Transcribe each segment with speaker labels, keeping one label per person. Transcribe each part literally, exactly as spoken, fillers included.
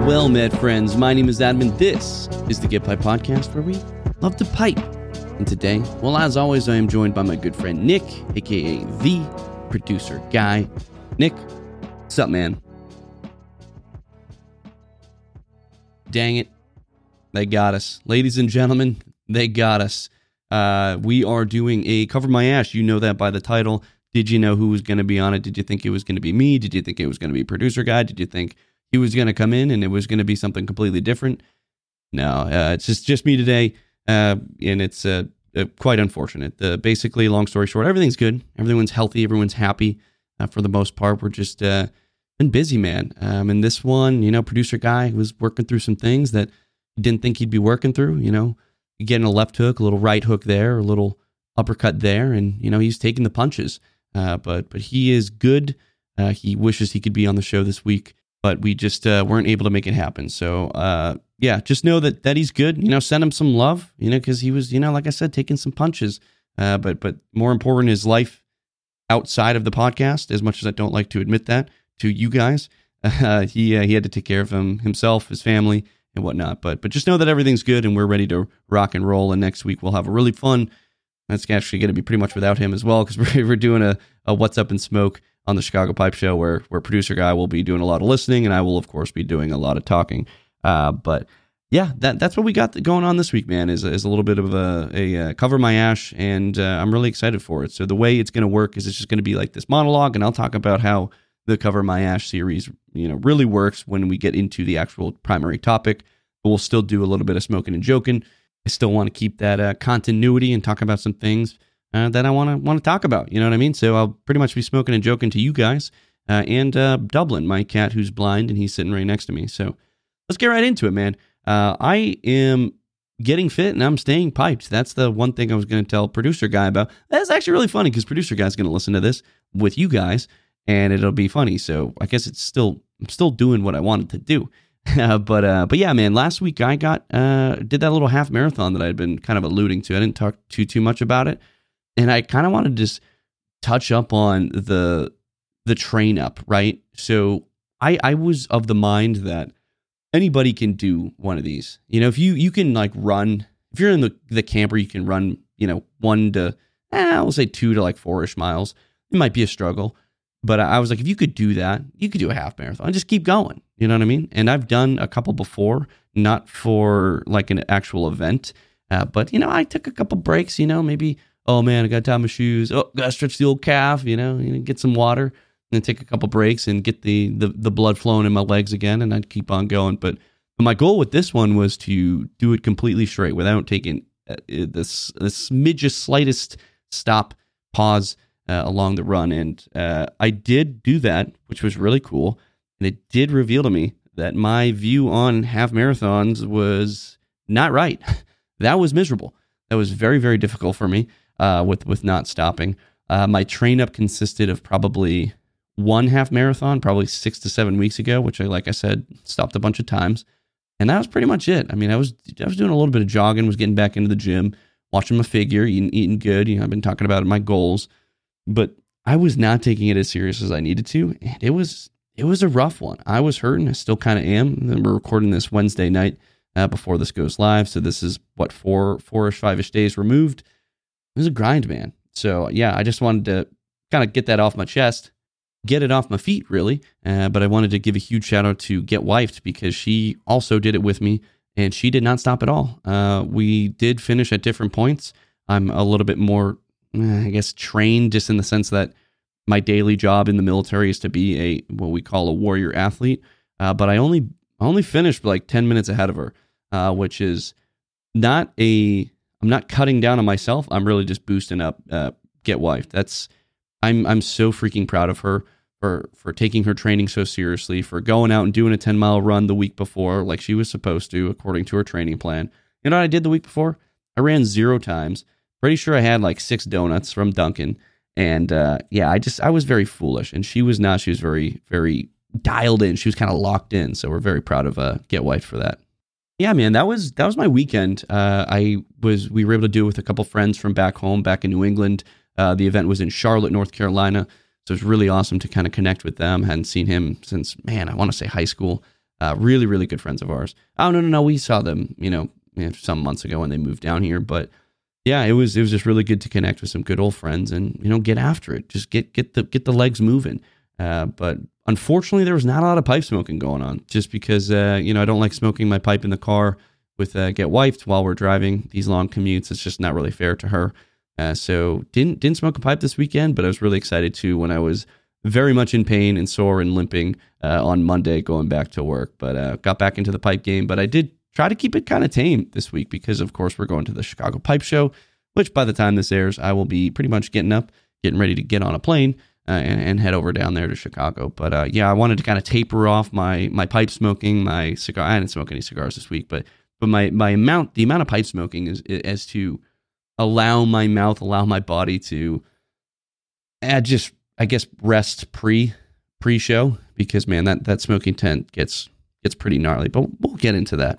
Speaker 1: Well met, friends. My name is Adam, and this is the Get Pipe Podcast, where we love to pipe. And today, well, as always, I am joined by my good friend Nick, aka the producer guy. Nick, what's up, man? Dang it. They got us. Ladies and gentlemen, they got us. Uh, we are doing a Cover My Ash. You know that by the title. Did you know who was going to be on it? Did you think it was going to be me? Did you think it was going to be producer guy? Did you think he was going to come in and it was going to be something completely different? No, uh, it's just, just me today, uh, and it's uh, uh, quite unfortunate. Uh, basically, long story short, everything's good. Everyone's healthy. Everyone's happy uh, for the most part. We're just uh, been busy, man. Um, and this one, you know, producer guy was working through some things that he didn't think he'd be working through, you know, getting a left hook, a little right hook there, a little uppercut there, and, you know, he's taking the punches. Uh, but but he is good. Uh, he wishes he could be on the show this week, but we just uh, weren't able to make it happen. So, uh, yeah, just know that, that he's good. You know, send him some love, you know, because he was, you know, like I said, taking some punches. Uh, but but more important is life outside of the podcast, as much as I don't like to admit that to you guys. Uh, he uh, he had to take care of him himself, his family, and whatnot. But but just know that everything's good and we're ready to rock and roll. And next week we'll have a really fun. That's actually going to be pretty much without him as well, because we're, we're doing a, a What's Up in Smoke on the Chicago Pipe Show, where where producer guy will be doing a lot of listening, and I will, of course, be doing a lot of talking. Uh, but yeah, that that's what we got going on this week, man, is, is a little bit of a, a, a Cover My Ash, and uh, I'm really excited for it. So the way it's going to work is it's just going to be like this monologue, and I'll talk about how the Cover My Ash series, you know, really works when we get into the actual primary topic, but we'll still do a little bit of smoking and joking. I still want to keep that uh, continuity and talk about some things uh, that I want to want to talk about. You know what I mean? So I'll pretty much be smoking and joking to you guys uh, and uh, Dublin, my cat who's blind, and he's sitting right next to me. So let's get right into it, man. Uh, I am getting fit and I'm staying piped. That's the one thing I was going to tell producer guy about. That's actually really funny because producer guy's going to listen to this with you guys, and it'll be funny. So I guess it's still I'm still doing what I wanted to do. Uh, but uh, but yeah, man, last week I got uh, did that little half marathon that I'd been kind of alluding to. I didn't talk too too much about it, and I kind of wanted to just touch up on the the train up, right? So I I was of the mind that anybody can do one of these. You know, if you you can like run, if you're in the the camper, you can run, you know, one to eh, I'll say two to like four-ish miles. It might be a struggle. But I was like, if you could do that, you could do a half marathon. Just keep going. You know what I mean? And I've done a couple before, not for like an actual event. Uh, but, you know, I took a couple breaks, you know, maybe, oh, man, I got to tie my shoes. Oh, got to stretch the old calf, you know, you know, get some water and then take a couple breaks and get the, the, the blood flowing in my legs again. And I'd keep on going. But, but my goal with this one was to do it completely straight without taking uh, this, this smidge, slightest stop, pause, Uh, along the run. And uh, I did do that, which was really cool. And it did reveal to me that my view on half marathons was not right. That was miserable. That was very, very difficult for me uh, with, with not stopping. Uh, my train up consisted of probably one half marathon, probably six to seven weeks ago, which I, like I said, stopped a bunch of times. And that was pretty much it. I mean, I was I was doing a little bit of jogging, was getting back into the gym, watching my figure, eating, eating good. You know, I've been talking about my goals. But I was not taking it as serious as I needed to, and it was it was a rough one. I was hurting. I still kind of am. And we're recording this Wednesday night uh, before this goes live, so this is, what, four, four-ish, five-ish days removed. It was a grind, man. So, yeah, I just wanted to kind of get that off my chest, get it off my feet, really. Uh, but I wanted to give a huge shout-out to Get Wifed, because she also did it with me, and she did not stop at all. Uh, we did finish at different points. I'm a little bit more, I guess, trained, just in the sense that my daily job in the military is to be a what we call a warrior athlete. Uh, but I only only finished like ten minutes ahead of her, uh, which is not a. I'm not cutting down on myself. I'm really just boosting up uh, Get Wife. That's I'm I'm so freaking proud of her for for taking her training so seriously, for going out and doing a ten mile run the week before like she was supposed to, according to her training plan. You know what I did the week before? I ran zero times. Pretty sure I had like six donuts from Dunkin'. And uh, yeah, I just, I was very foolish. And she was not, she was very, very dialed in. She was kind of locked in. So we're very proud of uh, Get Wife for that. Yeah, man, that was, that was my weekend. Uh, I was, we were able to do it with a couple friends from back home, back in New England. Uh, the event was in Charlotte, North Carolina. So it was really awesome to kind of connect with them. Hadn't seen him since, man, I want to say high school. Uh, really, really good friends of ours. Oh, no, no, no. We saw them, you know, you know, some months ago when they moved down here. But yeah, it was it was just really good to connect with some good old friends and, you know, get after it. Just get get the get the legs moving. Uh, but unfortunately, there was not a lot of pipe smoking going on just because, uh, you know, I don't like smoking my pipe in the car with uh, Get Wifed while we're driving these long commutes. It's just not really fair to her. Uh, so didn't didn't smoke a pipe this weekend, but I was really excited to when I was very much in pain and sore and limping uh, on Monday going back to work. But uh, got back into the pipe game. But I did try to keep it kind of tame this week because, of course, we're going to the Chicago Pipe Show, which by the time this airs, I will be pretty much getting up, getting ready to get on a plane uh, and, and head over down there to Chicago. But uh, yeah, I wanted to kind of taper off my my pipe smoking, my cigar. I didn't smoke any cigars this week, but but my my amount, the amount of pipe smoking is as to allow my mouth, allow my body to uh, just, I guess, rest pre pre show because man, that that smoking tent gets gets pretty gnarly. But we'll get into that.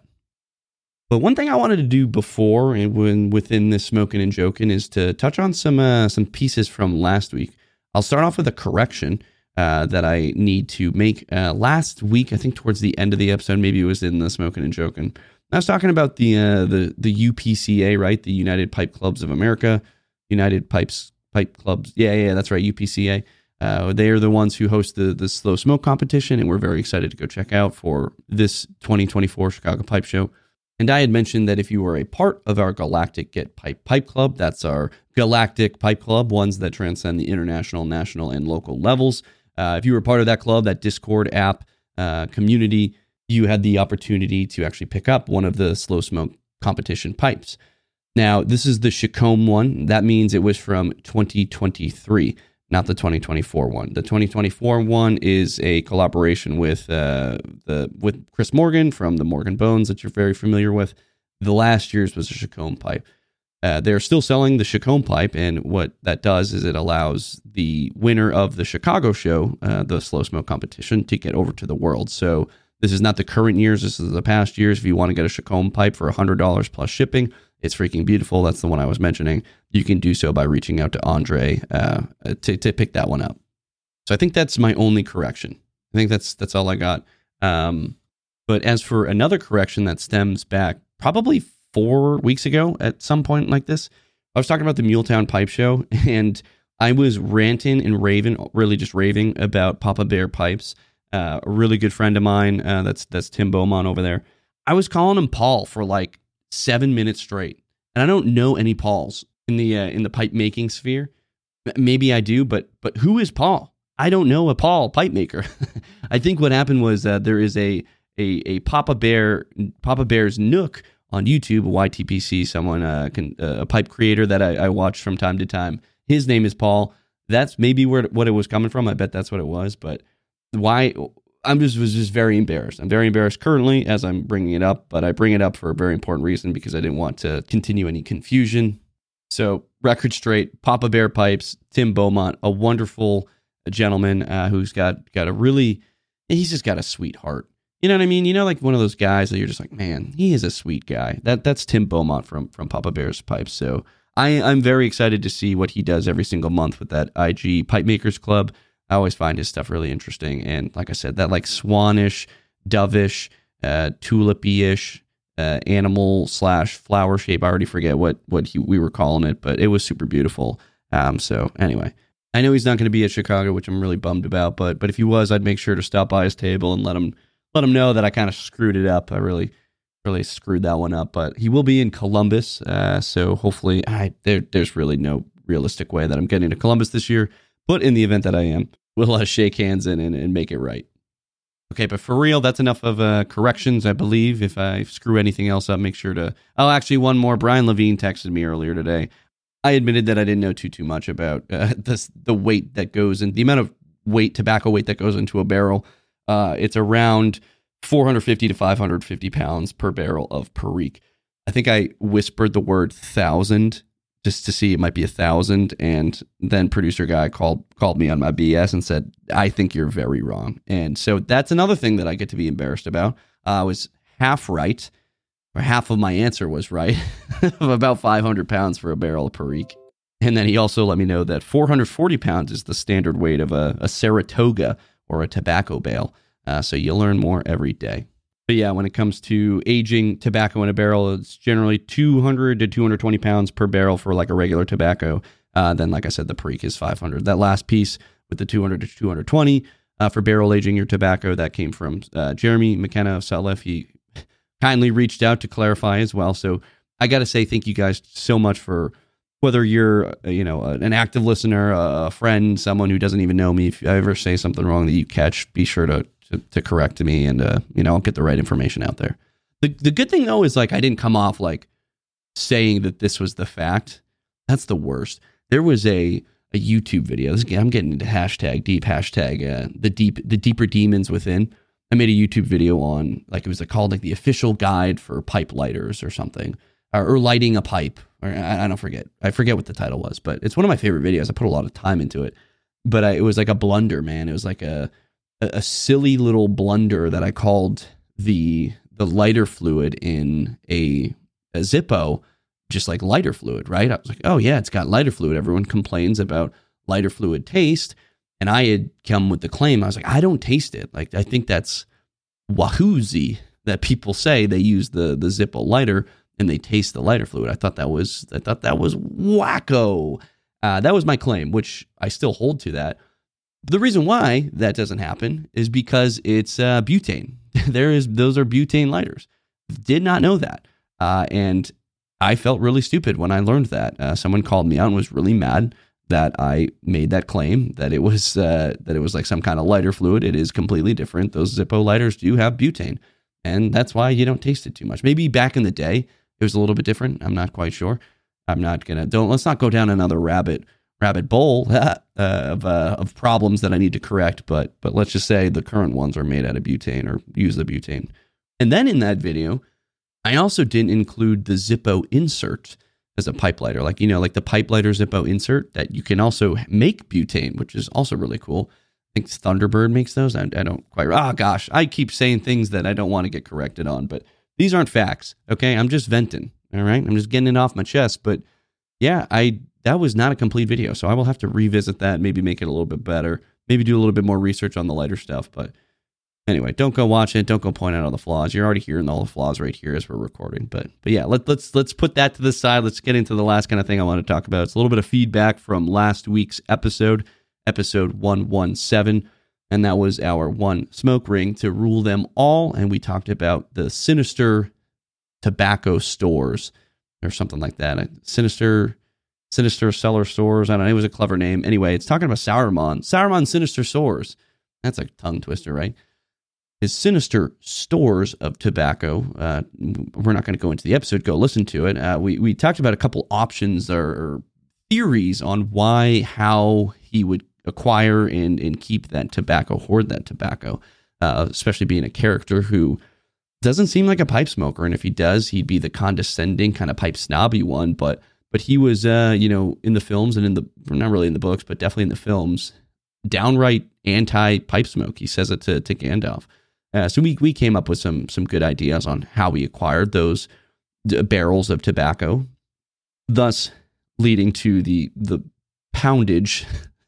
Speaker 1: But one thing I wanted to do before and when within this smoking and joking is to touch on some uh, some pieces from last week. I'll start off with a correction uh, that I need to make. Uh, last week, I think towards the end of the episode, maybe it was in the smoking and joking. I was talking about the uh, the the U P C A, right? The United Pipe Clubs of America, United Pipes Pipe Clubs. Yeah, yeah, that's right, U P C A. Uh, they are the ones who host the the slow smoke competition, and we're very excited to go check out for this twenty twenty-four Chicago Pipe Show. And I had mentioned that if you were a part of our Galactic Get Pipe Pipe Club, that's our Galactic Pipe Club, ones that transcend the international, national, and local levels. Uh, if you were part of that club, that Discord app uh, community, you had the opportunity to actually pick up one of the slow smoke competition pipes. Now, this is the Chacombe one. That means it was from twenty twenty-three, not the twenty twenty-four one. The twenty twenty-four one is a collaboration with uh, the with Chris Morgan from the Morgan Bones that you're very familiar with. The last year's was a Chacombe pipe. Uh, they're still selling the Chacombe pipe, and what that does is it allows the winner of the Chicago show, uh, the slow smoke competition, to get over to the world. So this is not the current years. This is the past years. If you want to get a Chacombe pipe for one hundred dollars plus shipping, it's freaking beautiful. That's the one I was mentioning. You can do so by reaching out to Andre uh, to, to pick that one up. So I think that's my only correction. I think that's that's all I got. Um, but as for another correction that stems back probably four weeks ago at some point like this, I was talking about the Muletown Pipe Show, and I was ranting and raving, really just raving about Papa Bear Pipes. Uh, a really good friend of mine, uh, that's that's Tim Beaumont over there. I was calling him Paul for like seven minutes straight, and I don't know any Pauls in the uh, in the pipe making sphere. Maybe I do, but but who is Paul? I don't know a Paul pipe maker. I think what happened was uh, there is a a a Papa Bear Papa Bear's Nook on YouTube, a Y T P C, someone uh, can, uh, a pipe creator that I, I watch from time to time. His name is Paul. That's maybe where what it was coming from. I bet that's what it was, but. Why I'm just was just very embarrassed. I'm very embarrassed currently as I'm bringing it up, but I bring it up for a very important reason because I didn't want to continue any confusion. So record straight, Papa Bear Pipes, Tim Beaumont, a wonderful gentleman uh, who's got got a really, he's just got a sweet heart. You know what I mean? You know, like one of those guys that you're just like, man, he is a sweet guy. That that's Tim Beaumont from from Papa Bear's Pipes. So I I'm very excited to see what he does every single month with that I G Pipe Makers Club. I always find his stuff really interesting. And like I said, that like swanish, dovish, uh, tulipy-ish, uh, animal slash flower shape. I already forget what, what he, we were calling it, but it was super beautiful. Um, so anyway, I know he's not going to be at Chicago, which I'm really bummed about, but, but if he was, I'd make sure to stop by his table and let him, let him know that I kind of screwed it up. I really, really screwed that one up, but he will be in Columbus. Uh, so hopefully I, there, there's really no realistic way that I'm getting to Columbus this year. But in the event that I am, we'll uh, shake hands and, and, and make it right. Okay, but for real, that's enough of uh, corrections, I believe. If I screw anything else up, make sure to... Oh, actually, one more. Brian Levine texted me earlier today. I admitted that I didn't know too, too much about uh, this, the weight that goes in, the amount of weight, tobacco weight that goes into a barrel. Uh, it's around four hundred fifty to five hundred fifty pounds per barrel of Perique. I think I whispered the word thousand just to see it might be a thousand. And then producer guy called called me on my B S and said, I think you're very wrong. And so that's another thing that I get to be embarrassed about. Uh, I was half right, or half of my answer was right, of about five hundred pounds for a barrel of Perique. And then he also let me know that four hundred forty pounds is the standard weight of a, a Saratoga or a tobacco bale. Uh, so you learn more every day. But yeah, when it comes to aging tobacco in a barrel, it's generally two hundred to two hundred twenty pounds per barrel for like a regular tobacco. Uh, then, like I said, the Perique is five hundred. That last piece with the two hundred to two hundred twenty uh, for barrel aging your tobacco, that came from uh, Jeremy McKenna of Sutliff. He kindly reached out to clarify as well. So I got to say thank you guys so much for, whether you're, you know, an active listener, a friend, someone who doesn't even know me. If I ever say something wrong that you catch, be sure to to, to correct me, and uh, you know, I'll get the right information out there. The the good thing though is like I didn't come off like saying that this was the fact. That's the worst. There was a a YouTube video. This, I'm getting into hashtag deep hashtag uh, the deep the deeper demons within. I made a YouTube video on, like, it was called like the official guide for pipe lighters or something, or, or lighting a pipe. Or I, I don't forget. I forget what the title was, but it's one of my favorite videos. I put a lot of time into it. But I, it was like a blunder, man. It was like a, a a silly little blunder that I called the the lighter fluid in a, a Zippo just like lighter fluid, right? I was like, oh yeah, it's got lighter fluid. Everyone complains about lighter fluid taste. And I had come with the claim. I was like, I don't taste it. Like, I think that's wahoozy that people say they use the the Zippo lighter and they taste the lighter fluid. I thought that was I thought that was wacko. Uh, that was my claim, which I still hold to that. The reason why that doesn't happen is because it's uh, butane. there is those are butane lighters. Did not know that, uh, and I felt really stupid when I learned that. Uh, someone called me out and was really mad that I made that claim, that it was uh, that it was like some kind of lighter fluid. It is completely different. Those Zippo lighters do have butane, and that's why you don't taste it too much. Maybe back in the day it was a little bit different. I'm not quite sure. I'm not gonna don't let's not go down another rabbit rabbit bowl uh, of uh, of problems that I need to correct. But but let's just say the current ones are made out of butane or use the butane. And then in that video, I also didn't include the Zippo insert as a pipe lighter, like, you know, like the pipe lighter Zippo insert that you can also make butane, which is also really cool. I think Thunderbird makes those. I, I don't quite. Oh gosh, I keep saying things that I don't want to get corrected on, but these aren't facts. Okay, I'm just venting. All right, I'm just getting it off my chest. But yeah, I that was not a complete video, so I will have to revisit that, maybe make it a little bit better, maybe do a little bit more research on the lighter stuff. But anyway, don't go watch it. Don't go point out all the flaws. You're already hearing all the flaws right here as we're recording. But but yeah, let, let's let's put that to the side. Let's get into the last kind of thing I want to talk about. It's a little bit of feedback from last week's episode, episode one seventeen, and that was our one smoke ring to rule them all. And we talked about the Sinister tobacco stores or something like that. Sinister Sinister Cellar Stores. I don't know. It was a clever name. Anyway, it's talking about Sauron. Sauron Sinister Stores. That's a tongue twister, right? His sinister stores of tobacco. Uh, we're not going to go into the episode. Go listen to it. Uh, we we talked about a couple options or, or theories on why, how he would acquire and and keep that tobacco, hoard that tobacco, uh, especially being a character who doesn't seem like a pipe smoker. And if he does, he'd be the condescending kind of pipe snobby one. But but he was, uh, you know, in the films and in the not really in the books, but definitely in the films, downright anti pipe smoke. He says it to to Gandalf. Uh, so we we came up with some some good ideas on how we acquired those d- barrels of tobacco, thus leading to the the poundage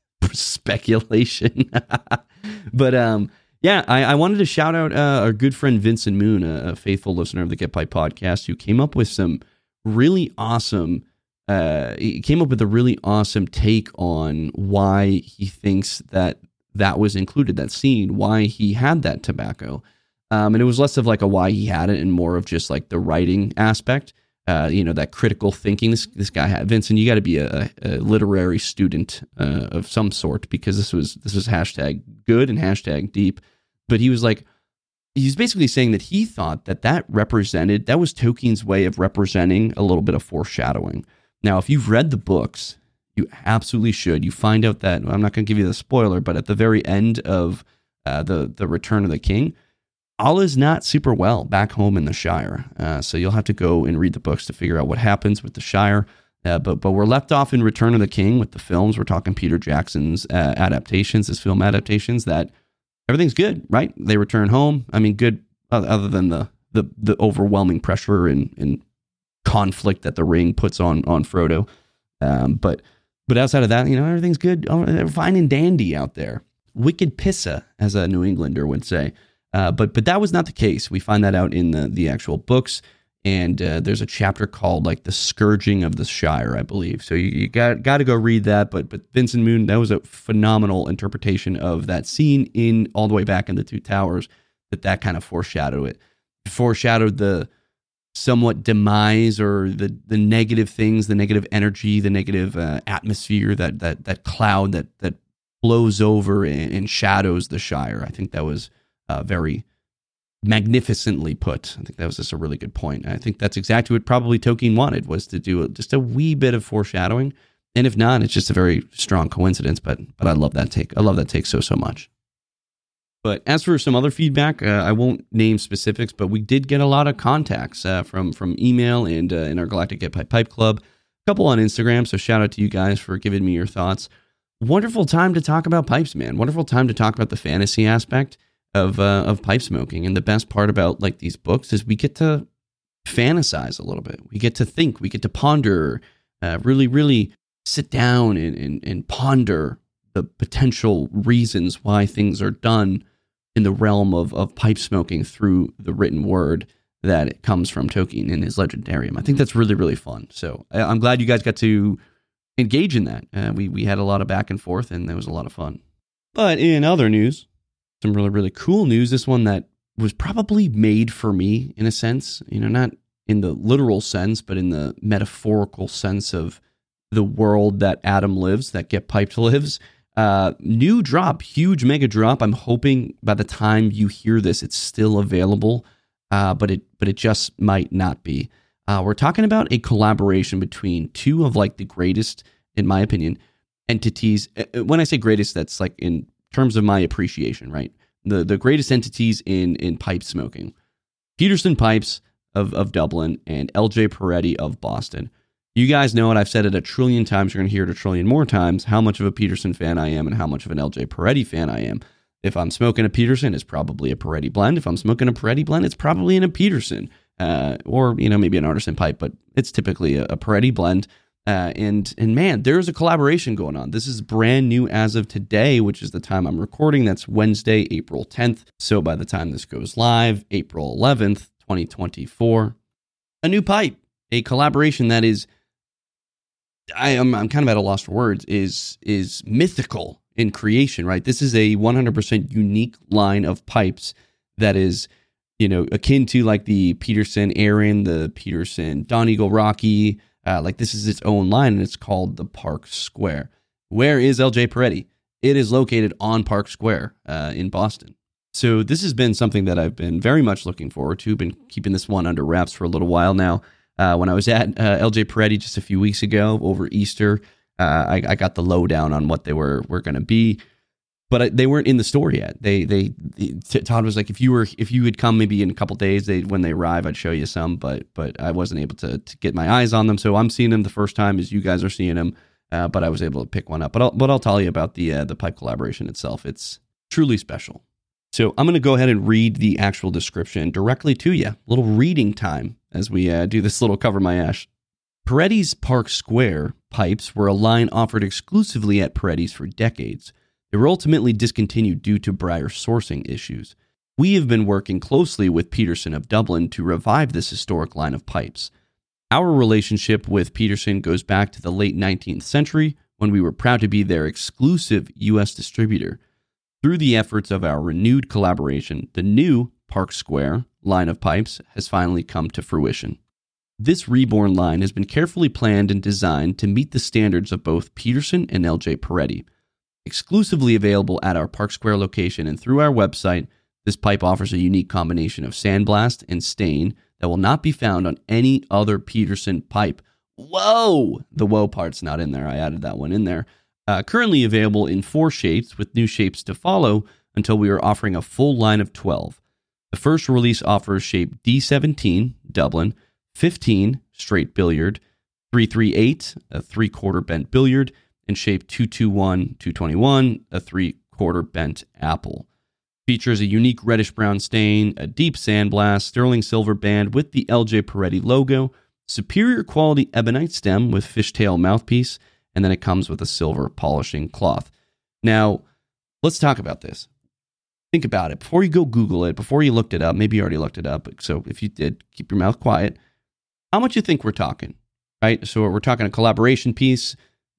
Speaker 1: speculation. But um, yeah, I, I wanted to shout out uh, our good friend Vincent Moon, a, a faithful listener of the Get Pipe podcast, who came up with some really awesome. Uh, he came up with a really awesome take on why he thinks that that was included, that scene, why he had that tobacco. Um, and it was less of like a why he had it and more of just like the writing aspect, uh, you know, that critical thinking. This this guy had, Vincent, you got to be a, a literary student uh, of some sort, because this was this was hashtag good and hashtag deep. But he was like, he's basically saying that he thought that that represented, that was Tolkien's way of representing a little bit of foreshadowing. Now, if you've read the books, you absolutely should. You find out that, I'm not going to give you the spoiler, but at the very end of uh, the, the Return of the King, all is not super well back home in the Shire. Uh, so you'll have to go and read the books to figure out what happens with the Shire. Uh, but but we're left off in Return of the King with the films. We're talking Peter Jackson's uh, adaptations, his film adaptations, that everything's good, right? They return home. I mean, good other than the the, the overwhelming pressure and, and conflict that the ring puts on, on Frodo. Um, but But outside of that, you know, everything's good. Oh, they're fine and dandy out there. Wicked pissa, as a New Englander would say. Uh, but but that was not the case. We find that out in the, the actual books. And uh, there's a chapter called like the Scourging of the Shire, I believe. So you, you got got to go read that. But but Vincent Moon, that was a phenomenal interpretation of that scene in all the way back in the Two Towers. That that kind of foreshadowed it, foreshadowed the somewhat demise or the the negative things, the negative energy, the negative uh, atmosphere, that that that cloud that that blows over and, and shadows the Shire. I think that was uh, very magnificently put. I think that was just a really good point. I think that's exactly what probably Tolkien wanted, was to do just a wee bit of foreshadowing. And if not, it's just a very strong coincidence. But but I love that take. I love that take so, so much. But as for some other feedback, uh, I won't name specifics, but we did get a lot of contacts uh, from from email and uh, in our Galactic Get Pipe Pipe Club, a couple on Instagram. So shout out to you guys for giving me your thoughts. Wonderful time to talk about pipes, man. Wonderful time to talk about the fantasy aspect of uh, of pipe smoking. And the best part about like these books is we get to fantasize a little bit. We get to think. We get to ponder. Uh, really, really sit down and, and and ponder the potential reasons why things are done in the realm of, of pipe smoking through the written word that it comes from Tolkien in his Legendarium. I think that's really, really fun. So I'm glad you guys got to engage in that. Uh, we, we had a lot of back and forth, and it was a lot of fun. But in other news, some really, really cool news. This one that was probably made for me in a sense, you know, not in the literal sense, but in the metaphorical sense of the world that Adam lives, that Get Piped lives. Uh, new drop, huge mega drop. I'm hoping by the time you hear this, it's still available, uh, but it but it just might not be. Uh, we're talking about a collaboration between two of like the greatest, in my opinion, entities. When I say greatest, that's like in terms of my appreciation, right? The the greatest entities in in pipe smoking. Peterson Pipes of of Dublin and L J Peretti of Boston. You guys know it. I've said it a trillion times. You're going to hear it a trillion more times, how much of a Peterson fan I am and how much of an L J Peretti fan I am. If I'm smoking a Peterson, it's probably a Peretti blend. If I'm smoking a Peretti blend, it's probably in a Peterson. Uh, or, you know, maybe an artisan pipe, but it's typically a, a Peretti blend. Uh, and, and man, there's a collaboration going on. This is brand new as of today, which is the time I'm recording. That's Wednesday, April tenth. So by the time this goes live, April eleventh, twenty twenty-four, a new pipe, a collaboration that is, I am I'm kind of at a loss for words, is is mythical in creation, right? This is a one hundred percent unique line of pipes that is, you know, akin to like the Peterson Aaron, the Peterson Dawn Eagle Rocky. Uh, like this is its own line, and it's called the Park Square. Where is L J Peretti? It is located on Park Square uh, in Boston. So this has been something that I've been very much looking forward to. Been keeping this one under wraps for a little while now. Uh, when I was at uh, L J Peretti just a few weeks ago over Easter, uh, I, I got the lowdown on what they were were going to be, but I, they weren't in the store yet. They they Todd was like, if you were if you would come maybe in a couple days, they when they arrive, I'd show you some, but but I wasn't able to to get my eyes on them. So I'm seeing them the first time as you guys are seeing them, uh, but I was able to pick one up. But I'll, but I'll tell you about the uh, the pipe collaboration itself. It's truly special. So I'm going to go ahead and read the actual description directly to you. A little reading time as we uh, do this little Cover My Ash. Peretti's Park Square pipes were a line offered exclusively at Peretti's for decades. They were ultimately discontinued due to Breyer sourcing issues. We have been working closely with Peterson of Dublin to revive this historic line of pipes. Our relationship with Peterson goes back to the late nineteenth century, when we were proud to be their exclusive U S distributor. Through the efforts of our renewed collaboration, the new Park Square line of pipes has finally come to fruition. This reborn line has been carefully planned and designed to meet the standards of both Peterson and L J Peretti. Exclusively available at our Park Square location and through our website, this pipe offers a unique combination of sandblast and stain that will not be found on any other Peterson pipe. Whoa! The whoa part's not in there. I added that one in there. Uh, currently available in four shapes with new shapes to follow until we are offering a full line of twelve. The first release offers shape D seventeen, Dublin, fifteen, straight billiard, three thirty-eight, a three-quarter bent billiard, and shape two twenty-one, two twenty-one, a three-quarter bent apple. Features a unique reddish-brown stain, a deep sandblast, sterling silver band with the L J Peretti logo, superior quality ebonite stem with fishtail mouthpiece, and then it comes with a silver polishing cloth. Now, let's talk about this. think about it. Before you go Google it, before you looked it up, maybe you already looked it up. So if you did, keep your mouth quiet. How much you think we're talking, right? So we're talking a collaboration piece.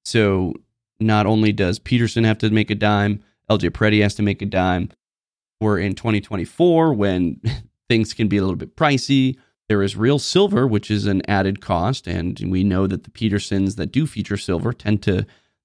Speaker 1: So not only does Peterson have to make a dime, L J Peretti has to make a dime. We're in twenty twenty-four when things can be a little bit pricey. There is real silver, which is an added cost. And we know that the Petersons that do feature silver tend to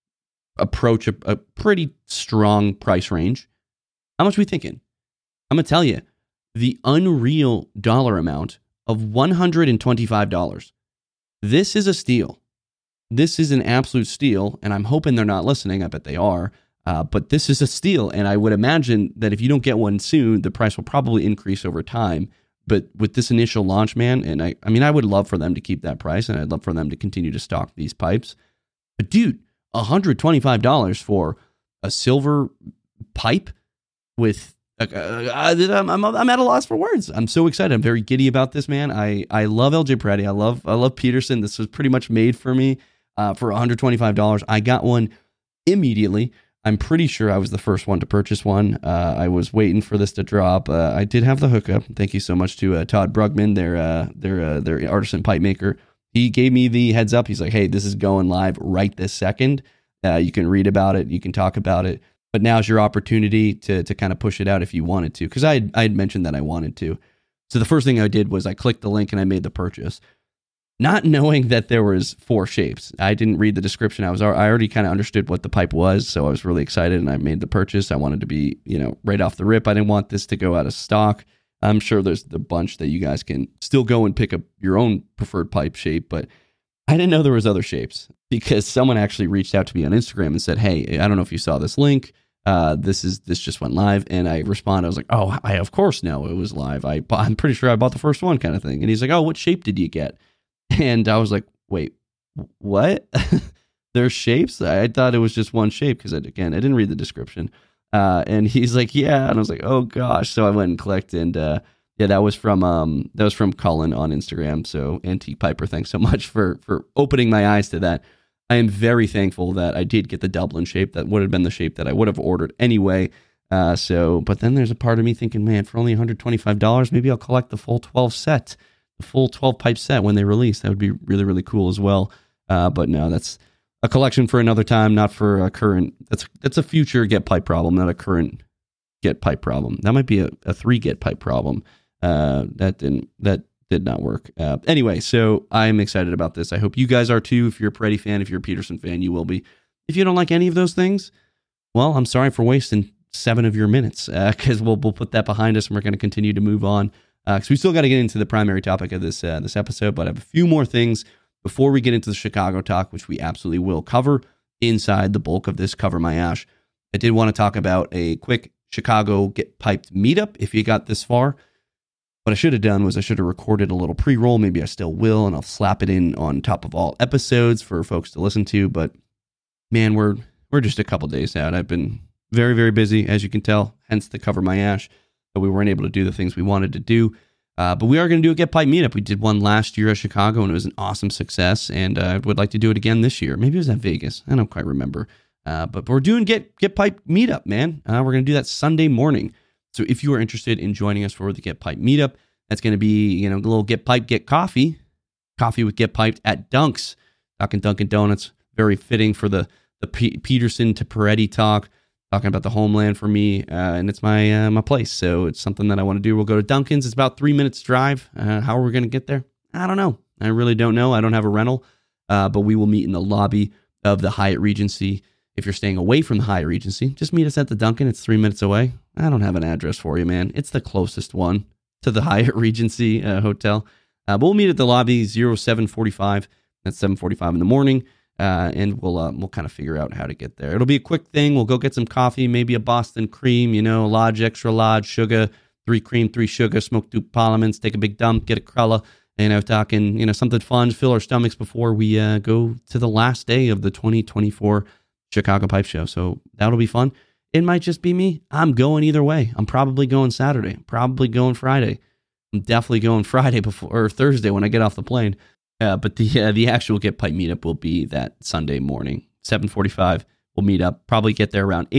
Speaker 1: approach a, a pretty strong price range. How much are we thinking? I'm going to tell you, the unreal dollar amount of one hundred twenty-five dollars. This is a steal. This is an absolute steal, and I'm hoping they're not listening. I bet they are. Uh, but this is a steal, and I would imagine that if you don't get one soon, the price will probably increase over time. But with this initial launch, man, and I, I mean, I would love for them to keep that price, and I'd love for them to continue to stock these pipes. But dude, one hundred twenty-five dollars for a silver pipe with, uh, I'm, I'm, I'm at a loss for words. I'm so excited. I'm very giddy about this, man. I, I love L J Peretti. I love, I love Peterson. This was pretty much made for me uh, for one hundred twenty-five dollars. I got one immediately. I'm pretty sure I was the first one to purchase one. Uh, I was waiting for this to drop. Uh, I did have the hookup. Thank you so much to uh, Todd Brugman, their uh, their uh, their artisan pipe maker. He gave me the heads up. He's like, "Hey, this is going live right this second. Uh, you can read about it. You can talk about it. But now's your opportunity to to kind of push it out if you wanted to." Because I had, I had mentioned that I wanted to. So the first thing I did was I clicked the link and I made the purchase, not knowing that there was four shapes. I didn't read the description. I was I already kind of understood what the pipe was, so I was really excited and I made the purchase. I wanted to be, you know, right off the rip. I didn't want this to go out of stock. I'm sure there's the bunch that you guys can still go and pick up your own preferred pipe shape, but I didn't know there was other shapes because someone actually reached out to me on Instagram and said, "Hey, I don't know if you saw this link. Uh, this is this just went live." And I responded, I was like, "Oh, I of course know it was live. I I'm pretty sure I bought the first one," kind of thing. And he's like, "Oh, what shape did you get?" And I was like, "Wait, what?" There's shapes? I thought it was just one shape because, again, I didn't read the description. Uh, and he's like, "Yeah." And I was like, "Oh gosh." So I went and clicked, and uh, yeah, that was from um, that was from Cullen on Instagram. So Antique Piper, thanks so much for for opening my eyes to that. I am very thankful that I did get the Dublin shape. That would have been the shape that I would have ordered anyway. Uh, so, but then there's a part of me thinking, man, for only one hundred twenty-five dollars, maybe I'll collect the full twelve set. The full twelve pipe set when they release. That would be really, really cool as well. Uh, but no, that's a collection for another time, not for a current. That's that's a future get pipe problem, not a current get pipe problem. That might be a, a three get pipe problem. Uh, that didn't that did not work. Uh, anyway, so I'm excited about this. I hope you guys are too. If you're a Peretti fan, if you're a Peterson fan, you will be. If you don't like any of those things, well, I'm sorry for wasting seven of your minutes because uh, we'll we'll put that behind us and we're going to continue to move on. Because uh, we still got to get into the primary topic of this uh, this episode, but I have a few more things before we get into the Chicago talk, which we absolutely will cover inside the bulk of this Cover My Ash. I did want to talk about a quick Chicago Get Piped meetup if you got this far. What I should have done was I should have recorded a little pre-roll. Maybe I still will, and I'll slap it in on top of all episodes for folks to listen to. But man, we're we're just a couple days out. I've been very, very busy, as you can tell, hence the Cover My Ash. But we weren't able to do the things we wanted to do. Uh, but we are going to do a Get Pipe meetup. We did one last year at Chicago, and it was an awesome success. And I uh, would like to do it again this year. Maybe it was at Vegas. I don't quite remember. Uh, but we're doing Get Get Pipe meetup, man. Uh, we're going to do that Sunday morning. So if you are interested in joining us for the Get Pipe meetup, that's going to be, you know, a little Get Pipe, Get Coffee. Coffee with Get Piped at Dunks. Talking Dunkin' Donuts. Very fitting for the, the P- Peterson to Peretti talk. Talking about the homeland for me, uh, and it's my uh, my place, so it's something that I want to do. We'll go to Dunkin's. It's about three minutes drive. Uh, how are we going to get there? I don't know. I really don't know. I don't have a rental, uh, but we will meet in the lobby of the Hyatt Regency. If you're staying away from the Hyatt Regency, just meet us at the Dunkin'. It's three minutes away. I don't have an address for you, man. It's the closest one to the Hyatt Regency uh, hotel. Uh, but we'll meet at the lobby, oh seven forty-five. That's seven forty-five in the morning. Uh, and we'll uh, we'll kind of figure out how to get there. It'll be a quick thing. We'll go get some coffee, maybe a Boston cream, you know, large, extra large, sugar, three cream, three sugar, smoke two parliaments, take a big dump, get a cruller, you know, talking, you know, something fun, fill our stomachs before we uh, go to the last day of the twenty twenty-four Chicago Pipe Show. So that'll be fun. It might just be me. I'm going either way. I'm probably going Saturday, probably going Friday. I'm definitely going Friday before or Thursday when I get off the plane. Uh, but the uh, the actual Get Pipe meetup will be that Sunday morning, seven forty-five. We'll meet up, probably get there around eight.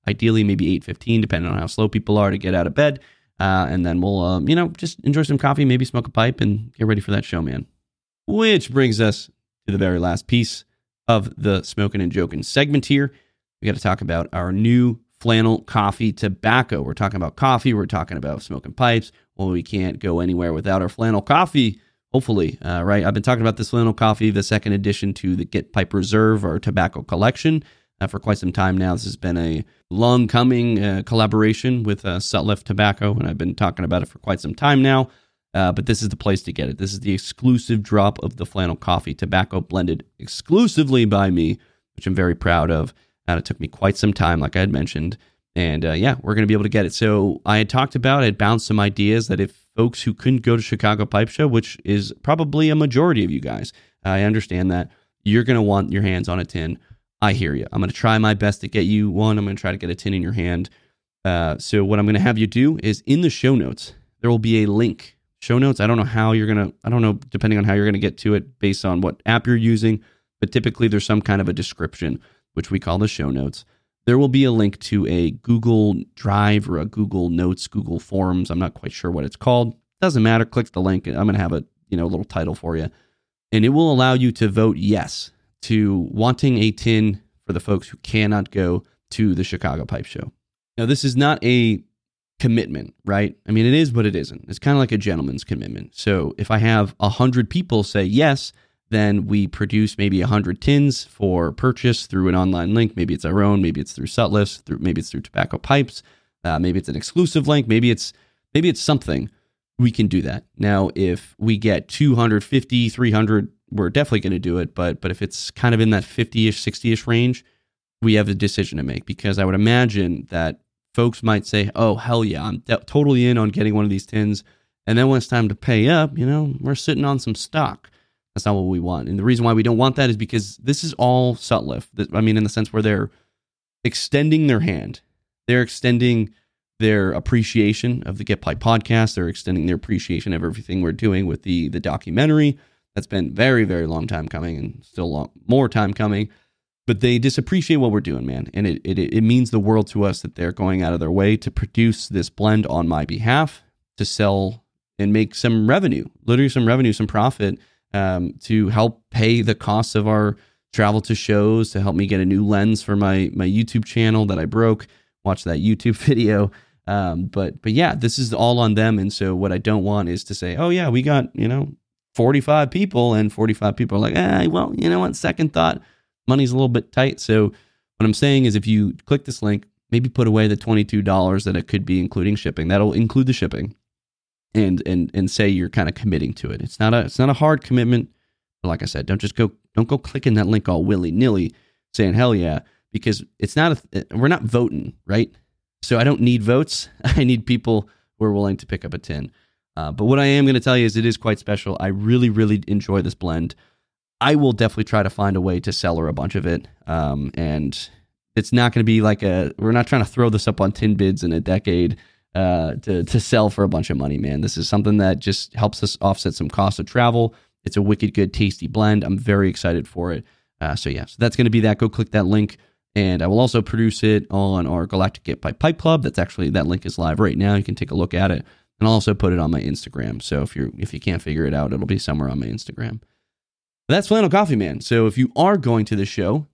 Speaker 1: Ideally, maybe eight fifteen, depending on how slow people are to get out of bed. Uh, and then we'll, um, you know, just enjoy some coffee, maybe smoke a pipe, and get ready for that show, man. Which brings us to the very last piece of the Smoking and Joking segment here. We got to talk about our new flannel coffee tobacco. We're talking about coffee. We're talking about smoking pipes. Well, we can't go anywhere without our flannel coffee, hopefully, uh, right? I've been talking about this flannel coffee, the second edition to the Get Pipe Reserve, our tobacco collection, uh, for quite some time now. This has been a long coming uh, collaboration with uh, Sutliff Tobacco, and I've been talking about it for quite some time now. Uh, but this is the place to get it. This is the exclusive drop of the flannel coffee tobacco blended exclusively by me, which I'm very proud of. And it took me quite some time, like I had mentioned. And uh, yeah, we're going to be able to get it. So I had talked about, I had bounced some ideas that if folks who couldn't go to Chicago Pipe Show, which is probably a majority of you guys, I understand that you're going to want your hands on a tin. I hear you. I'm going to try my best to get you one. I'm going to try to get a tin in your hand. Uh, so what I'm going to have you do is in the show notes, there will be a link. Show notes, I don't know how you're going to, I don't know, depending on how you're going to get to it based on what app you're using, but typically there's some kind of a description, which we call the show notes. There will be a link to a Google Drive or a Google Notes, Google Forms. I'm not quite sure what it's called. Doesn't matter. Click the link. I'm going to have a, you know, little title for you. And it will allow you to vote yes to wanting a tin for the folks who cannot go to the Chicago Pipe Show. Now, this is not a commitment, right? I mean, it is, but it isn't. It's kind of like a gentleman's commitment. So if I have one hundred people say yes, then we produce maybe one hundred tins for purchase through an online link. Maybe it's our own, maybe it's through Sutliff's, through maybe it's through Tobacco Pipes, uh, maybe it's an exclusive link, maybe it's maybe it's something. We can do that. Now, if we get two hundred fifty, three hundred, we're definitely going to do it. But but if it's kind of in that fifty-ish, sixty-ish range, we have a decision to make, because I would imagine that folks might say, oh, hell yeah, I'm de- totally in on getting one of these tins. And then when it's time to pay up, you know, we're sitting on some stock. That's not what we want. And the reason why we don't want that is because this is all Sutliff. I mean, in the sense where they're extending their hand. They're extending their appreciation of the Get Pipe podcast. They're extending their appreciation of everything we're doing with the, the documentary. That's been very, very long time coming, and still long, more time coming. But they disappreciate what we're doing, man. And it, it it means the world to us that they're going out of their way to produce this blend on my behalf, to sell and make some revenue, literally some revenue, some profit, um, to help pay the costs of our travel to shows, to help me get a new lens for my my YouTube channel that I broke. Watch that YouTube video. Um, but but yeah, this is all on them. And so what I don't want is to say, oh yeah, we got, you know, forty-five people, and forty-five people are like, eh, well, you know what, second thought, money's a little bit tight. So what I'm saying is, if you click this link, maybe put away the twenty-two dollars that it could be, including shipping. That'll include the shipping, and and and say you're kind of committing to it. It's not a it's not a hard commitment. But like I said, don't just go don't go clicking that link all willy-nilly saying hell yeah, because it's not a, we're not voting, right? So I don't need votes. I need people who are willing to pick up a tin. Uh, but what I am going to tell you is it is quite special. I really, really enjoy this blend. I will definitely try to find a way to sell her a bunch of it. Um, and it's not going to be like a, we're not trying to throw this up on tin bids in a decade uh, to, to sell for a bunch of money, man. This is something that just helps us offset some cost of travel. It's a wicked good, tasty blend. I'm very excited for it. Uh, so yeah, so that's going to be that. Go click that link. And I will also produce it on our Galactic Get Pipe Pipe Club. That's actually, that link is live right now. You can take a look at it. And I'll also put it on my Instagram. So if you're if you can't figure it out, it'll be somewhere on my Instagram. But that's Flannel Coffee Man. So if you are going to the show,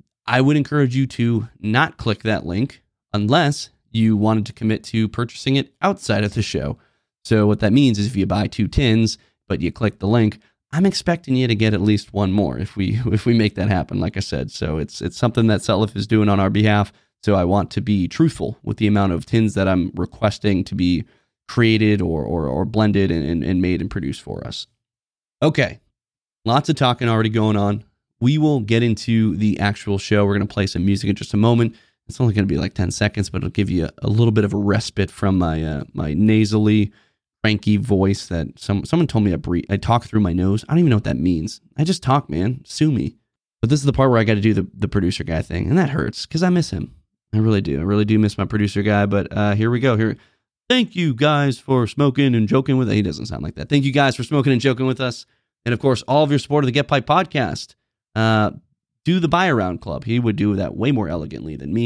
Speaker 1: I would encourage you to not click that link unless you wanted to commit to purchasing it outside of the show. So what that means is if you buy two tins, but you click the link, I'm expecting you to get at least one more if we if we make that happen, like I said. So it's it's something that Sutliff is doing on our behalf. So I want to be truthful with the amount of tins that I'm requesting to be created or or, or blended and, and made and produced for us. Okay, lots of talking already going on. We will get into the actual show. We're going to play some music in just a moment. It's only going to be like ten seconds, but it'll give you a, a little bit of a respite from my uh, my nasally, cranky voice that some someone told me I breathe. I talk through my nose. I don't even know what that means. I just talk, man. Sue me. But this is the part where I got to do the, the producer guy thing, and that hurts because I miss him. I really do. I really do miss my producer guy, but uh, here we go. Here. Thank you guys for smoking and joking with us. He doesn't sound like that. Thank you guys for smoking and joking with us. And of course, all of your support of the Get Pipe podcast. Uh, do the Buy Around Club. He would do that way more elegantly than me.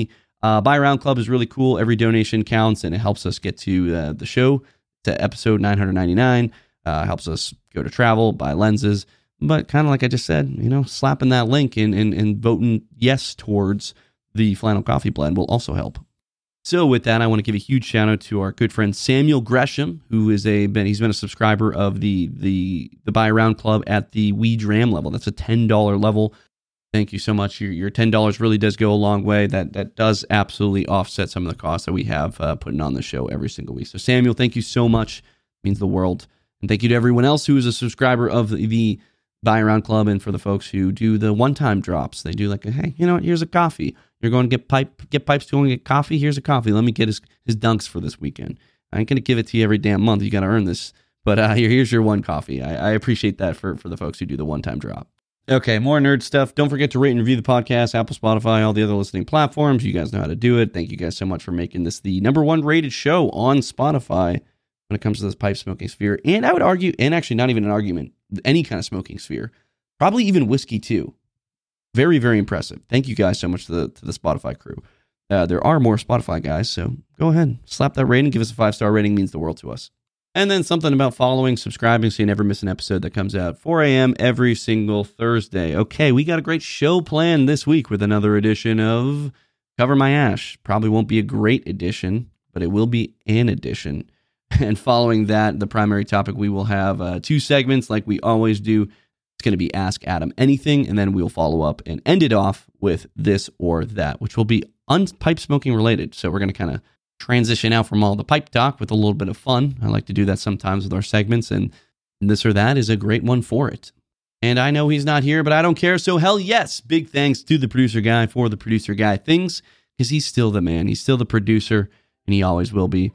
Speaker 1: Uh, Buy Around Club is really cool. Every donation counts, and it helps us get to uh, the show, to episode nine ninety-nine. Uh, helps us go to travel, buy lenses. But kind of like I just said, you know, slapping that link and, and, and voting yes towards the Flannel Coffee Blend will also help. So with that, I want to give a huge shout out to our good friend Samuel Gresham, who is a been he's been a subscriber of the the the Buy Around Club at the We Dram level. That's a ten dollars level. Thank you so much. Your your ten dollars really does go a long way. That that does absolutely offset some of the costs that we have uh, putting on the show every single week. So Samuel, thank you so much. It means the world. And thank you to everyone else who is a subscriber of the, the Buy Around Club, and for the folks who do the one-time drops. They do like, a, hey, you know what? Here's a coffee. You're going to get pipe, get pipes going, get coffee. Here's a coffee. Let me get his, his dunks for this weekend. I ain't going to give it to you every damn month. You got to earn this. But uh, here, here's your one coffee. I, I appreciate that for, for the folks who do the one-time drop. Okay, more nerd stuff. Don't forget to rate and review the podcast, Apple, Spotify, all the other listening platforms. You guys know how to do it. Thank you guys so much for making this the number one rated show on Spotify when it comes to this pipe smoking sphere. And I would argue, and actually not even an argument, any kind of smoking sphere, probably even whiskey too. Very, very impressive. Thank you guys so much to the to the Spotify crew. Uh, there are more Spotify guys, so go ahead, slap that rating, give us a five-star rating, means the world to us. And then something about following, subscribing, so you never miss an episode that comes out four a.m. every single Thursday. Okay, we got a great show planned this week with another edition of Cover My Ash. Probably won't be a great edition, but it will be an edition. And following that, the primary topic, we will have uh, two segments like we always do. It's going to be Ask Adam Anything, and then we'll follow up and end it off with This or That, which will be un-pipe smoking related. So we're going to kind of transition out from all the pipe talk with a little bit of fun. I like to do that sometimes with our segments, and This or That is a great one for it. And I know he's not here, but I don't care. So hell yes, big thanks to the producer guy for the producer guy things, because he's still the man. He's still the producer, and he always will be.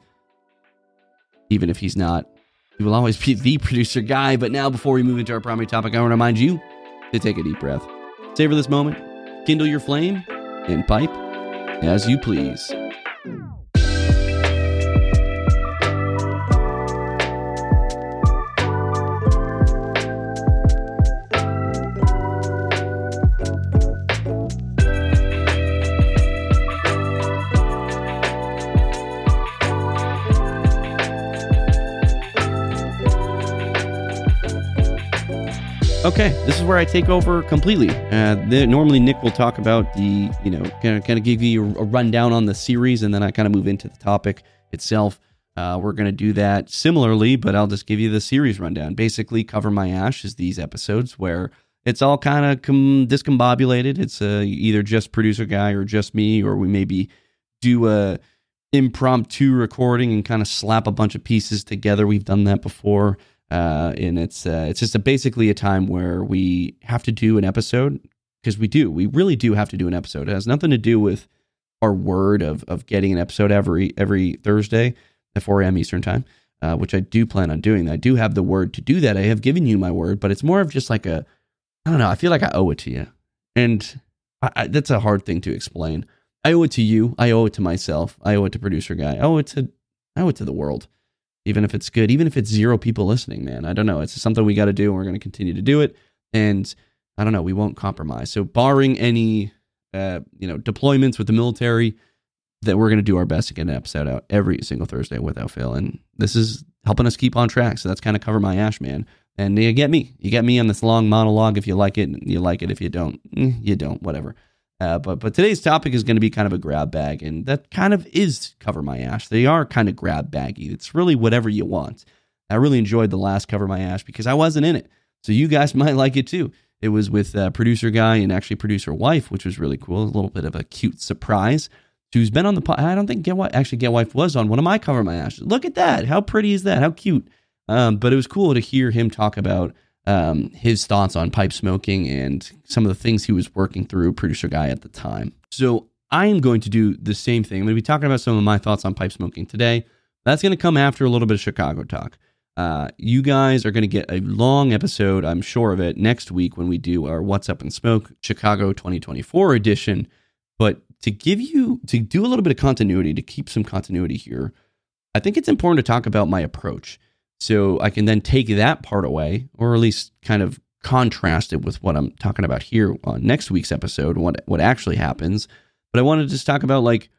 Speaker 1: Even if he's not, he will always be the producer guy. But now, before we move into our primary topic, I want to remind you to take a deep breath. Savor this moment, kindle your flame, and pipe as you please. Okay, this is where I take over completely. Uh, the, normally, Nick will talk about the, you know, kind of, kind of give you a, a rundown on the series, and then I kind of move into the topic itself. Uh, we're going to do that similarly, but I'll just give you the series rundown. Basically, Cover My Ash is these episodes where it's all kind of com- discombobulated. It's uh, either just producer guy or just me, or we maybe do a impromptu recording and kind of slap a bunch of pieces together. We've done that before. Uh, and it's uh, it's just a, basically a time where we have to do an episode, because we do. We really do have to do an episode. It has nothing to do with our word of of getting an episode every every Thursday at four a.m. Eastern time, uh, which I do plan on doing. I do have the word to do that. I have given you my word, but it's more of just like a, I don't know, I feel like I owe it to you. And I, I, that's a hard thing to explain. I owe it to you. I owe it to myself. I owe it to producer guy. I owe it to, I owe it to the world. Even if it's good, even if it's zero people listening, man, I don't know. It's something we got to do, and we're going to continue to do it. And I don't know, we won't compromise. So barring any, uh, you know, deployments with the military, that we're going to do our best to get an episode out every single Thursday without fail. And this is helping us keep on track. So that's kind of Cover My Ash, man. And you get me. You get me on this long monologue. If you like it, you like it. If you don't, you don't, whatever. Uh, but but today's topic is going to be kind of a grab bag, and that kind of is Cover My Ash. They are kind of grab baggy. It's really whatever you want. I really enjoyed the last Cover My Ash because I wasn't in it, so you guys might like it too. It was with uh, producer guy and actually producer wife, which was really cool. A little bit of a cute surprise. Who's been on the pod. I don't think Get Wife, actually Get Wife was on one of my Cover My Ashes. Look at that. How pretty is that? How cute. Um, but it was cool to hear him talk about Um, his thoughts on pipe smoking and some of the things he was working through, producer guy at the time. So I am going to do the same thing. I'm going to be talking about some of my thoughts on pipe smoking today. That's going to come after a little bit of Chicago talk. Uh, you guys are going to get a long episode, I'm sure of it, next week when we do our What's Up in Smoke Chicago twenty twenty-four edition. But to give you, to do a little bit of continuity, to keep some continuity here, I think it's important to talk about my approach. So I can then take that part away, or at least kind of contrast it with what I'm talking about here on next week's episode, what what actually happens. But I want to just talk about, like,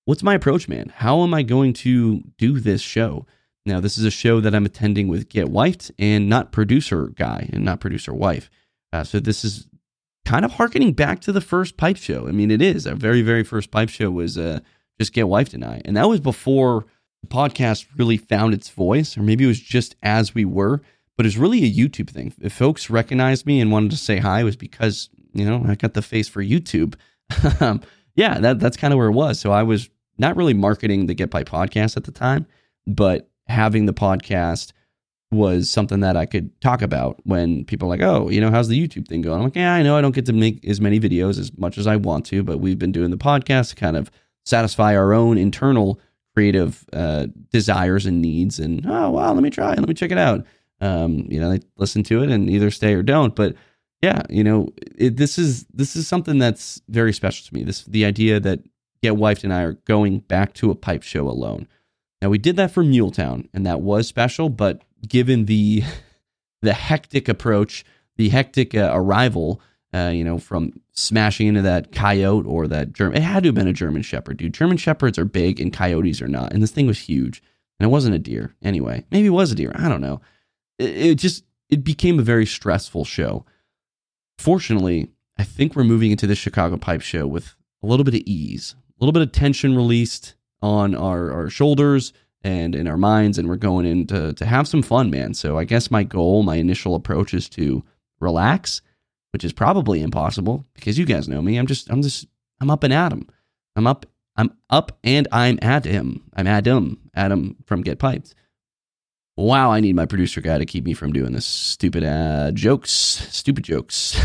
Speaker 1: what's my approach, man? How am I going to do this show? Now, this is a show that I'm attending with Get Wifed and not producer guy and not producer wife. Uh, so this is kind of harkening back to the first pipe show. I mean, it is. Our very, very first pipe show was uh, just Get Wifed and I. And that was before the podcast really found its voice, or maybe it was just as we were, but it's really a YouTube thing. If folks recognized me and wanted to say hi, it was because, you know, I got the face for YouTube. um, yeah, that, that's kind of where it was. So I was not really marketing the Get Pipe podcast at the time, but having the podcast was something that I could talk about when people are like, oh, you know, how's the YouTube thing going? I'm like, yeah, I know I don't get to make as many videos as much as I want to, but we've been doing the podcast to kind of satisfy our own internal creative uh, desires and needs. And, oh, wow, let me try. Let me check it out. Um, you know, they listen to it and either stay or don't. But yeah, you know, it, this is this is something that's very special to me. This the idea that Get Wifed and I are going back to a pipe show alone. Now, we did that for Muletown, and that was special. But given the the hectic approach, the hectic uh, arrival, uh, you know, from smashing into that coyote or that German, it had to have been a German Shepherd, dude. German Shepherds are big and coyotes are not, and this thing was huge, and it wasn't a deer anyway. Maybe it was a deer. I don't know. It, it just it became a very stressful show. Fortunately, I think we're moving into this Chicago Pipe Show with a little bit of ease, a little bit of tension released on our, our shoulders and in our minds, and we're going in to, to have some fun, man. So I guess my goal, my initial approach is to relax, which is probably impossible because you guys know me. I'm just, I'm just, I'm up and at him. I'm up, I'm up and I'm at him. I'm at him, Adam from Get Piped. Wow, I need my producer guy to keep me from doing this stupid uh, jokes, stupid jokes.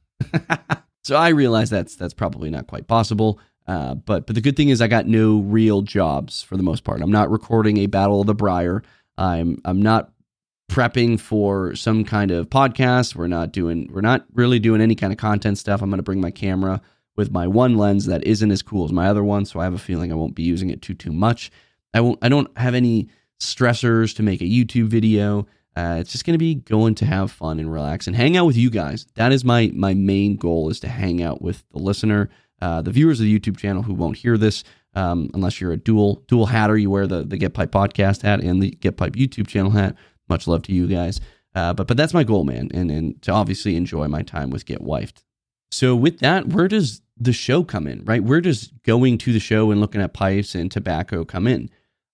Speaker 1: So I realize that's that's probably not quite possible. Uh, but but the good thing is I got no real jobs for the most part. I'm not recording a Battle of the Briar. I'm I'm not prepping for some kind of podcast. We're not doing we're not really doing any kind of content stuff. I'm going to bring my camera with my one lens that isn't as cool as my other one, so I have a feeling I won't be using it too too much. I won't. I don't have any stressors to make a YouTube video. Uh, it's just going to be going to have fun and relax and hang out with you guys. That is my my main goal, is to hang out with the listener, uh, the viewers of the YouTube channel who won't hear this, um, unless you're a dual dual hatter. You wear the, the Get Pipe podcast hat and the Get Pipe YouTube channel hat. Much love to you guys. Uh, but but that's my goal, man, and, and to obviously enjoy my time with Get Wifed. So with that, where does the show come in, right? Where does going to the show and looking at pipes and tobacco come in?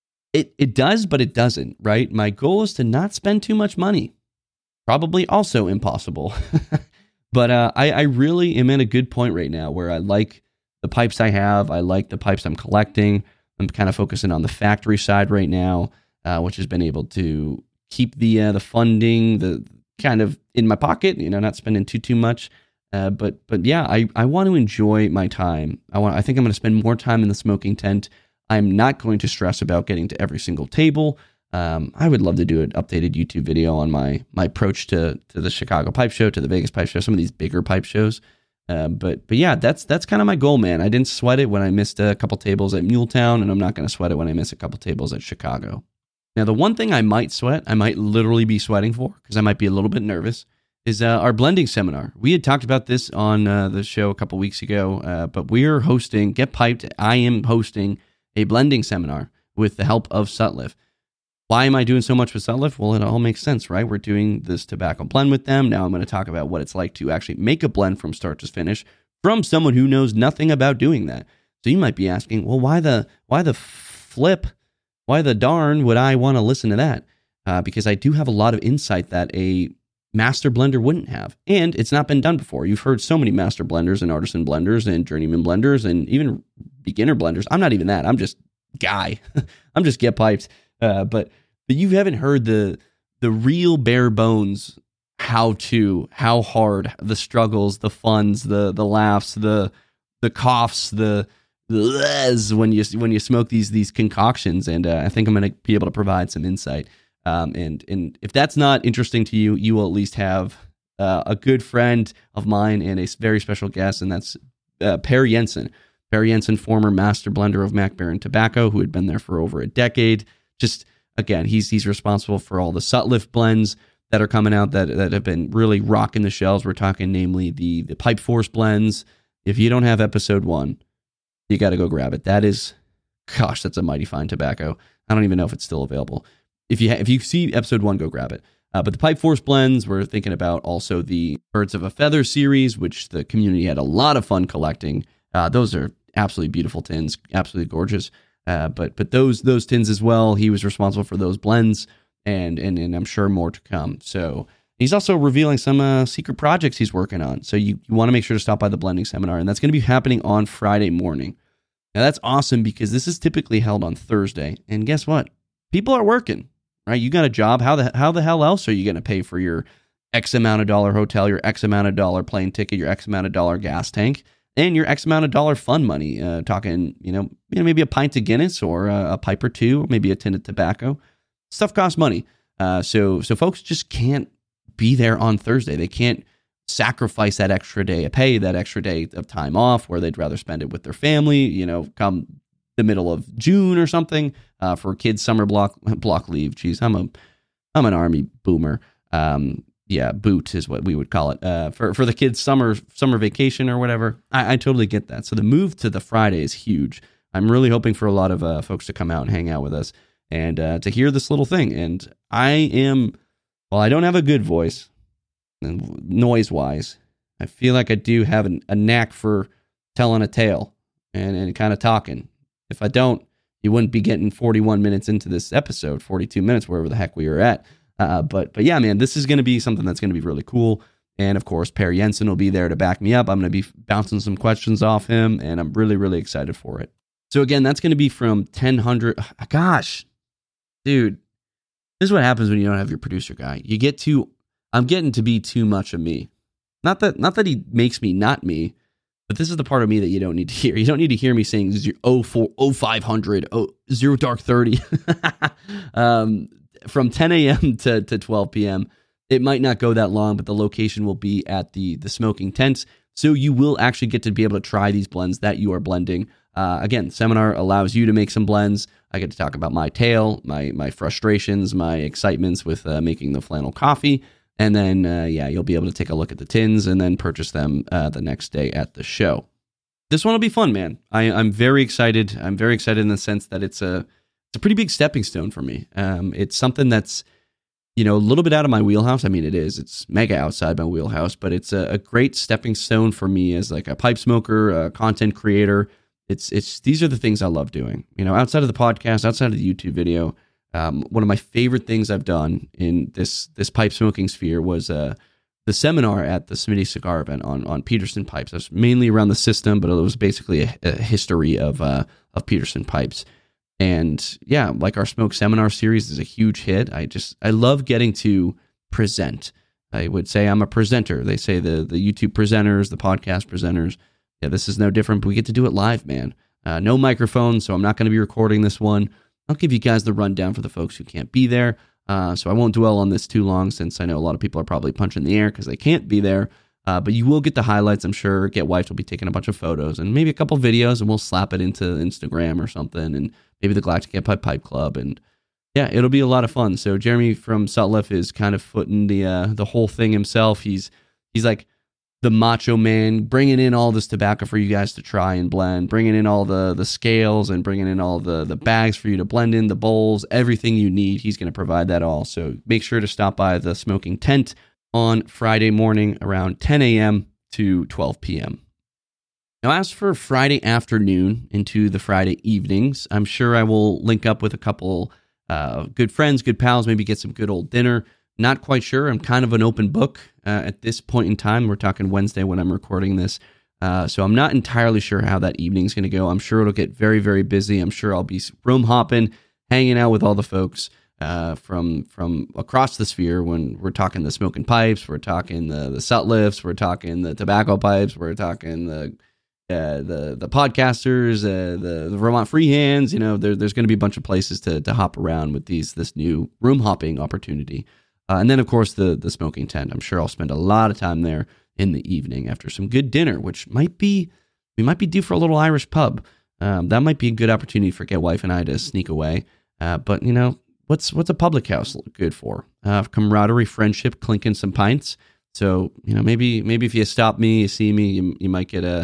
Speaker 1: It it does, but it doesn't, right? My goal is to not spend too much money. Probably also impossible. But uh, I, I really am at a good point right now where I like the pipes I have. I like the pipes I'm collecting. I'm kind of focusing on the factory side right now, uh, which has been able to keep the uh, the funding, the kind of in my pocket, you know, not spending too, too much. Uh, but but yeah, I, I want to enjoy my time. I want. I think I'm going to spend more time in the smoking tent. I'm not going to stress about getting to every single table. Um, I would love to do an updated YouTube video on my my approach to to the Chicago Pipe Show, to the Vegas Pipe Show, some of these bigger pipe shows. Uh, but but yeah, that's that's kind of my goal, man. I didn't sweat it when I missed a couple tables at Muletown, and I'm not going to sweat it when I miss a couple tables at Chicago. Now, the one thing I might sweat, I might literally be sweating for, because I might be a little bit nervous, is uh, our blending seminar. We had talked about this on uh, the show a couple weeks ago, uh, but we are hosting, Get Piped, I am hosting a blending seminar with the help of Sutliff. Why am I doing so much with Sutliff? Well, it all makes sense, right? We're doing this tobacco blend with them. Now I'm going to talk about what it's like to actually make a blend from start to finish from someone who knows nothing about doing that. So you might be asking, well, why the why the flip? Why the darn would I want to listen to that? Uh, because I do have a lot of insight that a master blender wouldn't have. And it's not been done before. You've heard so many master blenders and artisan blenders and journeyman blenders and even beginner blenders. I'm not even that. I'm just guy. I'm just Get Piped. Uh, but but you haven't heard the the real bare bones how to, how hard, the struggles, the funs, the the laughs, the the coughs, the the when you when you smoke these these concoctions. And uh, I think I'm going to be able to provide some insight. Um, and and if that's not interesting to you, you will at least have uh, a good friend of mine and a very special guest, and that's uh, Per Jensen. Per Jensen, former master blender of Mac Baren Tobacco, who had been there for over a decade. Just, again, he's he's responsible for all the Sutliff blends that are coming out that, that have been really rocking the shelves. We're talking namely the, the Pipe Force blends. If you don't have episode one, you got to go grab it. That is gosh, that's a mighty fine tobacco. I don't even know if it's still available. If you ha- if you see episode one, go grab it. Uh, but the Pipe Force blends, we're thinking about also the Birds of a Feather series, which the community had a lot of fun collecting. Uh, those are absolutely beautiful tins, absolutely gorgeous. Uh, but but those those tins as well, he was responsible for those blends, and and and I'm sure more to come. So he's also revealing some uh, secret projects he's working on. So you, you want to make sure to stop by the blending seminar, and that's going to be happening on Friday morning. Now that's awesome because this is typically held on Thursday, and guess what? People are working. Right, you got a job. How the how the hell else are you going to pay for your X amount of dollar hotel, your X amount of dollar plane ticket, your X amount of dollar gas tank, and your X amount of dollar fun money? Uh, talking, you know, you know, maybe a pint of Guinness or a, a pipe or two, or maybe a tin of tobacco. Stuff costs money. Uh, so so folks just can't be there on Thursday. They can't sacrifice that extra day of pay, that extra day of time off, where they'd rather spend it with their family. You know, come the middle of June or something uh, for kids' summer block block leave. Geez, I'm a I'm an Army boomer. Um, yeah, boot is what we would call it uh, for for the kids' summer summer vacation or whatever. I, I totally get that. So the move to the Friday is huge. I'm really hoping for a lot of uh, folks to come out and hang out with us and uh, to hear this little thing. And I am, well, I don't have a good voice, noise wise. I feel like I do have an, a knack for telling a tale and, and kind of talking. If I don't, you wouldn't be getting forty-one minutes into this episode, forty-two minutes, wherever the heck we were at. Uh, but but yeah, man, this is going to be something that's going to be really cool. And of course, Per Jensen will be there to back me up. I'm going to be bouncing some questions off him, and I'm really, really excited for it. So again, that's going to be from ten hundred. Gosh, dude, this is what happens when you don't have your producer guy. You get too, I'm getting to be too much of me. Not that, not that he makes me not me. But this is the part of me that you don't need to hear. You don't need to hear me saying oh four, oh five hundred, oh, zero dark thirty um, from ten a.m. to, to twelve p.m. It might not go that long, but the location will be at the, the smoking tents. So you will actually get to be able to try these blends that you are blending. Uh, again, the seminar allows you to make some blends. I get to talk about my tale, my my frustrations, my excitements with uh, making the flannel coffee. And then, uh, yeah, you'll be able to take a look at the tins and then purchase them uh, the next day at the show. This one will be fun, man. I, I'm very excited. I'm very excited in the sense that it's a it's a pretty big stepping stone for me. Um, it's something that's, you know, a little bit out of my wheelhouse. I mean, it is. It's mega outside my wheelhouse, but it's a, a great stepping stone for me as like a pipe smoker, a content creator. It's it's these are the things I love doing. You know, outside of the podcast, outside of the YouTube video. Um, one of my favorite things I've done in this this pipe smoking sphere was uh, the seminar at the Smitty Cigar event on on Peterson pipes. It was mainly around the system, but it was basically a, a history of uh, of Peterson pipes. And yeah, like our smoke seminar series is a huge hit. I just I love getting to present. I would say I'm a presenter. They say the the YouTube presenters, the podcast presenters. Yeah, this is no different. But we get to do it live, man. Uh, no microphone, so I'm not going to be recording this one. I'll give you guys the rundown for the folks who can't be there. Uh, so I won't dwell on this too long since I know a lot of people are probably punching the air because they can't be there. Uh, but you will get the highlights, I'm sure. Get Wife will be taking a bunch of photos and maybe a couple videos, and we'll slap it into Instagram or something, and maybe the Galactic Empire Pipe Club. And yeah, it'll be a lot of fun. So Jeremy from Sutliff is kind of footing the uh, the whole thing himself. He's he's like the macho man, bringing in all this tobacco for you guys to try and blend, bringing in all the the scales and bringing in all the, the bags for you to blend in, the bowls, everything you need. He's going to provide that all. So make sure to stop by the smoking tent on Friday morning around ten a.m. to twelve p.m. Now, as for Friday afternoon into the Friday evenings, I'm sure I will link up with a couple uh, good friends, good pals, maybe get some good old dinner. Not quite sure. I'm kind of an open book uh, at this point in time. We're talking Wednesday when I'm recording this. Uh, so I'm not entirely sure how that evening's going to go. I'm sure it'll get very, very busy. I'm sure I'll be room hopping, hanging out with all the folks uh, from from across the sphere when we're talking the smoking pipes, we're talking the, the Sutlifts, we're talking the tobacco pipes, we're talking the uh, the the podcasters, uh, the, the Vermont Freehands. You know, there, there's going to be a bunch of places to to hop around with these this new room hopping opportunity. Uh, and then, of course, the the smoking tent. I'm sure I'll spend a lot of time there in the evening after some good dinner, which might be, we might be due for a little Irish pub. Um, that might be a good opportunity for Get Wife and I to sneak away. Uh, but, you know, what's what's a public house good for? Uh, camaraderie, friendship, clinking some pints. So, you know, maybe maybe if you stop me, you see me, you, you might get a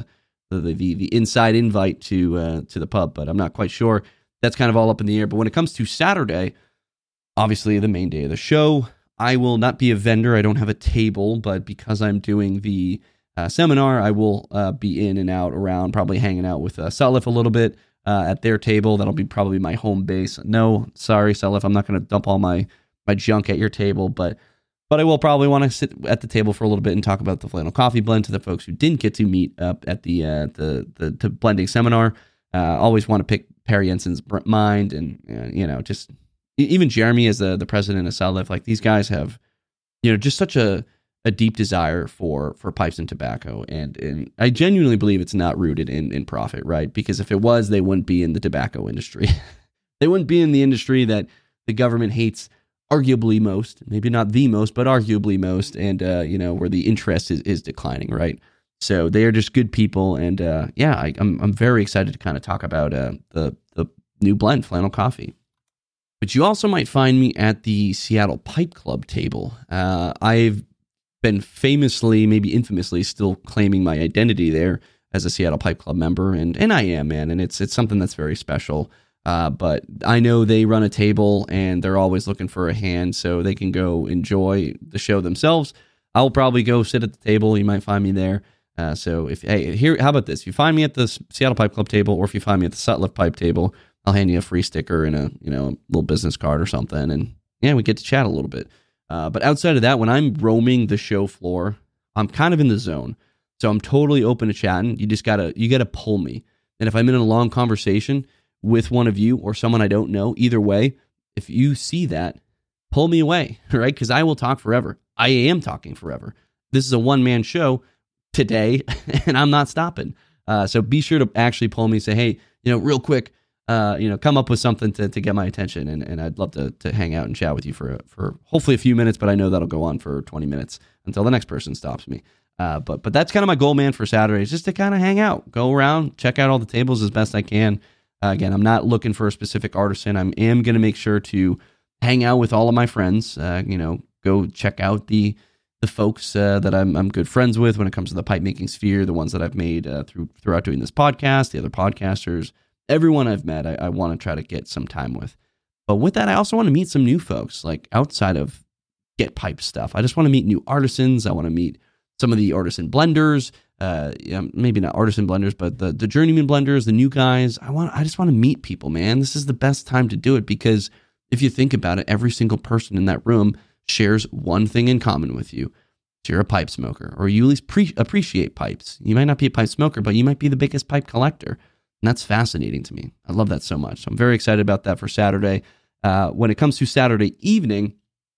Speaker 1: the the, the inside invite to uh, to the pub, but I'm not quite sure. That's kind of all up in the air. But when it comes to Saturday, obviously the main day of the show, I will not be a vendor. I don't have a table, but because I'm doing the uh, seminar, I will uh, be in and out around, probably hanging out with uh, Sutliff a little bit uh, at their table. That'll be probably my home base. No, sorry, Sutliff, I'm not going to dump all my my junk at your table, but but I will probably want to sit at the table for a little bit and talk about the Flannel Coffee Blend to the folks who didn't get to meet up at the uh, the, the the blending seminar. Uh, always want to pick Perry Jensen's mind, and uh, you know, just even Jeremy as the the president of Sutliff. Like, these guys have, you know, just such a a deep desire for for pipes and tobacco, and and I genuinely believe it's not rooted in in profit, right? Because if it was, they wouldn't be in the tobacco industry. They wouldn't be in the industry that the government hates arguably most, maybe not the most, but arguably most, and uh, you know, where the interest is, is declining, right? So they are just good people, and uh, yeah, I, I'm I'm very excited to kind of talk about uh, the the new blend, Flannel Coffee. But you also might find me at the Seattle Pipe Club table. Uh, I've been famously, maybe infamously, still claiming my identity there as a Seattle Pipe Club member, and and I am, man, and it's it's something that's very special. Uh, but I know they run a table and they're always looking for a hand, so they can go enjoy the show themselves. I'll probably go sit at the table. You might find me there. Uh, so if hey, here, how about this? If you find me at the Seattle Pipe Club table, or if you find me at the Sutliff Pipe table, I'll hand you a free sticker and a you know a little business card or something, and yeah, we get to chat a little bit. Uh, but outside of that, when I'm roaming the show floor, I'm kind of in the zone, so I'm totally open to chatting. You just gotta you gotta pull me, and if I'm in a long conversation with one of you or someone I don't know, either way, if you see that, pull me away, right? Because I will talk forever. I am talking forever. This is a one-man show today, and I'm not stopping. Uh, so be sure to actually pull me, say, hey, you know, real quick, uh, you know, come up with something to, to get my attention, and, and I'd love to to hang out and chat with you for for hopefully a few minutes, but I know that'll go on for twenty minutes until the next person stops me. Uh, but but that's kind of my goal, man, for Saturday, is just to kind of hang out, go around, check out all the tables as best I can. Uh, again, I'm not looking for a specific artisan. I am going to make sure to hang out with all of my friends. Uh, you know, go check out the the folks uh, that I'm I'm good friends with when it comes to the pipe making sphere. The ones that I've made uh, through throughout doing this podcast, the other podcasters, everyone I've met, I, I want to try to get some time with. But with that, I also want to meet some new folks, like outside of Get Pipe stuff. I just want to meet new artisans. I want to meet some of the artisan blenders. Uh, yeah, maybe not artisan blenders, but the, the journeyman blenders, the new guys. I want, I just want to meet people, man. This is the best time to do it, because if you think about it, every single person in that room shares one thing in common with you. You're a pipe smoker, or you at least pre- appreciate pipes. You might not be a pipe smoker, but you might be the biggest pipe collector. And that's fascinating to me. I love that so much. So I'm very excited about that for Saturday. Uh, when it comes to Saturday evening,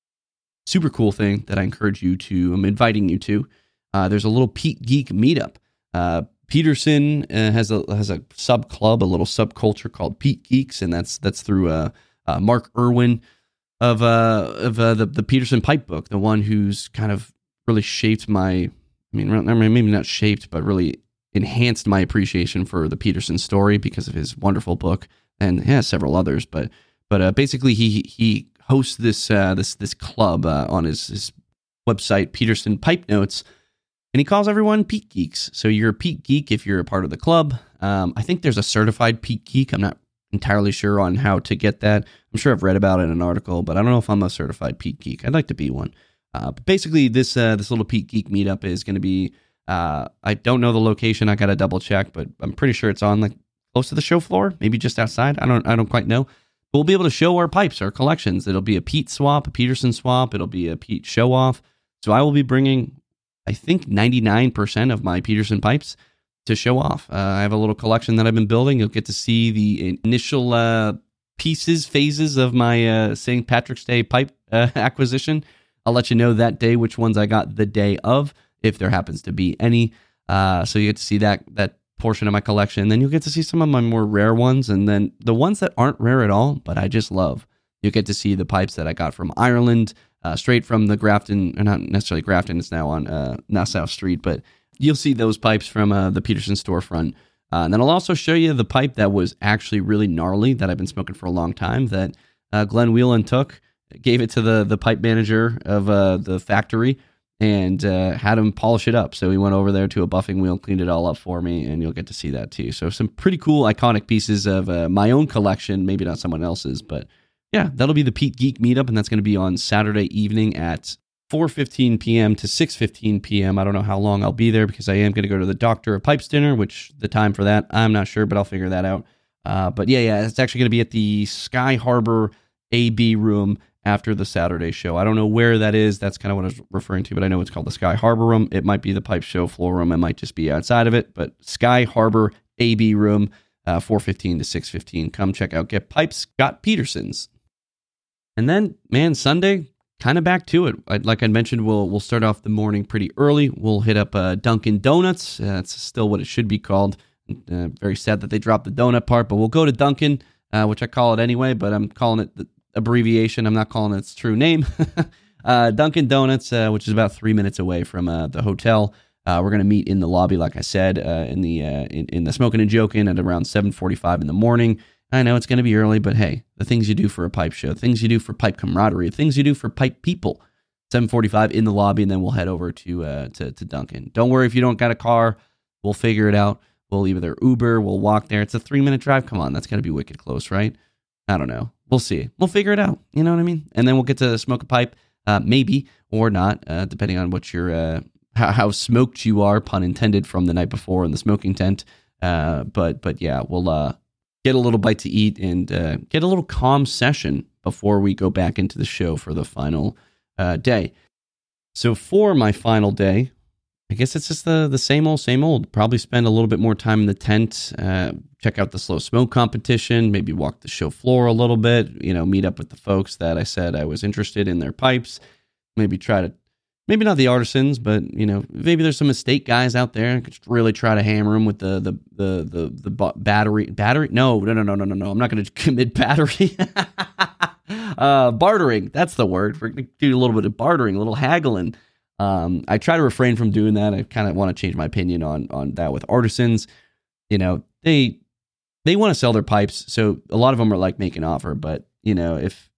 Speaker 1: super cool thing that I encourage you to, I'm inviting you to. Uh, there's a little Pete Geek meetup. Uh, Peterson uh, has a has a sub club, a little subculture called Pete Geeks, and that's that's through uh, uh, Mark Irwin of uh, of uh, the the Peterson Pipe Book, the one who's kind of really shaped my, I mean, maybe not shaped, but really enhanced my appreciation for the Peterson story because of his wonderful book, and yeah, several others. But but uh, basically, he he hosts this uh, this this club uh, on his, his website, Peterson Pipe Notes. And he calls everyone Pete Geeks. So you're a Pete Geek if you're a part of the club. Um, I think there's a certified Pete Geek. I'm not entirely sure on how to get that. I'm sure I've read about it in an article, but I don't know if I'm a certified Pete Geek. I'd like to be one. Uh, but basically, this uh, this little Pete Geek meetup is going to be, uh, I don't know the location. I got to double check, but I'm pretty sure it's on like close to the show floor, maybe just outside. I don't I don't quite know. But we'll be able to show our pipes, our collections. It'll be a Pete swap, a Peterson swap. It'll be a Pete show off. So I will be bringing, I think, ninety-nine percent of my Peterson pipes to show off. Uh, I have a little collection that I've been building. You'll get to see the initial uh, pieces, phases of my uh, Saint Patrick's Day pipe uh, acquisition. I'll let you know that day which ones I got the day of, if there happens to be any. Uh, so you get to see that that portion of my collection. And then you'll get to see some of my more rare ones. And then the ones that aren't rare at all, but I just love. You'll get to see the pipes that I got from Ireland, uh, straight from the Grafton, or not necessarily Grafton, it's now on uh, Nassau Street, but you'll see those pipes from uh, the Peterson storefront. Uh, and then I'll also show you the pipe that was actually really gnarly that I've been smoking for a long time that uh, Glenn Whelan took, gave it to the the pipe manager of uh, the factory, and uh, had him polish it up. So he went over there to a buffing wheel, cleaned it all up for me, and you'll get to see that too. So some pretty cool, iconic pieces of uh, my own collection, maybe not someone else's, but yeah, that'll be the Pete Geek meetup, and that's going to be on Saturday evening at four fifteen p.m. to six fifteen p.m. I don't know how long I'll be there because I am going to go to the Doctor of Pipes dinner, which the time for that, I'm not sure, but I'll figure that out. Uh, but yeah, yeah, it's actually going to be at the Sky Harbor A B room after the Saturday show. I don't know where that is. That's kind of what I was referring to, but I know it's called the Sky Harbor room. It might be the Pipe Show floor room. It might just be outside of it, but Sky Harbor A B room, uh, four fifteen to six fifteen. Come check out Get Pipes, Scott Peterson's. And then, man, Sunday, kind of back to it. I, like I mentioned, we'll we'll start off the morning pretty early. We'll hit up uh, Dunkin' Donuts. Uh, it's still what it should be called. Uh, very sad that they dropped the donut part, but we'll go to Dunkin', uh, which I call it anyway, but I'm calling it the abbreviation. I'm not calling it its true name. uh, Dunkin' Donuts, uh, which is about three minutes away from uh, the hotel. Uh, we're going to meet in the lobby, like I said, uh, in the uh, in, in the Smoking and Joking at around seven forty-five in the morning. I know it's going to be early, but hey, the things you do for a pipe show, things you do for pipe camaraderie, things you do for pipe people. seven forty-five in the lobby, and then we'll head over to uh, to, to Dunkin'. Don't worry if you don't got a car. We'll figure it out. We'll either Uber, we'll walk there. It's a three-minute drive. Come on, that's got to be wicked close, right? I don't know. We'll see. We'll figure it out. You know what I mean? And then we'll get to smoke a pipe, uh, maybe, or not, uh, depending on what your uh, how, how smoked you are, pun intended, from the night before in the smoking tent. Uh, but but yeah, we'll uh, get a little bite to eat and uh, get a little calm session before we go back into the show for the final uh, day. So for my final day, I guess it's just the, the same old, same old. Probably spend a little bit more time in the tent, uh, check out the slow smoke competition, maybe walk the show floor a little bit, you know, meet up with the folks that I said I was interested in their pipes, maybe try to, maybe not the artisans, but, you know, maybe there's some estate guys out there. I could just really try to hammer them with the, the, the, the, the battery, battery? No, no, no, no, no, no, no. I'm not going to commit battery. uh, bartering. That's the word. We're going to do a little bit of bartering, a little haggling. Um, I try to refrain from doing that. I kind of want to change my opinion on on that with artisans. You know, they they want to sell their pipes, so a lot of them are like make an offer. But you know, if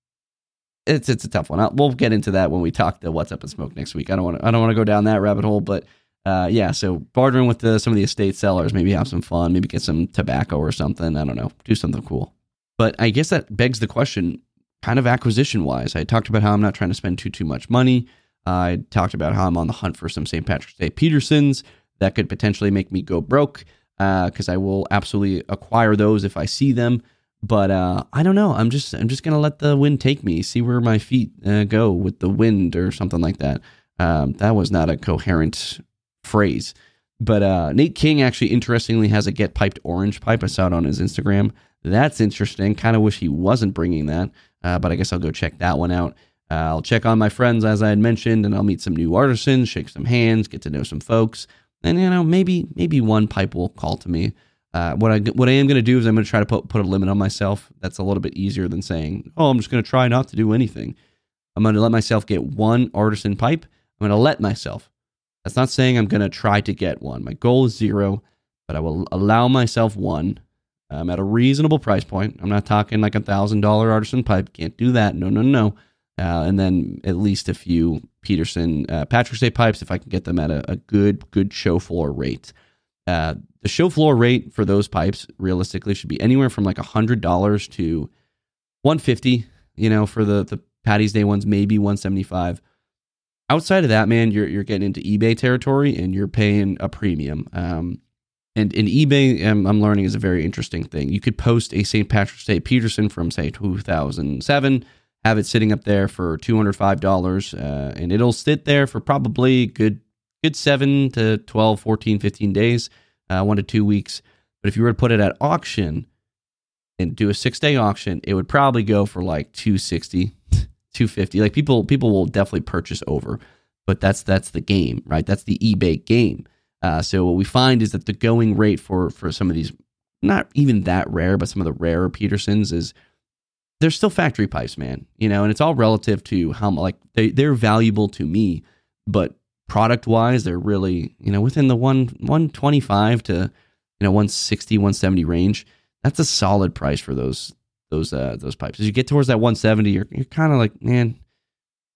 Speaker 1: it's it's a tough one, I'll, we'll get into that when we talk to What's Up in Smoke next week. I don't want to I don't want to go down that rabbit hole, but uh, yeah. So bartering with the, some of the estate sellers, maybe have some fun, maybe get some tobacco or something. I don't know, do something cool. But I guess that begs the question, kind of acquisition wise. I talked about how I'm not trying to spend too too much money. I talked about how I'm on the hunt for some Saint Patrick's Day Petersons that could potentially make me go broke, because uh, I will absolutely acquire those if I see them. But uh, I don't know. I'm just I'm just gonna let the wind take me, see where my feet uh, go with the wind or something like that. Um, that was not a coherent phrase. But uh, Nate King actually, interestingly, has a Get Piped Orange pipe. I saw it on his Instagram. That's interesting. Kind of wish he wasn't bringing that, uh, but I guess I'll go check that one out. Uh, I'll check on my friends, as I had mentioned, and I'll meet some new artisans, shake some hands, get to know some folks, and you know, maybe maybe one pipe will call to me. Uh, what I what I am going to do is I'm going to try to put put a limit on myself. That's a little bit easier than saying, "Oh, I'm just going to try not to do anything." I'm going to let myself get one artisan pipe. I'm going to let myself. That's not saying I'm going to try to get one. My goal is zero, but I will allow myself one um, at a reasonable price point. I'm not talking like a thousand dollar artisan pipe. Can't do that. No, no, no. Uh, and then at least a few Peterson uh, Patrick's Day pipes if I can get them at a, a good good show floor rate. Uh, the show floor rate for those pipes realistically should be anywhere from like one hundred dollars to one hundred fifty dollars, you know, for the, the Patty's Day ones, maybe one hundred seventy-five dollars. Outside of that, man, you're you're getting into eBay territory and you're paying a premium. Um, and in eBay, um, I'm learning, is a very interesting thing. You could post a Saint Patrick's Day Peterson from, say, two thousand seven, have it sitting up there for two hundred five dollars, uh, and it'll sit there for probably good good seven to twelve, fourteen, fifteen days, uh, one to two weeks. But if you were to put it at auction and do a six-day auction, it would probably go for like two sixty, two fifty. Like people people will definitely purchase over, but that's that's the game, right? That's the eBay game. Uh, so what we find is that the going rate for, for some of these, not even that rare, but some of the rarer Petersons is, they're still factory pipes, man, you know, and it's all relative to how, like, they, they're valuable to me, but product wise, they're really, you know, within the one, one twenty-five to, you know, one sixty, one seventy range. That's a solid price for those, those, uh, those pipes. As you get towards that one seventy, you're, you're kind of like, man,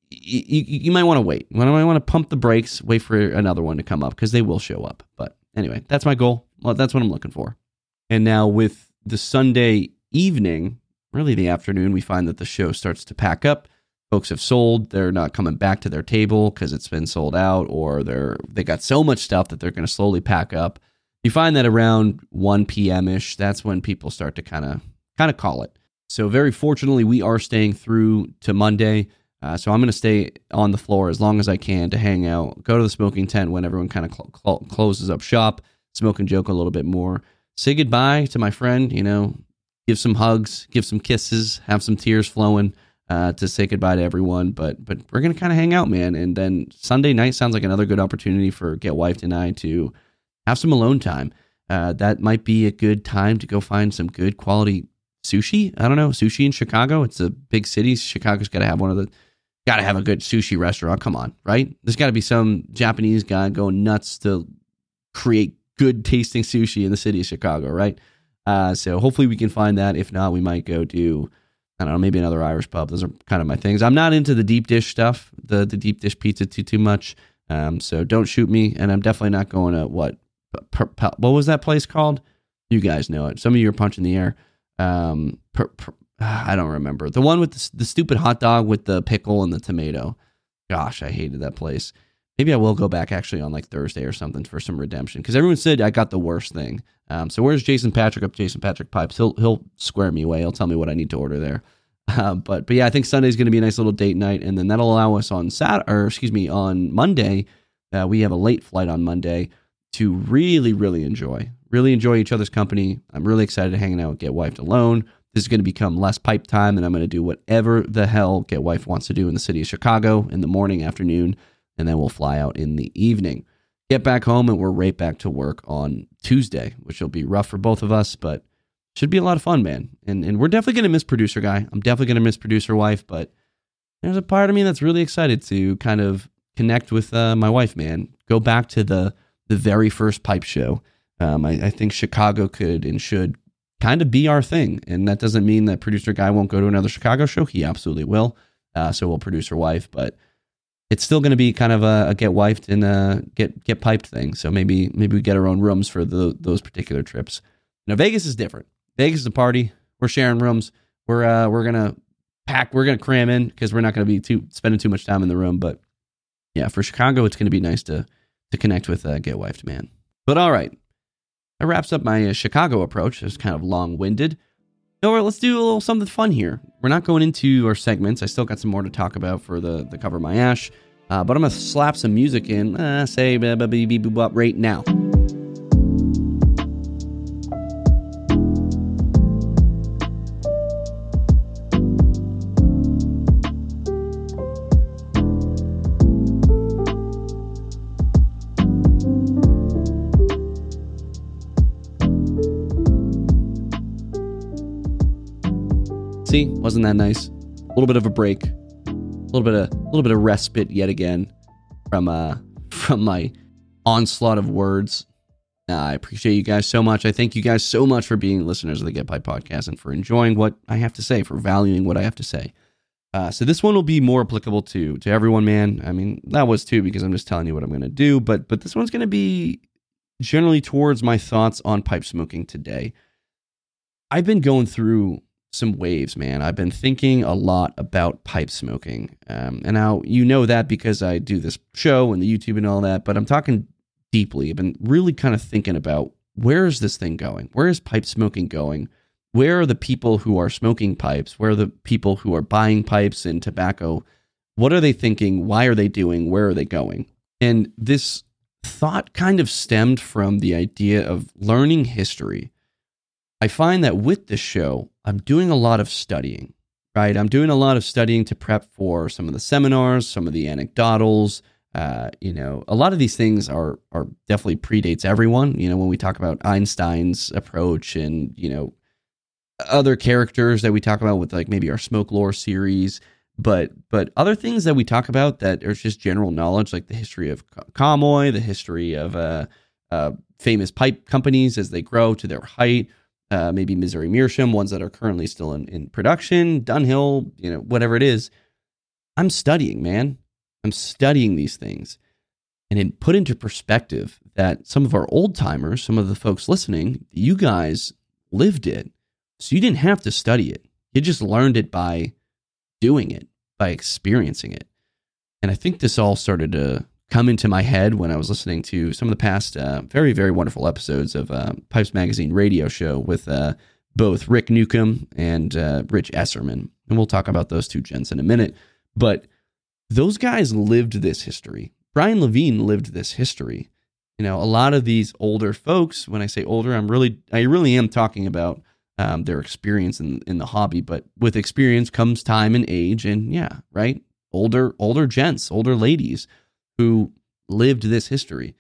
Speaker 1: you, you, you might want to wait. You might want to pump the brakes, wait for another one to come up because they will show up. But anyway, that's my goal. Well, that's what I'm looking for. And now with the Sunday evening, really the afternoon, we find that the show starts to pack up. Folks have sold. They're not coming back to their table because it's been sold out, or they're they got so much stuff that they're going to slowly pack up. You find that around one p.m.-ish, that's when people start to kind of kind of call it. So very fortunately, we are staying through to Monday. Uh, so I'm going to stay on the floor as long as I can to hang out, go to the smoking tent when everyone kind of cl- cl- closes up shop, smoke and joke a little bit more, say goodbye to my friend, you know, give some hugs, give some kisses, have some tears flowing. Uh, to say goodbye to everyone, but but we're going to kind of hang out, man. And then Sunday night sounds like another good opportunity for Get Wifed and I to have some alone time. Uh, that might be a good time to go find some good quality sushi. I don't know, sushi in Chicago. It's a big city. Chicago's got to have one of the, got to have a good sushi restaurant. Come on, right? There's got to be some Japanese guy going nuts to create good tasting sushi in the city of Chicago, right? Uh, so hopefully we can find that. If not, we might go do, I don't know, maybe another Irish pub. Those are kind of my things. I'm not into the deep dish stuff, the the deep dish pizza too too much. Um, so don't shoot me. And I'm definitely not going to what, per, per, what was that place called? You guys know it. Some of you are punching the air. Um, per, per, I don't remember. The one with the, the stupid hot dog with the pickle and the tomato. Gosh, I hated that place. Maybe I will go back actually on like Thursday or something for some redemption, because everyone said I got the worst thing. Um, so where's Jason Patrick up Jason Patrick Pipes? He'll he'll square me away. He'll tell me what I need to order there. Uh, but but yeah, I think Sunday's going to be a nice little date night, and then that'll allow us on Sat or excuse me on Monday. Uh, we have a late flight on Monday to really really enjoy really enjoy each other's company. I'm really excited to hang out, Get Wifed alone. This is going to become less pipe time, and I'm going to do whatever the hell Get Wife wants to do in the city of Chicago in the morning, afternoon. And then we'll fly out in the evening. Get back home, and we're right back to work on Tuesday, which will be rough for both of us, but should be a lot of fun, man. And and we're definitely going to miss producer guy. I'm definitely going to miss producer wife, but there's a part of me that's really excited to kind of connect with uh, my wife, man. Go back to the the very first pipe show. Um, I, I think Chicago could and should kind of be our thing. And that doesn't mean that producer guy won't go to another Chicago show. He absolutely will. Uh, so will producer wife, but it's still going to be kind of a, a get wifed and a get get piped thing. So maybe maybe we get our own rooms for the, those particular trips. Now Vegas is different. Vegas is a party. We're sharing rooms. We're uh, we're gonna pack. We're gonna cram in because we're not gonna be too spending too much time in the room. But yeah, for Chicago, it's gonna be nice to to connect with uh, Get Wifed, man. But all right, that wraps up my uh, Chicago approach. It was kind of long winded. No, let's do a little something fun here. We're not going into our segments. I still got some more to talk about for the, the Cover My Ash. Uh, but I'm going to slap some music in, uh, say, right now. See, wasn't that nice? A little bit of a break, a little bit of a little bit of respite yet again from uh from my onslaught of words. Uh, I appreciate you guys so much. I thank you guys so much for being listeners of the Get Pipe podcast and for enjoying what I have to say, for valuing what I have to say. Uh, so this one will be more applicable to to everyone, man. I mean, that was too because I'm just telling you what I'm going to do. But but this one's going to be generally towards my thoughts on pipe smoking today. I've been going through some waves, man. I've been thinking a lot about pipe smoking. Um, and now you know that because I do this show and the YouTube and all that, but I'm talking deeply. I've been really kind of thinking about where is this thing going? Where is pipe smoking going? Where are the people who are smoking pipes? Where are the people who are buying pipes and tobacco? What are they thinking? Why are they doing? Where are they going? And this thought kind of stemmed from the idea of learning history. I find that with this show, I'm doing a lot of studying, right? I'm doing a lot of studying to prep for some of the seminars, some of the anecdotals. Uh, you know, a lot of these things are are definitely predates everyone. You know, when we talk about Einstein's approach and, you know, other characters that we talk about with like maybe our smoke lore series, but but other things that we talk about that are just general knowledge, like the history of Comoy, the history of uh, uh, famous pipe companies as they grow to their height. Uh, maybe Missouri Meerschaum, ones that are currently still in, in production, Dunhill, you know, whatever it is. I'm studying, man. I'm studying these things. And it put into perspective that some of our old timers, some of the folks listening, you guys lived it. So you didn't have to study it. You just learned it by doing it, by experiencing it. And I think this all started to come into my head when I was listening to some of the past uh, very, very wonderful episodes of uh, Pipes Magazine radio show with uh, both Rick Newcomb and uh, Rich Esserman. And we'll talk about those two gents in a minute. But those guys lived this history. Brian Levine lived this history. You know, a lot of these older folks, when I say older, I'm really, I really am talking about um, their experience in, in the hobby. But with experience comes time and age, and yeah, right? Older, older gents, older ladies who lived this history.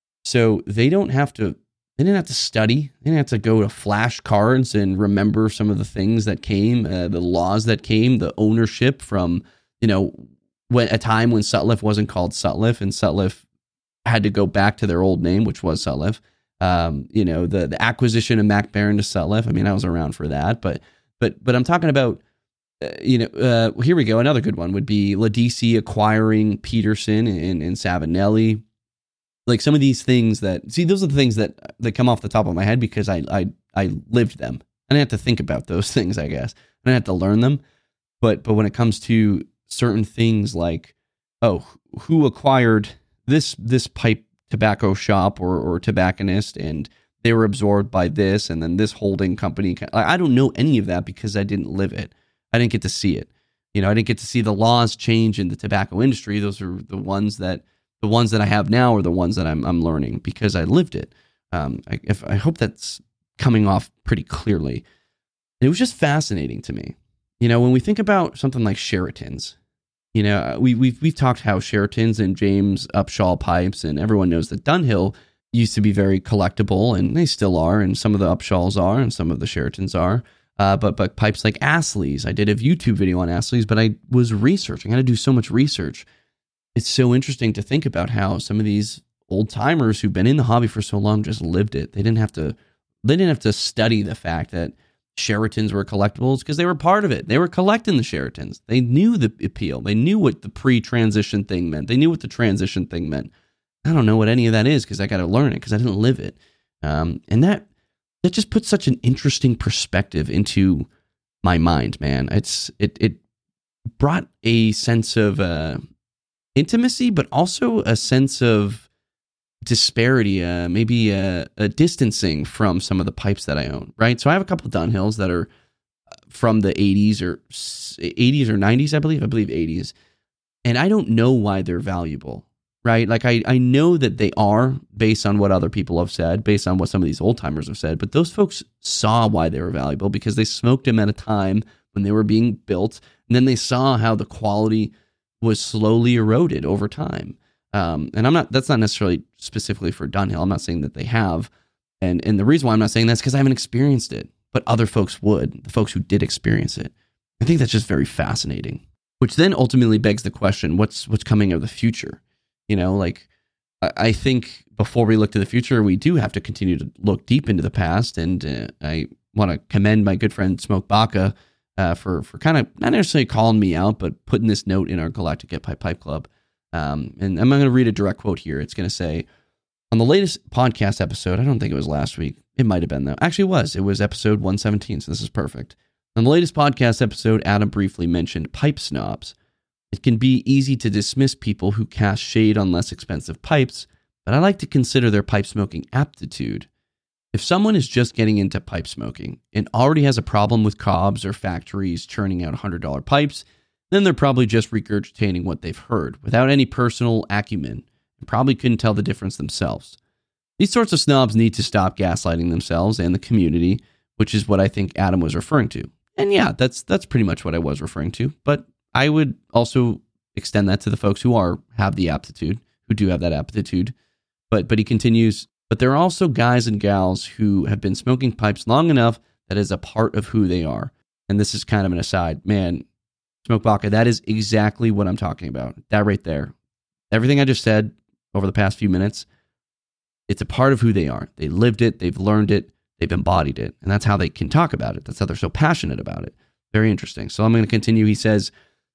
Speaker 1: So they don't have to, they didn't have to study. They didn't have to go to flashcards and remember some of the things that came, uh, the laws that came, the ownership from, you know, when a time when Sutliff wasn't called Sutliff and Sutliff had to go back to their old name, which was Sutliff. Um, you know, the the acquisition of Mac Baren to Sutliff. I mean, I was around for that, but but but I'm talking about, uh, you know, uh, here we go. Another good one would be Ladisi acquiring Peterson and, and Savinelli. Like some of these things that, see, those are the things that that come off the top of my head because I I I lived them. I didn't have to think about those things, I guess. I didn't have to learn them. But but when it comes to certain things like, oh, who acquired this this pipe tobacco shop or, or tobacconist, and they were absorbed by this, and then this holding company. I don't know any of that because I didn't live it. I didn't get to see it. You know, I didn't get to see the laws change in the tobacco industry. Those are the ones that the ones that I have now are the ones that I'm I'm learning because I lived it. Um, I, if, I hope that's coming off pretty clearly. And it was just fascinating to me. You know, when we think about something like Sheraton's, you know, we, we've we've talked how Sheraton's and James Upshaw pipes, and everyone knows that Dunhill used to be very collectible, and they still are, and some of the Upshaws are, and some of the Sheratons are. Uh, but but pipes like Astley's, I did a YouTube video on Astley's, but I was researching. I had to do so much research. It's so interesting to think about how some of these old timers who've been in the hobby for so long just lived it. They didn't have to. They didn't have to study the fact that Sheratons were collectibles because they were part of it. They were collecting the Sheratons. They knew the appeal. They knew what the pre-transition thing meant. They knew what the transition thing meant. I don't know what any of that is because I got to learn it because I didn't live it. Um, and that that just puts such an interesting perspective into my mind, man. It's it it brought a sense of uh, intimacy, but also a sense of disparity, uh, maybe a, a distancing from some of the pipes that I own, right? So I have a couple of Dunhills that are from the eighties or eighties or nineties, I believe. I believe eighties. And I don't know why they're valuable, right? Like I, I know that they are based on what other people have said, based on what some of these old timers have said, but those folks saw why they were valuable because they smoked them at a time when they were being built. And then they saw how the quality was slowly eroded over time. Um, and I'm not, that's not necessarily specifically for Dunhill. I'm not saying that they have. And and the reason why I'm not saying that's because I haven't experienced it, but other folks would, the folks who did experience it. I think that's just very fascinating, which then ultimately begs the question, what's, what's coming of the future? You know, like I, I think before we look to the future, we do have to continue to look deep into the past. And uh, I want to commend my good friend Smoke Baca uh, for, for kind of not necessarily calling me out, but putting this note in our Galactic Get Pipe Pipe Club. Um, and I'm going to read a direct quote here. It's going to say, on the latest podcast episode, I don't think it was last week. It might have been, though. Actually, it was. It was episode one seventeen, so this is perfect. On the latest podcast episode, Adam briefly mentioned pipe snobs. It can be easy to dismiss people who cast shade on less expensive pipes, but I like to consider their pipe smoking aptitude. If someone is just getting into pipe smoking and already has a problem with cobs or factories churning out one hundred dollars pipes, then they're probably just regurgitating what they've heard without any personal acumen and probably couldn't tell the difference themselves. These sorts of snobs need to stop gaslighting themselves and the community, which is what I think Adam was referring to. And yeah, that's that's pretty much what I was referring to. But I would also extend that to the folks who are have the aptitude, who do have that aptitude. But but he continues, but there are also guys and gals who have been smoking pipes long enough that is a part of who they are. And this is kind of an aside. Man, Smoke Baca, that is exactly what I'm talking about. That right there. Everything I just said over the past few minutes, it's a part of who they are. They lived it, they've learned it, they've embodied it. And that's how they can talk about it. That's how they're so passionate about it. Very interesting. So I'm going to continue. He says,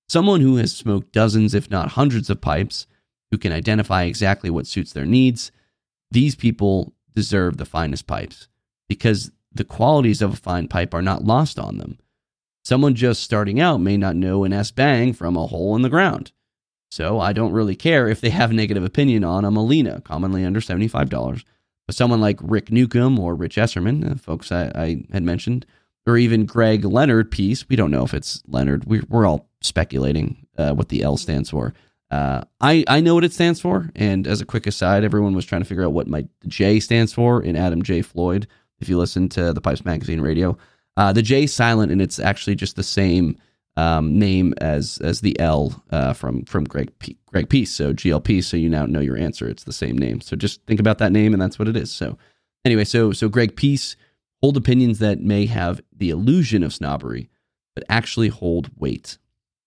Speaker 1: Someone who has smoked dozens, if not hundreds of pipes, who can identify exactly what suits their needs, these people deserve the finest pipes because the qualities of a fine pipe are not lost on them. Someone just starting out may not know an S-Bang from a hole in the ground. So I don't really care if they have a negative opinion on a Molina, commonly under seventy-five dollars. But someone like Rick Newcomb or Rich Esserman, the folks I, I had mentioned, or even Greg Leonard piece, we don't know if it's Leonard. We're, we're all speculating uh, what the L stands for. Uh, I, I know what it stands for. And as a quick aside, everyone was trying to figure out what my J stands for in Adam J. Floyd, if you listen to the Pipes Magazine radio. Uh, the J is silent, and it's actually just the same um, name as as the L uh, from from Greg P- Greg Peace, so G L P. So you now know your answer. It's the same name. So just think about that name, and that's what it is. So anyway, so so Greg Peace hold opinions that may have the illusion of snobbery, but actually hold weight.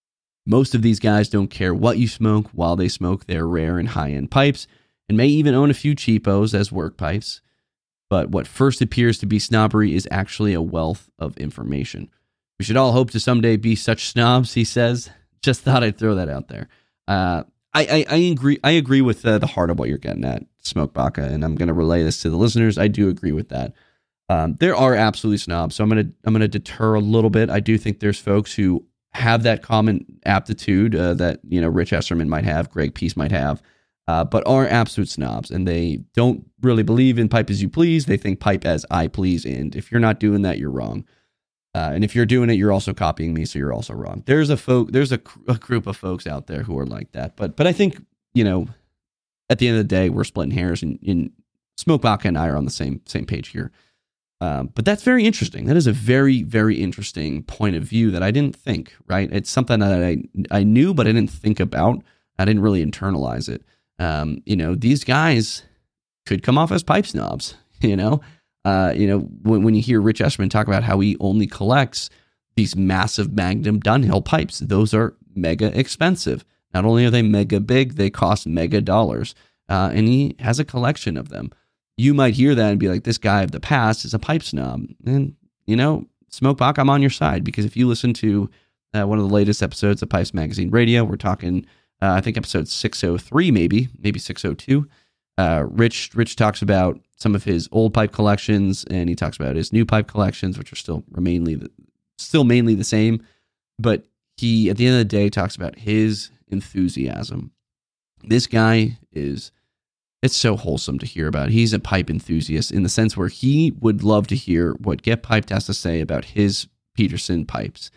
Speaker 1: Most of these guys don't care what you smoke while they smoke their rare and high-end pipes, and may even own a few cheapos as work pipes. But what first appears to be snobbery is actually a wealth of information. We should all hope to someday be such snobs, he says. Just thought I'd throw that out there. Uh, I, I, I agree I agree with uh, the heart of what you're getting at, Smoke Baka, and I'm going to relay this to the listeners. I do agree with that. Um, there are absolutely snobs, so I'm going to I'm going to deter a little bit. I do think there's folks who have that common aptitude uh, that you know Rich Esserman might have, Greg Peace might have, uh, but are absolute snobs, and they don't really believe in pipe as you please. They think pipe as I please, and if you're not doing that, you're wrong. Uh, and if you're doing it, you're also copying me, so you're also wrong. There's a folk, there's a, a group of folks out there who are like that, but but I think you know, at the end of the day, we're splitting hairs, and, and Smoke Baka and I are on the same same page here. Um, but that's very interesting. That is a very, very interesting point of view that I didn't think, right? It's something that I I knew, but I didn't think about. I didn't really internalize it. Um, you know, these guys could come off as pipe snobs, you know? Uh, you know, when, when you hear Rich Esserman talk about how he only collects these massive Magnum Dunhill pipes, those are mega expensive. Not only are they mega big, they cost mega dollars. Uh, and he has a collection of them. You might hear that and be like, this guy of the past is a pipe snob. And, you know, Smoke Baka, I'm on your side, because if you listen to uh, one of the latest episodes of Pipes Magazine Radio, we're talking, uh, I think episode six oh three, maybe, maybe six oh two. Uh, Rich, Rich talks about some of his old pipe collections, and he talks about his new pipe collections, which are still mainly the, still mainly the same. But he, at the end of the day, talks about his enthusiasm. This guy is... It's so wholesome to hear about. He's a pipe enthusiast in the sense where he would love to hear what Get Piped has to say about his Peterson pipes.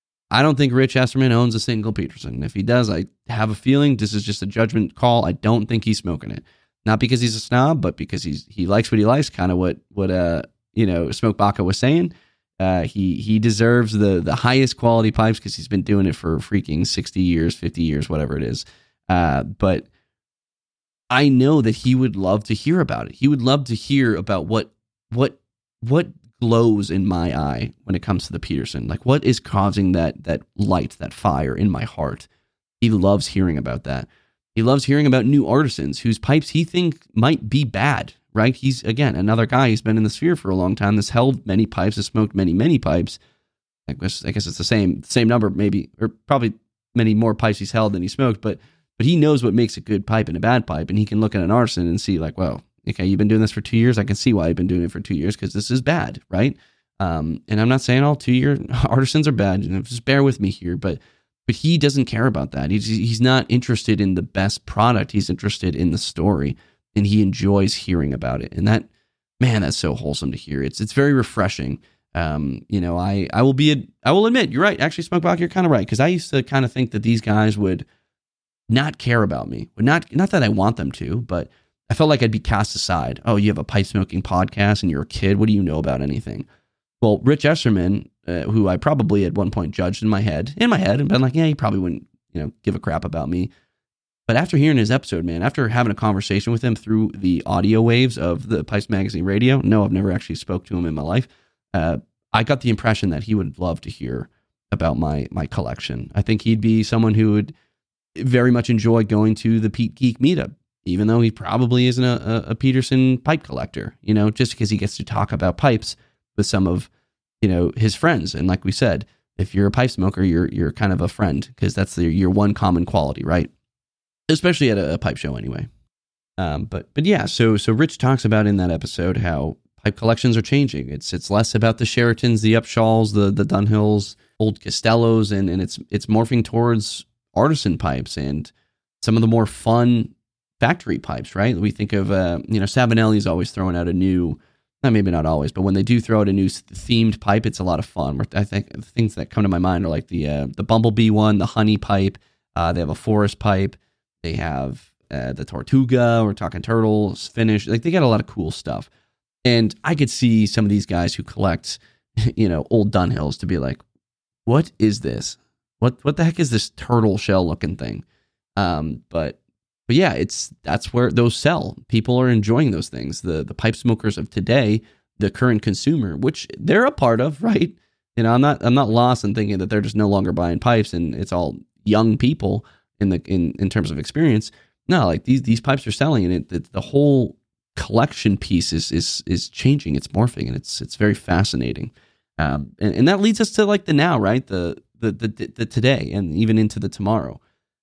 Speaker 1: I don't think Rich Esserman owns a single Peterson. If he does, I have a feeling this is just a judgment call. I don't think he's smoking it. Not because he's a snob, but because he's he likes what he likes, kind of what what uh you know Smoke Baka was saying. Uh, he he deserves the the highest quality pipes because he's been doing it for freaking sixty years, fifty years, whatever it is. Uh, but I know that he would love to hear about it. He would love to hear about what what what glows in my eye when it comes to the Peterson. Like, what is causing that that light, that fire in my heart? He loves hearing about that. He loves hearing about new artisans whose pipes he thinks might be bad, right? He's, again, another guy who's been in the sphere for a long time, that's held many pipes, has smoked many, many pipes. I guess, I guess it's the same same number, maybe, or probably many more pipes he's held than he smoked, but But he knows what makes a good pipe and a bad pipe, and he can look at an artisan and see, like, well, okay, you've been doing this for two years. I can see why you've been doing it for two years because this is bad, right? Um, and I'm not saying all two-year artisans are bad. You know, just bear with me here, but but he doesn't care about that. He's he's not interested in the best product. He's interested in the story, and he enjoys hearing about it. And that, man, that's so wholesome to hear. It's it's very refreshing. Um, you know, I I will be a, I will admit, you're right. Actually, Smoke Baka, you're kind of right, because I used to kind of think that these guys would not care about me. But not not that I want them to, but I felt like I'd be cast aside. Oh, you have a pipe smoking podcast and you're a kid. What do you know about anything? Well, Rich Esserman, uh, who I probably at one point judged in my head, in my head, and been like, yeah, he probably wouldn't, you know, give a crap about me. But after hearing his episode, man, after having a conversation with him through the audio waves of the Pipes Magazine radio, no, I've never actually spoke to him in my life. Uh, I got the impression that he would love to hear about my my collection. I think he'd be someone who would very much enjoy going to the Pete Geek meetup, even though he probably isn't a, a Peterson pipe collector, you know, just because he gets to talk about pipes with some of, you know, his friends. And like we said, If you're a pipe smoker, you're you're kind of a friend because that's the, your one common quality, right? Especially at a, a pipe show, anyway. Um, but but yeah, so so Rich talks about in that episode how pipe collections are changing. It's it's less about the Sheratons, the Upshaws, the the Dunhills, old Costellos, and and it's it's morphing towards artisan pipes and some of the more fun factory pipes, right? We think of uh, you know Savinelli's always throwing out a new. Not maybe not always, but when they do throw out a new themed pipe, it's a lot of fun. I think things that come to my mind are like the uh, the Bumblebee one, the Honey pipe. Uh, they have a Forest pipe. They have uh, the Tortuga. We're talking turtles, Finnish. Like they got a lot of cool stuff. And I could see some of these guys who collect, you know, old Dunhills to be like, "What is this? What what the heck is this turtle shell looking thing?" Um, but. But yeah, it's that's where those sell. People are enjoying those things. The the pipe smokers of today, the current consumer, which they're a part of, right? You know, I'm not I'm not lost in thinking that they're just no longer buying pipes and it's all young people in the in, in terms of experience. No, like these these pipes are selling, and it, it, the whole collection piece is is is changing. It's morphing, and it's it's very fascinating. Um, and, and that leads us to like the now, right? The the the the today, and even into the tomorrow.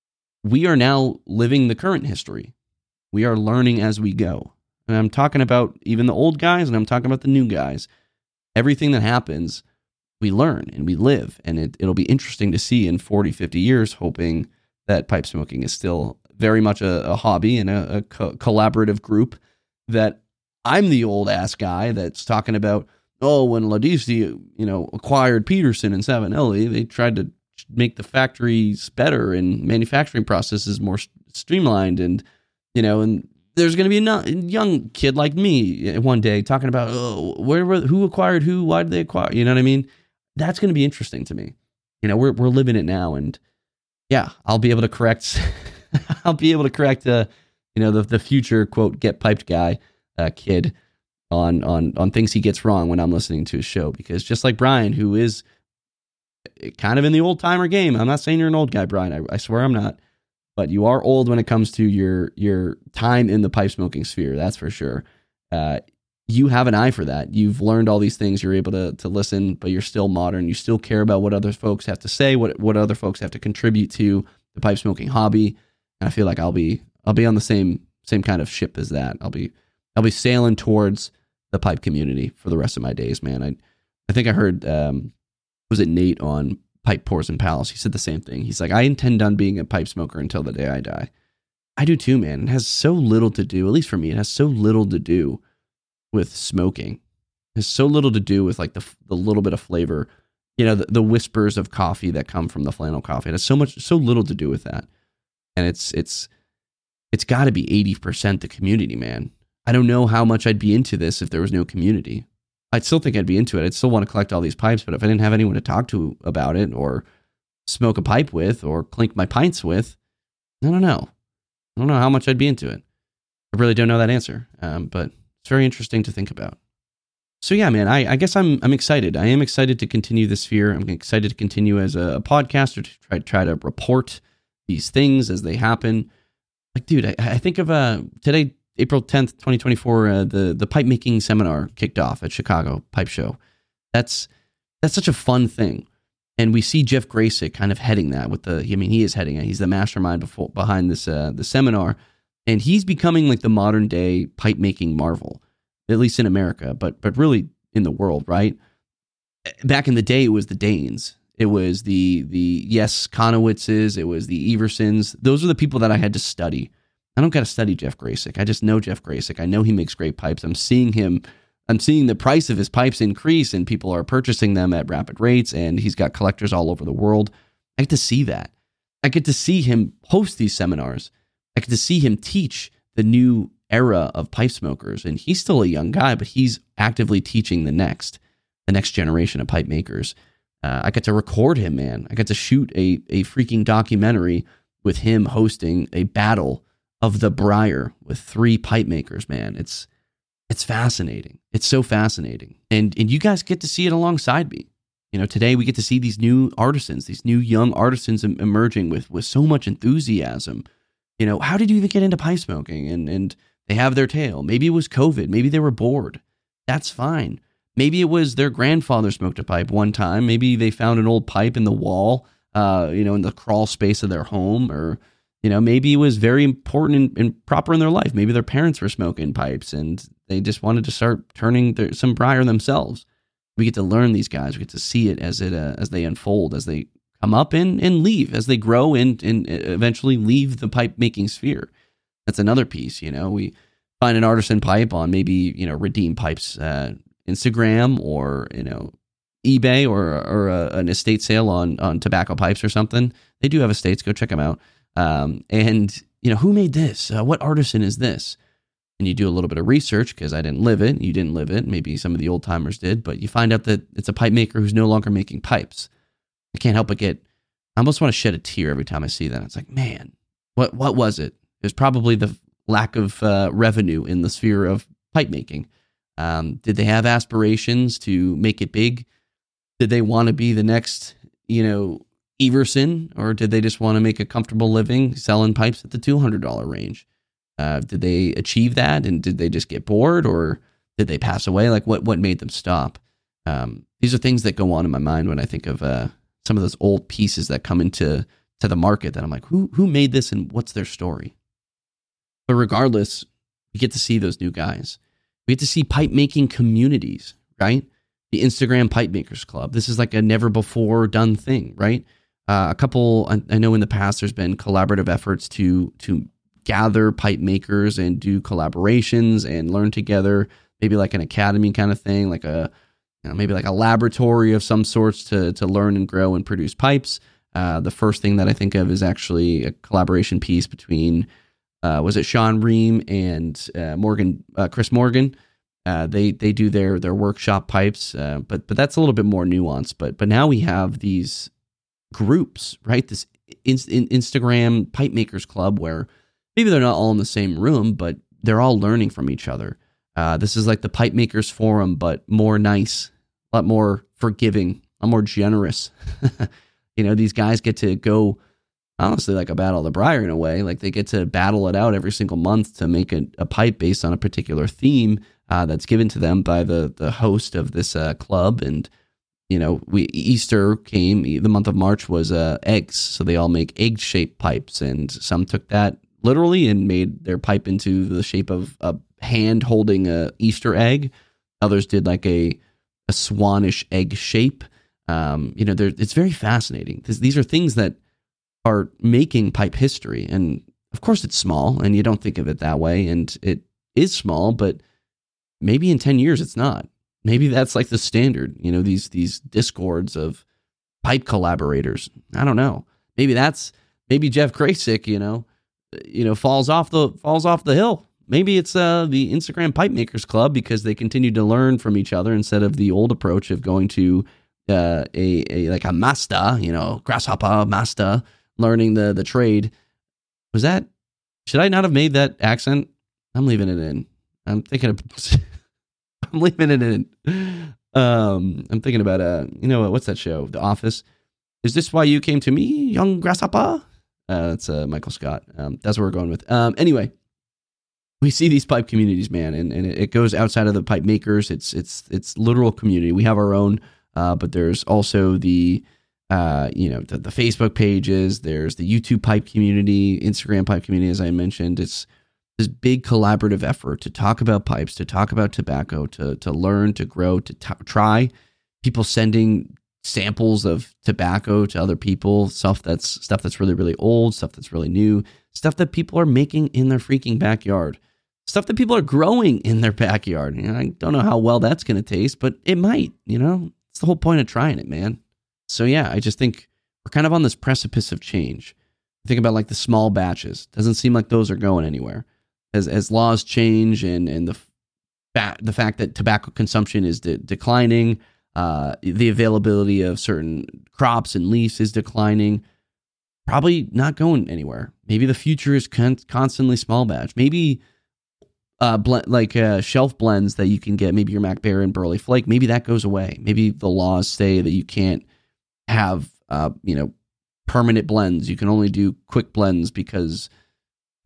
Speaker 1: We are now living the current history. We are learning as we go. And I'm talking about even the old guys, and I'm talking about the new guys. Everything that happens, we learn and we live. And it, it'll be interesting to see in forty, fifty years, hoping that pipe smoking is still very much a, a hobby and a, a co- collaborative group, that I'm the old ass guy that's talking about, oh, when Ladisi, you know, acquired Peterson and Savinelli, they tried to make the factories better and manufacturing processes more streamlined, and you know, and there's going to be a young kid like me one day talking about, oh, where were who acquired who, why did they acquire? You know what I mean? That's going to be interesting to me. You know, we're we're living it now, and yeah, I'll be able to correct. I'll be able to correct, uh, you know, the the future quote get piped guy, uh, kid, on on on things he gets wrong when I'm listening to his show, because just like Brian, who is kind of in the old timer game. I'm not saying you're an old guy, Brian. I, I swear I'm not. But you are old when it comes to your your time in the pipe smoking sphere. That's for sure. Uh, you have an eye for that. You've learned all these things. You're able to to listen, but you're still modern. You still care about what other folks have to say, what what other folks have to contribute to the pipe smoking hobby. And I feel like I'll be I'll be on the same same kind of ship as that. I'll be I'll be sailing towards the pipe community for the rest of my days, man. I I think I heard. Um, was it Nate on Pipe Pours and Pals? He said the same thing. He's like, I intend on being a pipe smoker until the day I die. I do too, man. It has so little to do, at least for me, it has so little to do with smoking. It has so little to do with like the the little bit of flavor, you know, the, the whispers of coffee that come from the flannel coffee. It has so much, so little to do with that. And it's, it's, it's got to be eighty percent the community, man. I don't know how much I'd be into this if there was no community. I'd still think I'd be into it. I'd still want to collect all these pipes, but if I didn't have anyone to talk to about it or smoke a pipe with or clink my pints with, I don't know. I don't know how much I'd be into it. I really don't know that answer, um, but it's very interesting to think about. So yeah, man, I, I guess I'm I'm excited. I am excited to continue this sphere. I'm excited to continue as a, a podcaster to try, try to report these things as they happen. Like, dude, I, I think of uh, today, April tenth, twenty twenty-four, uh, the, the pipe making seminar kicked off at Chicago Pipe Show. That's that's such a fun thing. And we see Jeff Graysick kind of heading that with the, I mean, he is heading it. He's the mastermind before, behind this uh, the seminar. And he's becoming like the modern day pipe making marvel, at least in America, but but really in the world, right? Back in the day, it was the Danes. It was the, the yes, Conowitzes. It was the Eversons. Those are the people that I had to study. I don't got to study Jeff Graysick. I just know Jeff Graysick. I know he makes great pipes. I'm seeing him. I'm seeing the price of his pipes increase, and people are purchasing them at rapid rates, and he's got collectors all over the world. I get to see that. I get to see him host these seminars. I get to see him teach the new era of pipe smokers, and he's still a young guy, but he's actively teaching the next, the next generation of pipe makers. Uh, I get to record him, man. I get to shoot a a freaking documentary with him hosting a battle of the Briar with three pipe makers, man. It's it's fascinating. It's so fascinating. And and you guys get to see it alongside me. You know, today we get to see these new artisans, these new young artisans emerging with with so much enthusiasm. You know, how did you even get into pipe smoking? And and they have their tale. Maybe it was COVID. Maybe they were bored. That's fine. Maybe it was their grandfather smoked a pipe one time. Maybe they found an old pipe in the wall, uh, you know, in the crawl space of their home, or, you know, maybe it was very important and, and proper in their life. Maybe their parents were smoking pipes and they just wanted to start turning their, some briar themselves. We get to learn these guys. We get to see it as it uh, as they unfold, as they come up and, and leave, as they grow and, and eventually leave the pipe making sphere. That's another piece. You know, we find an artisan pipe on maybe, you know, Redeem Pipes, uh, Instagram, or, you know, eBay, or or a, an estate sale on on tobacco pipes or something. They do have estates. Go check them out. Um, and, you know, who made this? Uh, what artisan is this? And you do a little bit of research, because I didn't live it. You didn't live it. Maybe some of the old timers did. But you find out that it's a pipe maker who's no longer making pipes. I can't help but get, I almost want to shed a tear every time I see that. It's like, man, what what was it? It was probably the lack of uh, revenue in the sphere of pipe making. Um, did they have aspirations to make it big? Did they want to be the next, you know, Everson, or did they just want to make a comfortable living selling pipes at the two hundred dollars range? Uh, did they achieve that, and did they just get bored, or did they pass away? Like, what what made them stop? Um, these are things that go on in my mind when I think of uh, some of those old pieces that come into to the market that I'm like, who who made this and what's their story? But regardless, we get to see those new guys. We get to see pipe making communities, right? The Instagram Pipe Makers Club. This is like a never before done thing, right? Uh, a couple, I, I know in the past there's been collaborative efforts to to gather pipe makers and do collaborations and learn together, maybe like an academy kind of thing, like a, you know, maybe like a laboratory of some sorts to to learn and grow and produce pipes. Uh, the first thing that I think of is actually a collaboration piece between, uh, was it Sean Ream and uh, Morgan, uh, Chris Morgan. Uh, they they do their their workshop pipes, uh, but but that's a little bit more nuanced. But but now we have these groups, right? This in, in Instagram Pipe Makers Club, where maybe they're not all in the same room, but they're all learning from each other. Uh, this is like the Pipe Makers Forum, but more nice, a lot more forgiving, a lot more generous. You know, these guys get to go, honestly, like a battle of the briar in a way. Like, they get to battle it out every single month to make a, a pipe based on a particular theme uh, that's given to them by the the host of this uh, club. And, you know, we Easter came, the month of March was uh, eggs. So they all make egg-shaped pipes. And some took that literally and made their pipe into the shape of a hand holding a Easter egg. Others did like a, a swanish egg shape. Um, you know, it's very fascinating. This, these are things that are making pipe history. And of course it's small, and you don't think of it that way. And it is small, but maybe in ten years it's not. Maybe that's like the standard, you know, these these discords of pipe collaborators. I don't know. Maybe that's, maybe Jeff Krasik, you know, you know, falls off the falls off the hill. Maybe it's uh, the Instagram Pipe Makers Club, because they continue to learn from each other instead of the old approach of going to uh, a, a like a master, you know, grasshopper master, learning the the trade. Was that? Should I not have made that accent? I'm leaving it in. I'm thinking of. I'm leaving it in. Um, I'm thinking about uh, you know, what's that show? The Office. Is this why you came to me, young grasshopper? Uh, that's uh, Michael Scott. Um, that's where we're going with. Um, anyway, we see these pipe communities, man, and, and it goes outside of the pipe makers. It's it's it's literal community. We have our own, uh, but there's also the uh, you know the, the Facebook pages. There's the YouTube pipe community, Instagram pipe community, as I mentioned. It's this big collaborative effort to talk about pipes, to talk about tobacco, to to learn, to grow, to t- try. People sending samples of tobacco to other people, stuff that's stuff that's really, really old, stuff that's really new, stuff that people are making in their freaking backyard, stuff that people are growing in their backyard. You know, I don't know how well that's going to taste, but it might. You know, it's the whole point of trying it, man. So yeah, I just think we're kind of on this precipice of change. Think about like the small batches. Doesn't seem like those are going anywhere. As as laws change and and the fa- the fact that tobacco consumption is de- declining. Uh, the availability of certain crops and leaves is declining. Probably not going anywhere. Maybe the future is con- constantly small batch. Maybe uh, bl- like uh, shelf blends that you can get, maybe your Mac Baren Burley Flake, maybe that goes away. Maybe the laws say that you can't have uh, you know permanent blends. You can only do quick blends because,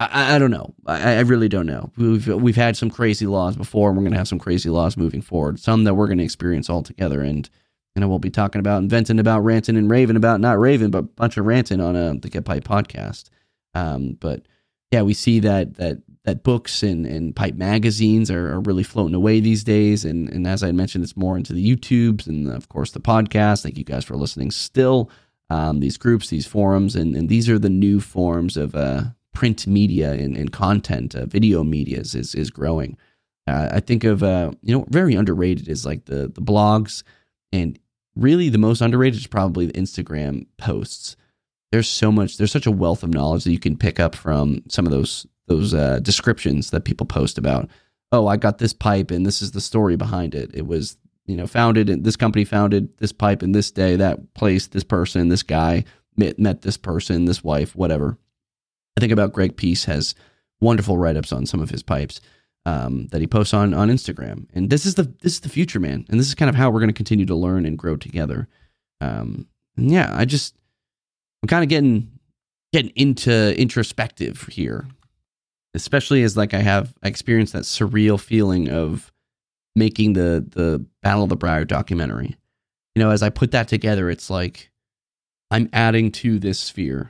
Speaker 1: I, I don't know. I, I really don't know. We've we've had some crazy laws before, and we're going to have some crazy laws moving forward. Some that we're going to experience all together, and you know we'll be talking about and venting about, ranting and raving about, not raving, but a bunch of ranting on uh, the Get Pipe podcast. Um, but yeah, we see that that that books and, and pipe magazines are, are really floating away these days, and and as I mentioned, it's more into the YouTubes and of course the podcast. Thank you guys for listening. Still, um, these groups, these forums, and and these are the new forms of uh. print media and, and content, uh, video media is, is, is growing. Uh, I think of, uh, you know, very underrated is like the, the blogs, and really the most underrated is probably the Instagram posts. There's so much, there's such a wealth of knowledge that you can pick up from some of those, those uh, descriptions that people post about, oh, I got this pipe and this is the story behind it. It was, you know, founded and this company founded this pipe in this day, that place, this person, this guy met, met this person, this wife, whatever. I think about Greg Peace has wonderful write-ups on some of his pipes um, that he posts on, on Instagram. And this is the this is the future, man. And this is kind of how we're going to continue to learn and grow together. Um, and yeah, I just I'm kind of getting getting into introspective here, especially as like I have I experienced that surreal feeling of making the the Battle of the Briar documentary. You know, as I put that together, it's like I'm adding to this sphere.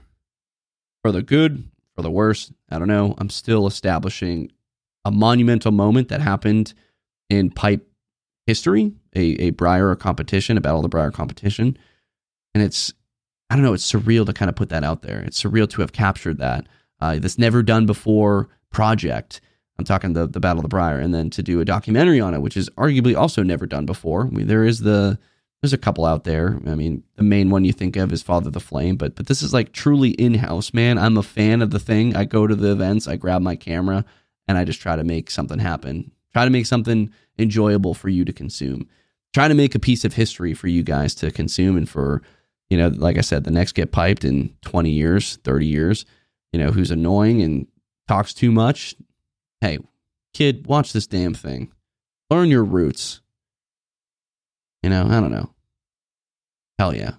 Speaker 1: For the good, for the worse, I don't know. I'm still establishing a monumental moment that happened in pipe history, a, a Briar competition, a Battle of the Briar competition. And it's, I don't know, it's surreal to kind of put that out there. It's surreal to have captured that. Uh, this never done before project. I'm talking the, the Battle of the Briar. And then to do a documentary on it, which is arguably also never done before. I mean, there is the... There's a couple out there. I mean, the main one you think of is Father the Flame, but but this is like truly in-house, man. I'm a fan of the thing. I go to the events, I grab my camera, and I just try to make something happen. Try to make something enjoyable for you to consume. Try to make a piece of history for you guys to consume, and for, you know, like I said, the next Get Piped in twenty years, thirty years, you know, who's annoying and talks too much. Hey, kid, watch this damn thing. Learn your roots. You know, I don't know. Hell yeah.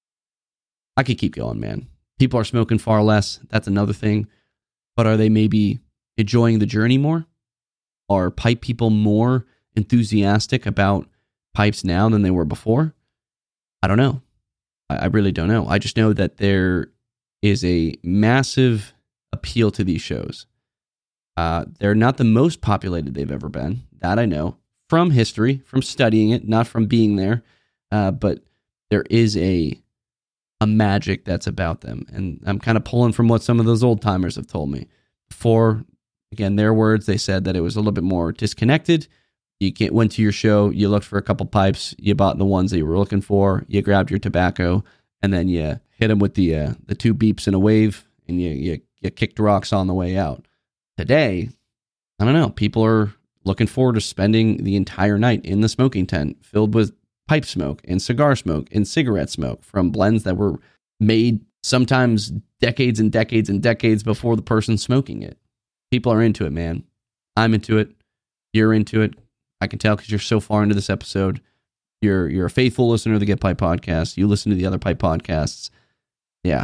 Speaker 1: I could keep going, man. People are smoking far less. That's another thing. But are they maybe enjoying the journey more? Are pipe people more enthusiastic about pipes now than they were before? I don't know. I, I really don't know. I just know that there is a massive appeal to these shows. Uh, they're not the most populated they've ever been. That I know. From history, from studying it, not from being there, uh, but there is a a magic that's about them, and I'm kind of pulling from what some of those old timers have told me. Before, again, their words, they said that it was a little bit more disconnected. You get, went to your show, you looked for a couple pipes, you bought the ones that you were looking for, you grabbed your tobacco, and then you hit them with the uh, the two beeps in a wave, and you you you kicked rocks on the way out. Today, I don't know, people are looking forward to spending the entire night in the smoking tent filled with pipe smoke and cigar smoke and cigarette smoke from blends that were made sometimes decades and decades and decades before the person smoking it. People are into it, man. I'm into it. You're into it. I can tell because you're so far into this episode. You're you're a faithful listener of the Get Pipe podcast. You listen to the other pipe podcasts. Yeah.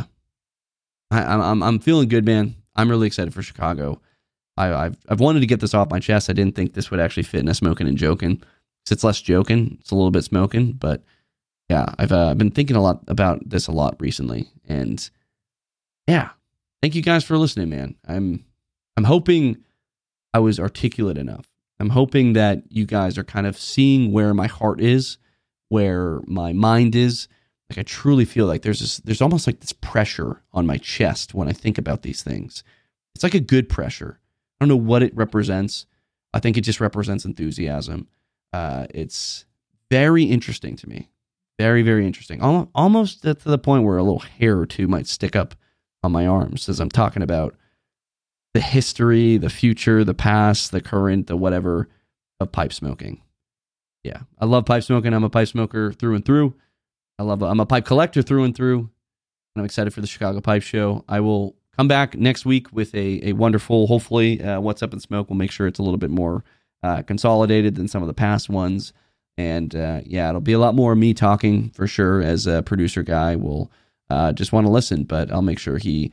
Speaker 1: I, I'm I'm feeling good, man. I'm really excited for Chicago. I, I've I've wanted to get this off my chest. I didn't think this would actually fit in a smoking and joking. It's less joking. It's a little bit smoking, but yeah, I've uh, been thinking a lot about this a lot recently, and yeah, thank you guys for listening, man. I'm I'm hoping I was articulate enough. I'm hoping that you guys are kind of seeing where my heart is, where my mind is. Like I truly feel like there's this, there's almost like this pressure on my chest when I think about these things. It's like a good pressure. I don't know what it represents. I think it just represents enthusiasm. Uh, it's very interesting to me. Very, very interesting. Almost, almost to the point where a little hair or two might stick up on my arms as I'm talking about the history, the future, the past, the current, the whatever of pipe smoking. Yeah, I love pipe smoking. I'm a pipe smoker through and through. I love. I'm a pipe collector through and through. And I'm excited for the Chicago Pipe Show. I will come back next week with a, a wonderful, hopefully, uh, What's Up in Smoke. We'll make sure it's a little bit more uh, consolidated than some of the past ones. And uh, yeah, it'll be a lot more me talking for sure as a producer guy. Will uh, just want to listen, but I'll make sure he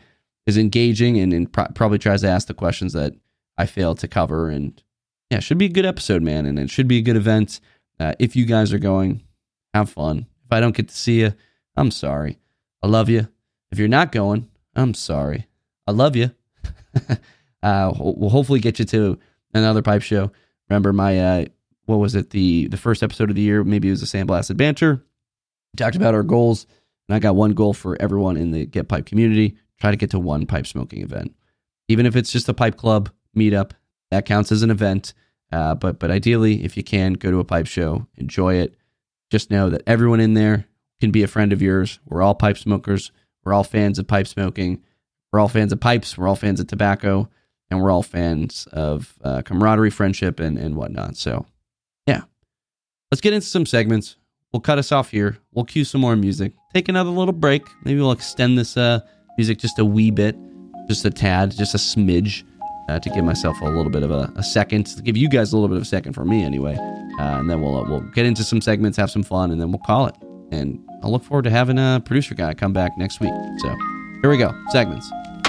Speaker 1: is engaging and, and pro- probably tries to ask the questions that I failed to cover. And yeah, it should be a good episode, man. And it should be a good event. Uh, if you guys are going, have fun. If I don't get to see you, I'm sorry. I love you. If you're not going, I'm sorry. I love you. uh, we'll hopefully get you to another pipe show. Remember my, uh, what was it? The, the first episode of the year, maybe it was a Sandblasted Banter. We talked about our goals. And I got one goal for everyone in the Get Pipe community. Try to get to one pipe smoking event. Even if it's just a pipe club meetup, that counts as an event. Uh, but but ideally, if you can, go to a pipe show, enjoy it. Just know that everyone in there can be a friend of yours. We're all pipe smokers. We're all fans of pipe smoking. We're all fans of pipes. We're all fans of tobacco. And we're all fans of uh, camaraderie, friendship, and, and whatnot. So, yeah. Let's get into some segments. We'll cut us off here. We'll cue some more music. Take another little break. Maybe we'll extend this uh, music just a wee bit. Just a tad. Just a smidge. Uh, to give myself a little bit of a, a second. To give you guys a little bit of a second for me anyway. Uh, and then we'll uh, we'll get into some segments, have some fun, and then we'll call it. And I'll look forward to having a producer guy come back next week. So here we go. Segments.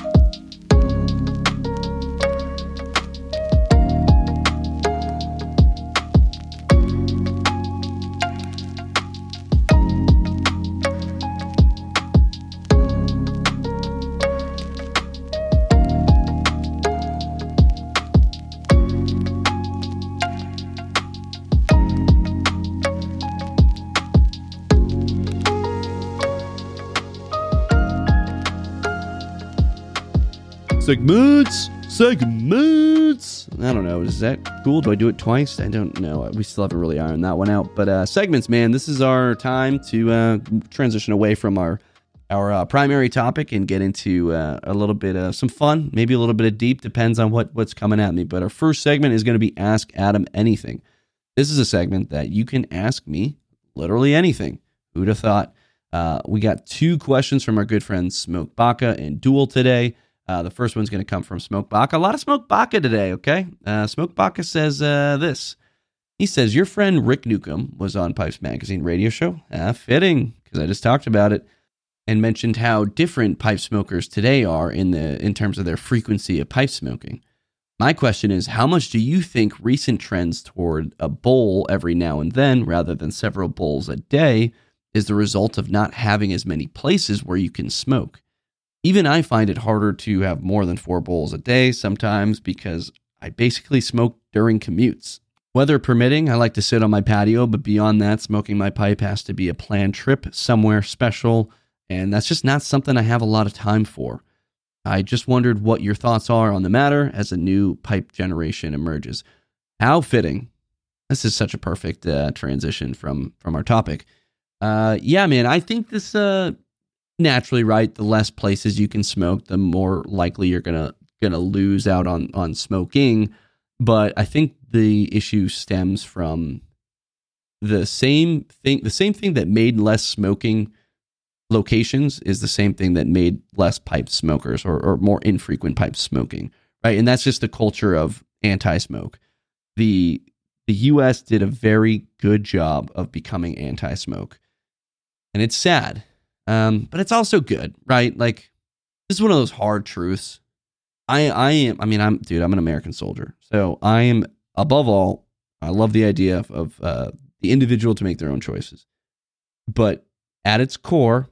Speaker 1: Segments, segments. I don't know. Is that cool? Do I do it twice? I don't know. We still haven't really ironed that one out. But uh, segments, man. This is our time to uh, transition away from our our uh, primary topic and get into uh, a little bit of some fun, maybe a little bit of deep. Depends on what what's coming at me. But our first segment is going to be Ask Adam Anything. This is a segment that you can ask me literally anything. Who'd have thought? Uh, we got two questions from our good friends Smoke Baca and Duel today. Uh, the first one's going to come from Smoke Baca. A lot of Smoke Baca today, okay? Uh, Smoke Baca says uh, this. He says, your friend Rick Newcomb was on Pipes Magazine radio show. Ah, fitting, because I just talked about it, and mentioned how different pipe smokers today are in the in terms of their frequency of pipe smoking. My question is, how much do you think recent trends toward a bowl every now and then, rather than several bowls a day, is the result of not having as many places where you can smoke? Even I find it harder to have more than four bowls a day sometimes because I basically smoke during commutes. Weather permitting, I like to sit on my patio, but beyond that, smoking my pipe has to be a planned trip somewhere special, and that's just not something I have a lot of time for. I just wondered what your thoughts are on the matter as a new pipe generation emerges. How fitting. This is such a perfect uh, transition from, from our topic. Uh, yeah, man, I think this... Uh, Naturally, right, the less places you can smoke, the more likely you're gonna gonna lose out on on smoking. But I think the issue stems from the same thing. The same thing that made less smoking locations is the same thing that made less pipe smokers or, or more infrequent pipe smoking, right? And that's just the culture of anti-smoke. The the U S did a very good job of becoming anti-smoke, and it's sad. Um, but it's also good, right? Like, this is one of those hard truths. I, I am, I mean, I'm, dude, I'm an American soldier. So I am, above all, I love the idea of, of uh, the individual to make their own choices. But at its core,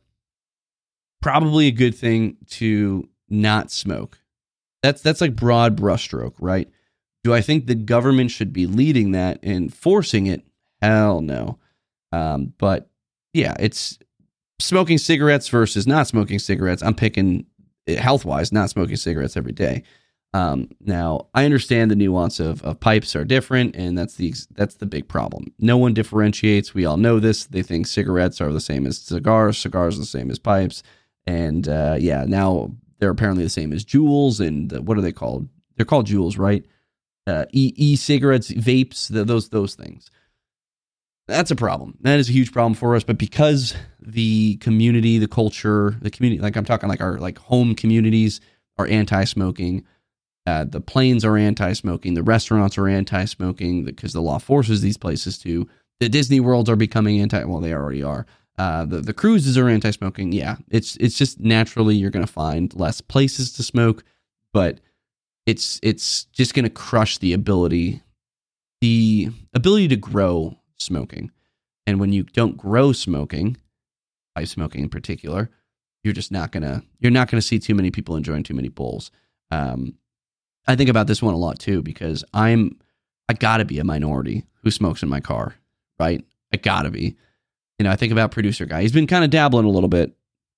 Speaker 1: probably a good thing to not smoke. That's, that's like broad brushstroke, right? Do I think the government should be leading that and forcing it? Hell no. Um, but yeah, it's, smoking cigarettes versus not smoking cigarettes. I'm picking health-wise, not smoking cigarettes every day. Um, now, I understand the nuance of, of pipes are different, and that's the that's the big problem. No one differentiates. We all know this. They think cigarettes are the same as cigars. Cigars are the same as pipes. And uh, yeah, now they're apparently the same as Juuls. And uh, what are they called? They're called Juuls, right? Uh, e- e-cigarettes, vapes, the, those those things. That's a problem. That is a huge problem for us. But because the community, the culture, the community, like I'm talking like our like home communities are anti-smoking, uh, the planes are anti-smoking, the restaurants are anti-smoking because the law forces these places to. The Disney worlds are becoming anti. Well, they already are. Uh, the the cruises are anti-smoking. Yeah, it's it's just naturally you're going to find less places to smoke, but it's it's just going to crush the ability the ability to grow smoking. And when you don't grow smoking, pipe smoking in particular, you're just not gonna you're not gonna see too many people enjoying too many bowls. Um, I think about this one a lot too because I'm I gotta be a minority who smokes in my car, right? I gotta be. You know, I think about producer guy. He's been kind of dabbling a little bit,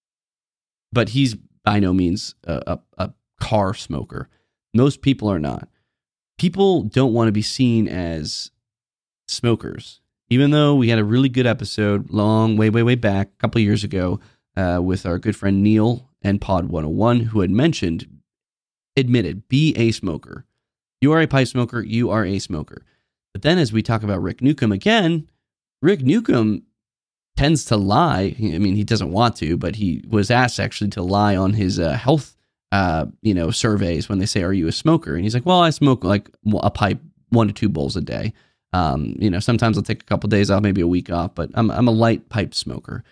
Speaker 1: but he's by no means a, a, a car smoker. Most people are not. People don't want to be seen as smokers. Even though we had a really good episode long, way, way, way back, a couple of years ago, uh, with our good friend Neil and Pod one oh one, who had mentioned, admitted, be a smoker. You are a pipe smoker, you are a smoker. But then as we talk about Rick Newcomb again, Rick Newcomb tends to lie. I mean, he doesn't want to, but he was asked actually to lie on his uh, health uh, you know, surveys when they say, are you a smoker? And he's like, well, I smoke like a pipe, one to two bowls a day. Um, you know, sometimes I'll take a couple of days off, maybe a week off, but I'm I'm a light pipe smoker.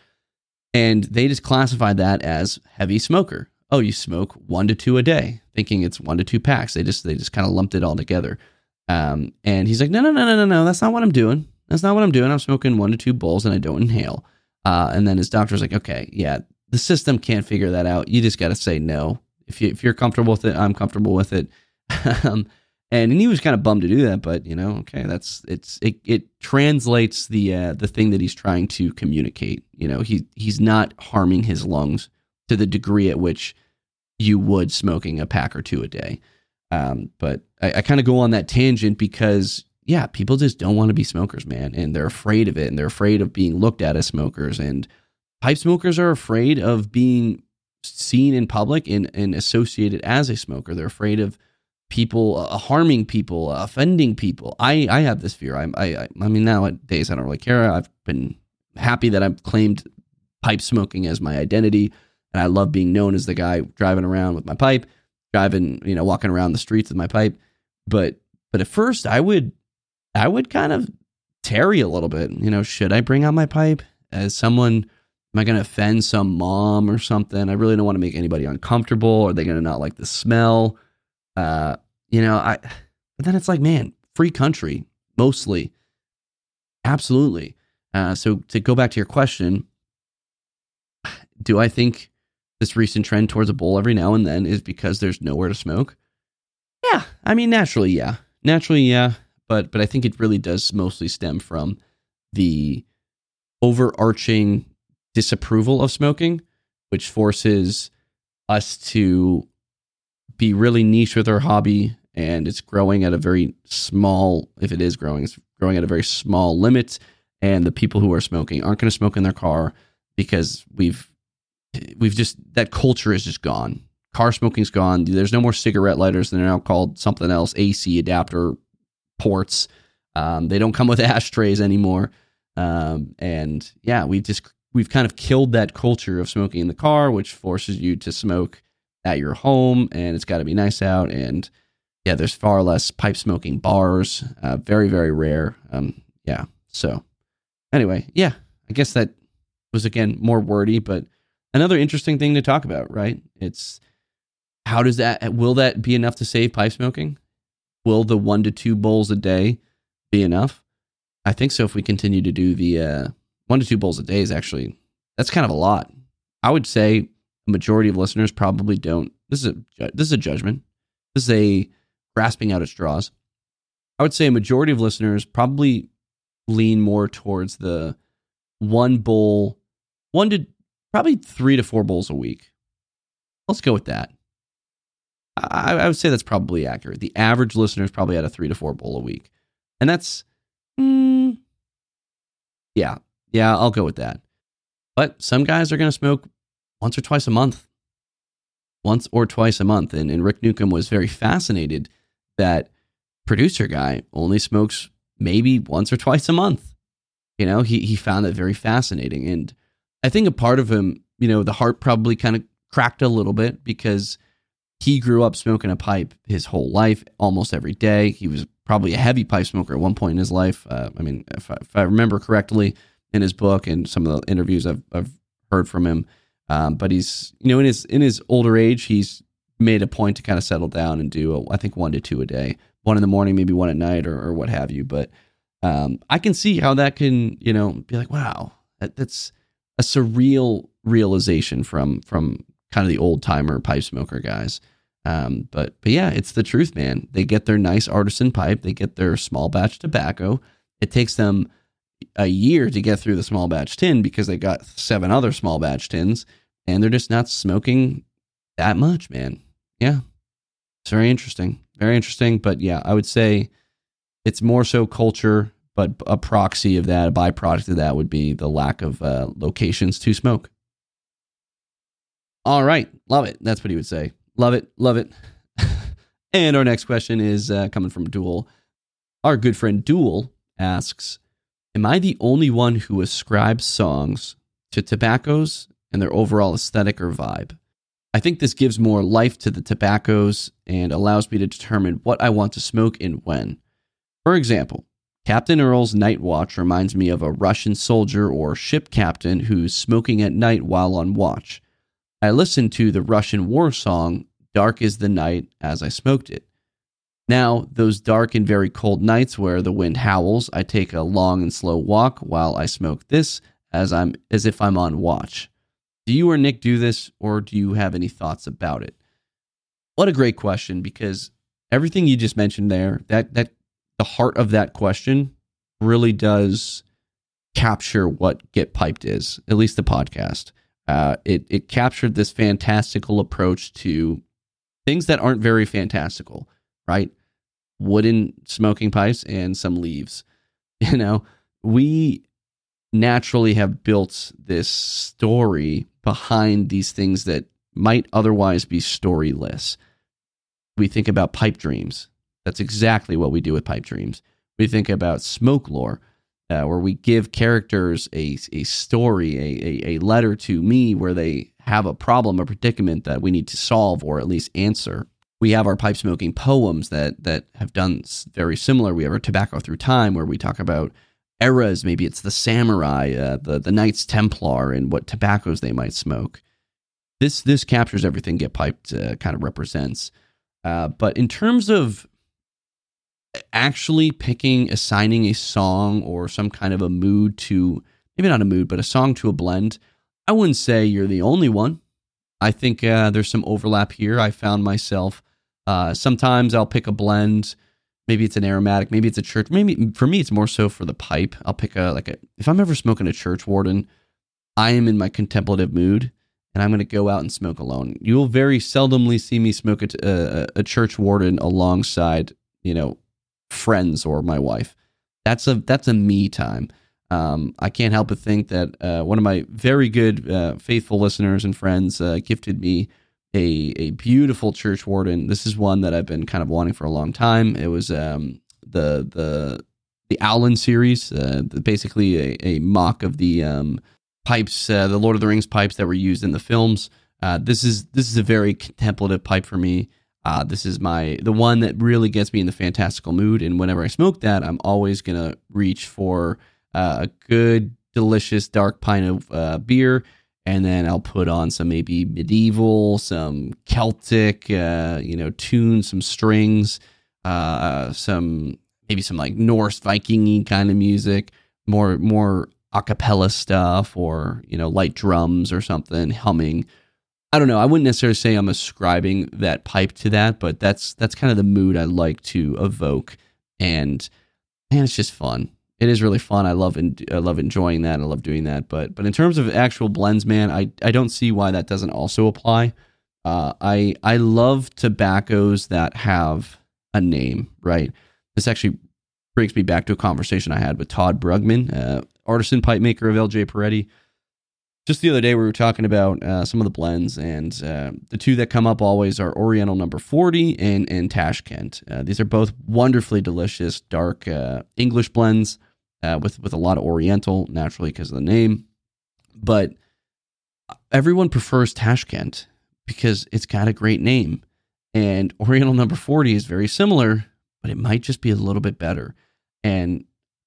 Speaker 1: And they just classified that as heavy smoker. Oh, you smoke one to two a day, thinking it's one to two packs. They just they just kind of lumped it all together. Um, and he's like, no, no, no, no, no, no, that's not what I'm doing. That's not what I'm doing. I'm smoking one to two bowls and I don't inhale. Uh, and then his doctor's like, okay, yeah, the system can't figure that out. You just got to say no. If you if you're comfortable with it, I'm comfortable with it. um, And, and he was kind of bummed to do that, but you know, okay, that's it's it, it translates the uh, the thing that he's trying to communicate. You know, he he's not harming his lungs to the degree at which you would smoking a pack or two a day. Um, but I, I kind of go on that tangent because yeah, people just don't want to be smokers, man, and they're afraid of it, and they're afraid of being looked at as smokers. And pipe smokers are afraid of being seen in public and, and associated as a smoker. They're afraid of people uh, harming people, uh, offending people. I, I have this fear. I, I I mean, nowadays I don't really care. I've been happy that I've claimed pipe smoking as my identity, and I love being known as the guy driving around with my pipe, driving, you know, walking around the streets with my pipe. But but at first, I would I would kind of tarry a little bit. You know, should I bring out my pipe as someone? Am I going to offend some mom or something? I really don't want to make anybody uncomfortable. Are they going to not like the smell? Uh, you know, I, but then it's like, man, free country, mostly. Absolutely. Uh, so to go back to your question, do I think this recent trend towards a bowl every now and then is because there's nowhere to smoke? Yeah. I mean, naturally, yeah. Naturally, yeah. But, but I think it really does mostly stem from the overarching disapproval of smoking, which forces us to be really niche with our hobby, and it's growing at a very small, if it is growing, it's growing at a very small limit, and the people who are smoking aren't going to smoke in their car because we've we've just, that culture is just gone. Car smoking's gone. There's no more cigarette lighters. They're now called something else, A C adapter ports. Um, they don't come with ashtrays anymore. Um, and yeah, we've just we've kind of killed that culture of smoking in the car, which forces you to smoke at your home, and it's got to be nice out. And yeah, there's far less pipe smoking bars, uh, very, very rare. Um, yeah. So anyway, yeah, I guess that was, again, more wordy, but another interesting thing to talk about, right? It's how does that, will that be enough to save pipe smoking? Will the one to two bowls a day be enough? I think so. If we continue to do the, uh, one to two bowls a day is actually, that's kind of a lot. I would say a majority of listeners probably don't. This is a this is a judgment. This is a grasping out at straws. I would say a majority of listeners probably lean more towards the one bowl, one to probably three to four bowls a week. Let's go with that. I, I would say that's probably accurate. The average listener is probably at a three to four bowl a week, and that's, mm, yeah, yeah, I'll go with that. But some guys are going to smoke once or twice a month, once or twice a month. And, and Rick Newcomb was very fascinated that producer guy only smokes maybe once or twice a month. You know, he, he found that very fascinating. And I think a part of him, you know, the heart probably kind of cracked a little bit because he grew up smoking a pipe his whole life, almost every day. He was probably a heavy pipe smoker at one point in his life. Uh, I mean, if I, if I remember correctly, in his book and some of the interviews I've, I've heard from him. Um, but he's, you know, in his in his older age, he's made a point to kind of settle down and do, a, I think, one to two a day, one in the morning, maybe one at night, or, or what have you. But um, I can see how that can, you know, be like, wow, that, that's a surreal realization from from kind of the old timer pipe smoker guys. Um, but but yeah, it's the truth, man. They get their nice artisan pipe, they get their small batch tobacco. It takes them a year to get through the small batch tin because they got seven other small batch tins, and they're just not smoking that much, man. Yeah, it's very interesting, very interesting. But yeah, I would say it's more so culture, but a proxy of that, a byproduct of that would be the lack of uh, locations to smoke. All right, love it. That's what he would say. Love it, love it. And our next question is uh, coming from Duel. Our good friend Duel asks, am I the only one who ascribes songs to tobaccos and their overall aesthetic or vibe? I think this gives more life to the tobaccos and allows me to determine what I want to smoke and when. For example, Captain Earl's Night Watch reminds me of a Russian soldier or ship captain who's smoking at night while on watch. I listened to the Russian war song, Dark is the Night, as I smoked it. Now, those dark and very cold nights where the wind howls, I take a long and slow walk while I smoke this as I'm as if I'm on watch. Do you or Nick do this, or do you have any thoughts about it? What a great question, because everything you just mentioned there, that that the heart of that question really does capture what Get Piped is, at least the podcast. Uh, it it captured this fantastical approach to things that aren't very fantastical, right? Wooden smoking pipes and some leaves. You know, we naturally have built this story behind these things that might otherwise be storyless. We think about pipe dreams. That's exactly what we do with pipe dreams. We think about smoke lore. Uh, where we give characters a a story, a, a, a letter to me where they have a problem, a predicament that we need to solve or at least answer. We have our pipe smoking poems that that have done very similar. We have our Tobacco Through Time where we talk about eras. Maybe it's the samurai, uh, the the Knights Templar, and what tobaccos they might smoke. This this captures everything Get Piped uh, kind of represents. Uh, but in terms of actually picking, assigning a song or some kind of a mood to, maybe not a mood, but a song to a blend, I wouldn't say you're the only one. I think uh, there's some overlap here. I found myself, uh, sometimes I'll pick a blend, maybe it's an aromatic, maybe it's a church, maybe for me it's more so for the pipe. I'll pick a, like a, if I'm ever smoking a Church Warden, I am in my contemplative mood and I'm going to go out and smoke alone. You'll very seldomly see me smoke a, a, a Church Warden alongside, you know, friends or my wife. That's a that's a me time. Um, I can't help but think that uh, one of my very good, uh, faithful listeners and friends uh, gifted me a a beautiful Church Warden. This is one that I've been kind of wanting for a long time. It was um, the the the Owlin series, uh, basically a, a mock of the um, pipes, uh, the Lord of the Rings pipes that were used in the films. Uh, this is this is a very contemplative pipe for me. Uh, this is my the one that really gets me in the fantastical mood, and whenever I smoke that, I'm always gonna reach for uh, a good, delicious dark pint of uh, beer, and then I'll put on some maybe medieval, some Celtic, uh, you know, tunes, some strings, uh, some maybe some like Norse Viking-y kind of music, more more a cappella stuff, or you know, light drums or something, humming. I don't know. I wouldn't necessarily say I'm ascribing that pipe to that, but that's that's kind of the mood I like to evoke, and man, it's just fun. It is really fun. I love en- I love enjoying that. I love doing that. But but in terms of actual blends, man, I, I don't see why that doesn't also apply. Uh, I I love tobaccos that have a name, right? This actually brings me back to a conversation I had with Todd Brugman, uh, artisan pipe maker of L J Peretti. Just the other day, we were talking about uh, some of the blends, and uh, the two that come up always are Oriental Number forty and, and Tashkent. Uh, these are both wonderfully delicious, dark uh, English blends uh, with, with a lot of Oriental, naturally because of the name. But everyone prefers Tashkent because it's got a great name. And Oriental Number forty is very similar, but it might just be a little bit better. And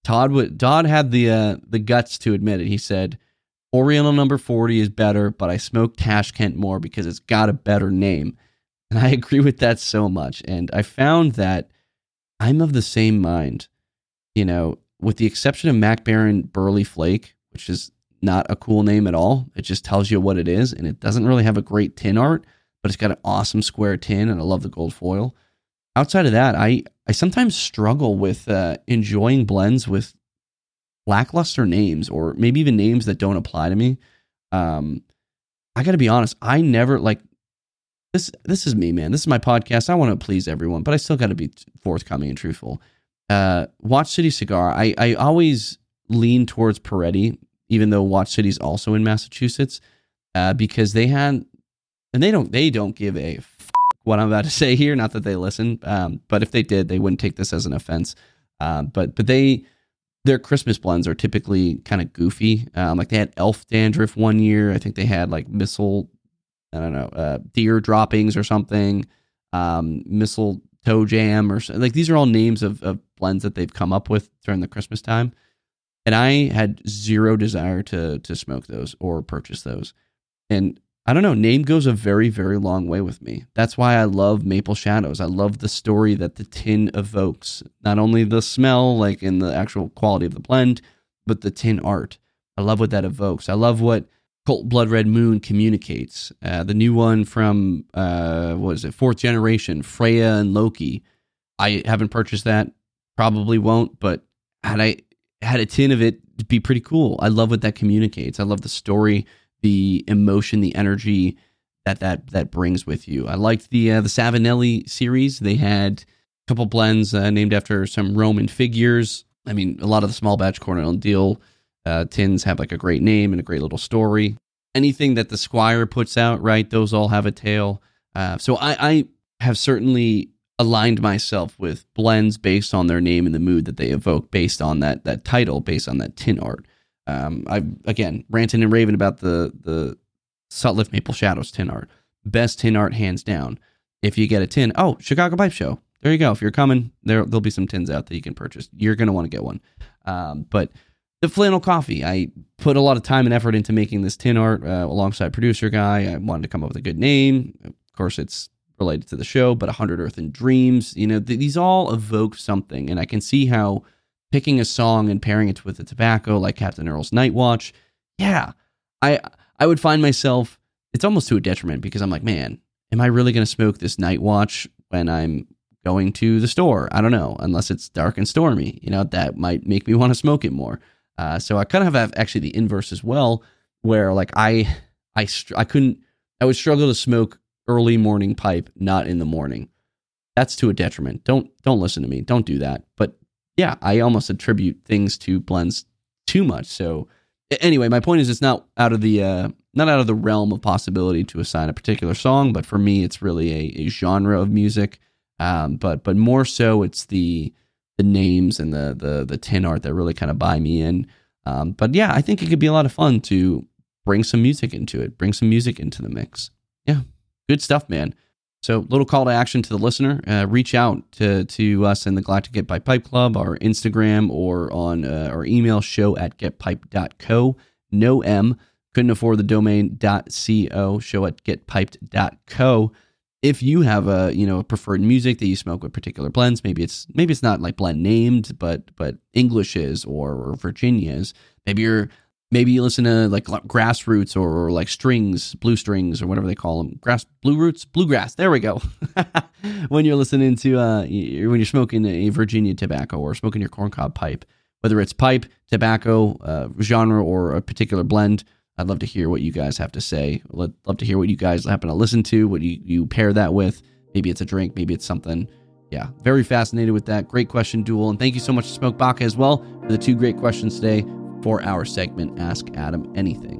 Speaker 1: Todd would Todd had the uh, the guts to admit it. He said, Oriental number forty is better, but I smoke Tashkent more because it's got a better name. And I agree with that so much. And I found that I'm of the same mind. You know, with the exception of Mac Baren Burley Flake, which is not a cool name at all. It just tells you what it is, and it doesn't really have a great tin art, but it's got an awesome square tin, and I love the gold foil. Outside of that, I, I sometimes struggle with uh, enjoying blends with lackluster names, or maybe even names that don't apply to me. Um, I got to be honest, I never, like, this This is me, man. This is my podcast. I want to please everyone, but I still got to be forthcoming and truthful. Uh, Watch City Cigar, I, I always lean towards Peretti, even though Watch City's also in Massachusetts, uh, because they had, and they don't, they don't give a f- what I'm about to say here. Not that they listen, um, but if they did, they wouldn't take this as an offense. Uh, but but they, their Christmas blends are typically kind of goofy. Um, like they had elf dandruff one year. I think they had like missile, I don't know, uh, deer droppings or something. Um, mistletoe jam or something. Like these are all names of, of blends that they've come up with during the Christmas time. And I had zero desire to to smoke those or purchase those. And I don't know, name goes a very, very long way with me. That's why I love Maple Shadows. I love the story that the tin evokes. Not only the smell, like in the actual quality of the blend, but the tin art. I love what that evokes. I love what Colt Blood Red Moon communicates. Uh, the new one from, uh, what is it, Fourth Generation, Freya and Loki. I haven't purchased that. Probably won't, but had I had a tin of it, it'd be pretty cool. I love what that communicates. I love the story, the emotion, the energy that that, that brings with you. I liked the uh, the Savinelli series. They had a couple blends uh, named after some Roman figures. I mean, a lot of the small batch Cornell and Deal uh, tins have like a great name and a great little story. Anything that the Squire puts out, right, those all have a tale. Uh, so I, I have certainly aligned myself with blends based on their name and the mood that they evoke, based on that that title, based on that tin art. Um, I've again ranting and raving about the the Sutliff Maple Shadows tin art, best tin art hands down. If you get a tin, oh, Chicago Pipe Show, there you go. If you're coming, there there'll be some tins out that you can purchase. You're gonna want to get one. Um, but the Flannel Coffee, I put a lot of time and effort into making this tin art uh, alongside producer guy. I wanted to come up with a good name. Of course, it's related to the show, but one hundred Earth and Dreams, you know, th- these all evoke something. And I can see how picking a song and pairing it with a tobacco like Captain Earl's Night Watch, yeah, I I would find myself, it's almost to a detriment because I'm like, man, am I really going to smoke this Night Watch when I'm going to the store? I don't know, unless it's dark and stormy, you know, that might make me want to smoke it more. Uh, so I kind of have actually the inverse as well, where like I, I, str- I couldn't, I would struggle to smoke early morning pipe, not in the morning. That's to a detriment. Don't don't listen to me. Don't do that. But yeah, I almost attribute things to blends too much. So anyway, my point is it's not out of the uh, not out of the realm of possibility to assign a particular song, but for me, it's really a, a genre of music. Um, but but more so, it's the the names and the the the tin art that really kind of buy me in. Um, but yeah, I think it could be a lot of fun to bring some music into it, bring some music into the mix. Yeah. Good stuff, man. So, little call to action to the listener. Uh, reach out to, to us in the Galactic Get Pipe Pipe Club, our Instagram, or on uh, our email, show at getpipe dot co. No M. Couldn't afford the domain .co. Show at getpiped dot co. If you have a you know a preferred music that you smoke with particular blends, maybe it's maybe it's not like blend named, but but English is or, or Virginia is. Maybe you're Maybe you listen to like grassroots or, or like strings, blue strings or whatever they call them. Grass, blue roots, bluegrass. There we go. When you're listening to, uh, when you're smoking a Virginia tobacco or smoking your corncob pipe, whether it's pipe, tobacco, uh, genre, or a particular blend, I'd love to hear what you guys have to say. I'd love to hear what you guys happen to listen to, what you, you pair that with. Maybe it's a drink, maybe it's something. Yeah, very fascinated with that. Great question, Duel. And thank you so much to Smoke Baca as well for the two great questions today for our segment, Ask Adam Anything.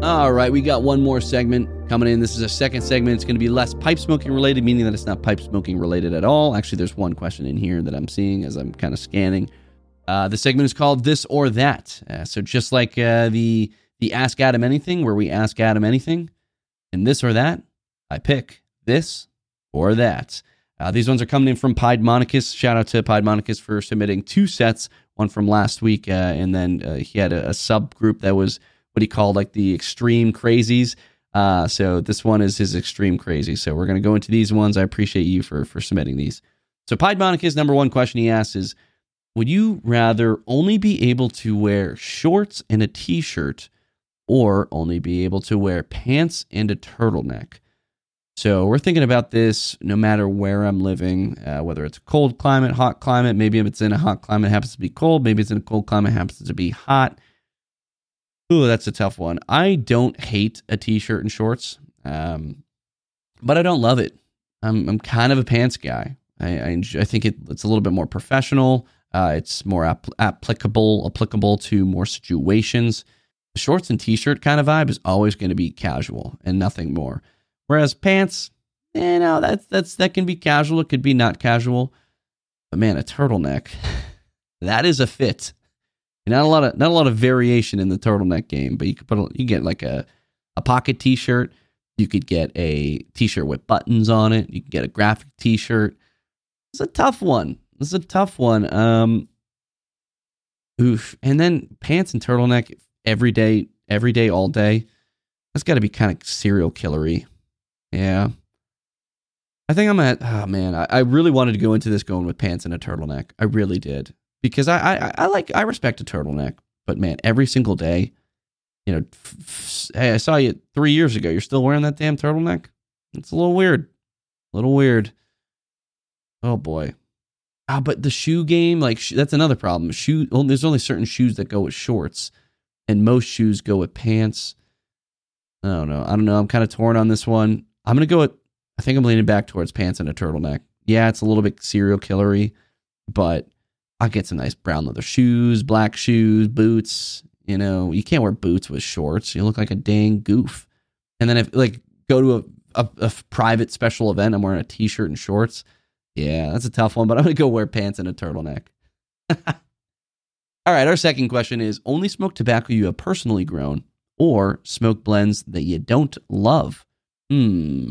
Speaker 1: All right, we got one more segment coming in. This is a second segment. It's going to be less pipe smoking related, meaning that it's not pipe smoking related at all. Actually, there's one question in here that I'm seeing as I'm kind of scanning. Uh, the segment is called This or That. Uh, so just like uh, the the Ask Adam Anything, where we ask Adam anything, in This or That, I pick this or that. Uh, these ones are coming in from Pied Monicus. Shout out to Pied Monicus for submitting two sets, one from last week, uh, and then uh, he had a, a subgroup that was what he called like the Extreme Crazies. Uh, so this one is his Extreme Crazy. So we're going to go into these ones. I appreciate you for, for submitting these. So Pied Monicus, number one question he asks is, would you rather only be able to wear shorts and a t-shirt or only be able to wear pants and a turtleneck? So we're thinking about this no matter where I'm living, uh, whether it's a cold climate, hot climate. Maybe if it's in a hot climate, it happens to be cold. Maybe it's in a cold climate, it happens to be hot. Ooh, that's a tough one. I don't hate a t-shirt and shorts, um, but I don't love it. I'm I'm kind of a pants guy. I I, enjoy, I think it, it's a little bit more professional. Uh, it's more ap- applicable applicable to more situations. The shorts and t-shirt kind of vibe is always going to be casual and nothing more. Whereas pants, you know, that's that's that can be casual. It could be not casual. But man, a turtleneck, that is a fit. Not a lot of not a lot of variation in the turtleneck game, but you could put a, you get like a a pocket t-shirt. You could get a t-shirt with buttons on it. You could get a graphic t-shirt. It's a tough one. It's a tough one. Um, oof. And then pants and turtleneck every day, every day, all day. That's got to be kind of serial killery. Yeah. I think I'm at, oh man, I, I really wanted to go into this going with pants and a turtleneck. I really did. Because I, I, I like, I respect a turtleneck, but man, every single day, you know, f- f- hey, I saw you three years ago. You're still wearing that damn turtleneck? It's a little weird. A little weird. Oh boy. Ah, but the shoe game, like sh- that's another problem. Shoe, well, there's only certain shoes that go with shorts, and most shoes go with pants. I don't know. I don't know. I'm kind of torn on this one. I'm going to go with, I think I'm leaning back towards pants and a turtleneck. Yeah, it's a little bit serial killery, but I'll get some nice brown leather shoes, black shoes, boots. You know, you can't wear boots with shorts. You look like a dang goof. And then if like go to a, a, a private special event, I'm wearing a t-shirt and shorts. Yeah, that's a tough one, but I'm going to go wear pants and a turtleneck. All right, our second question is, only smoke tobacco you have personally grown or smoke blends that you don't love? Hmm.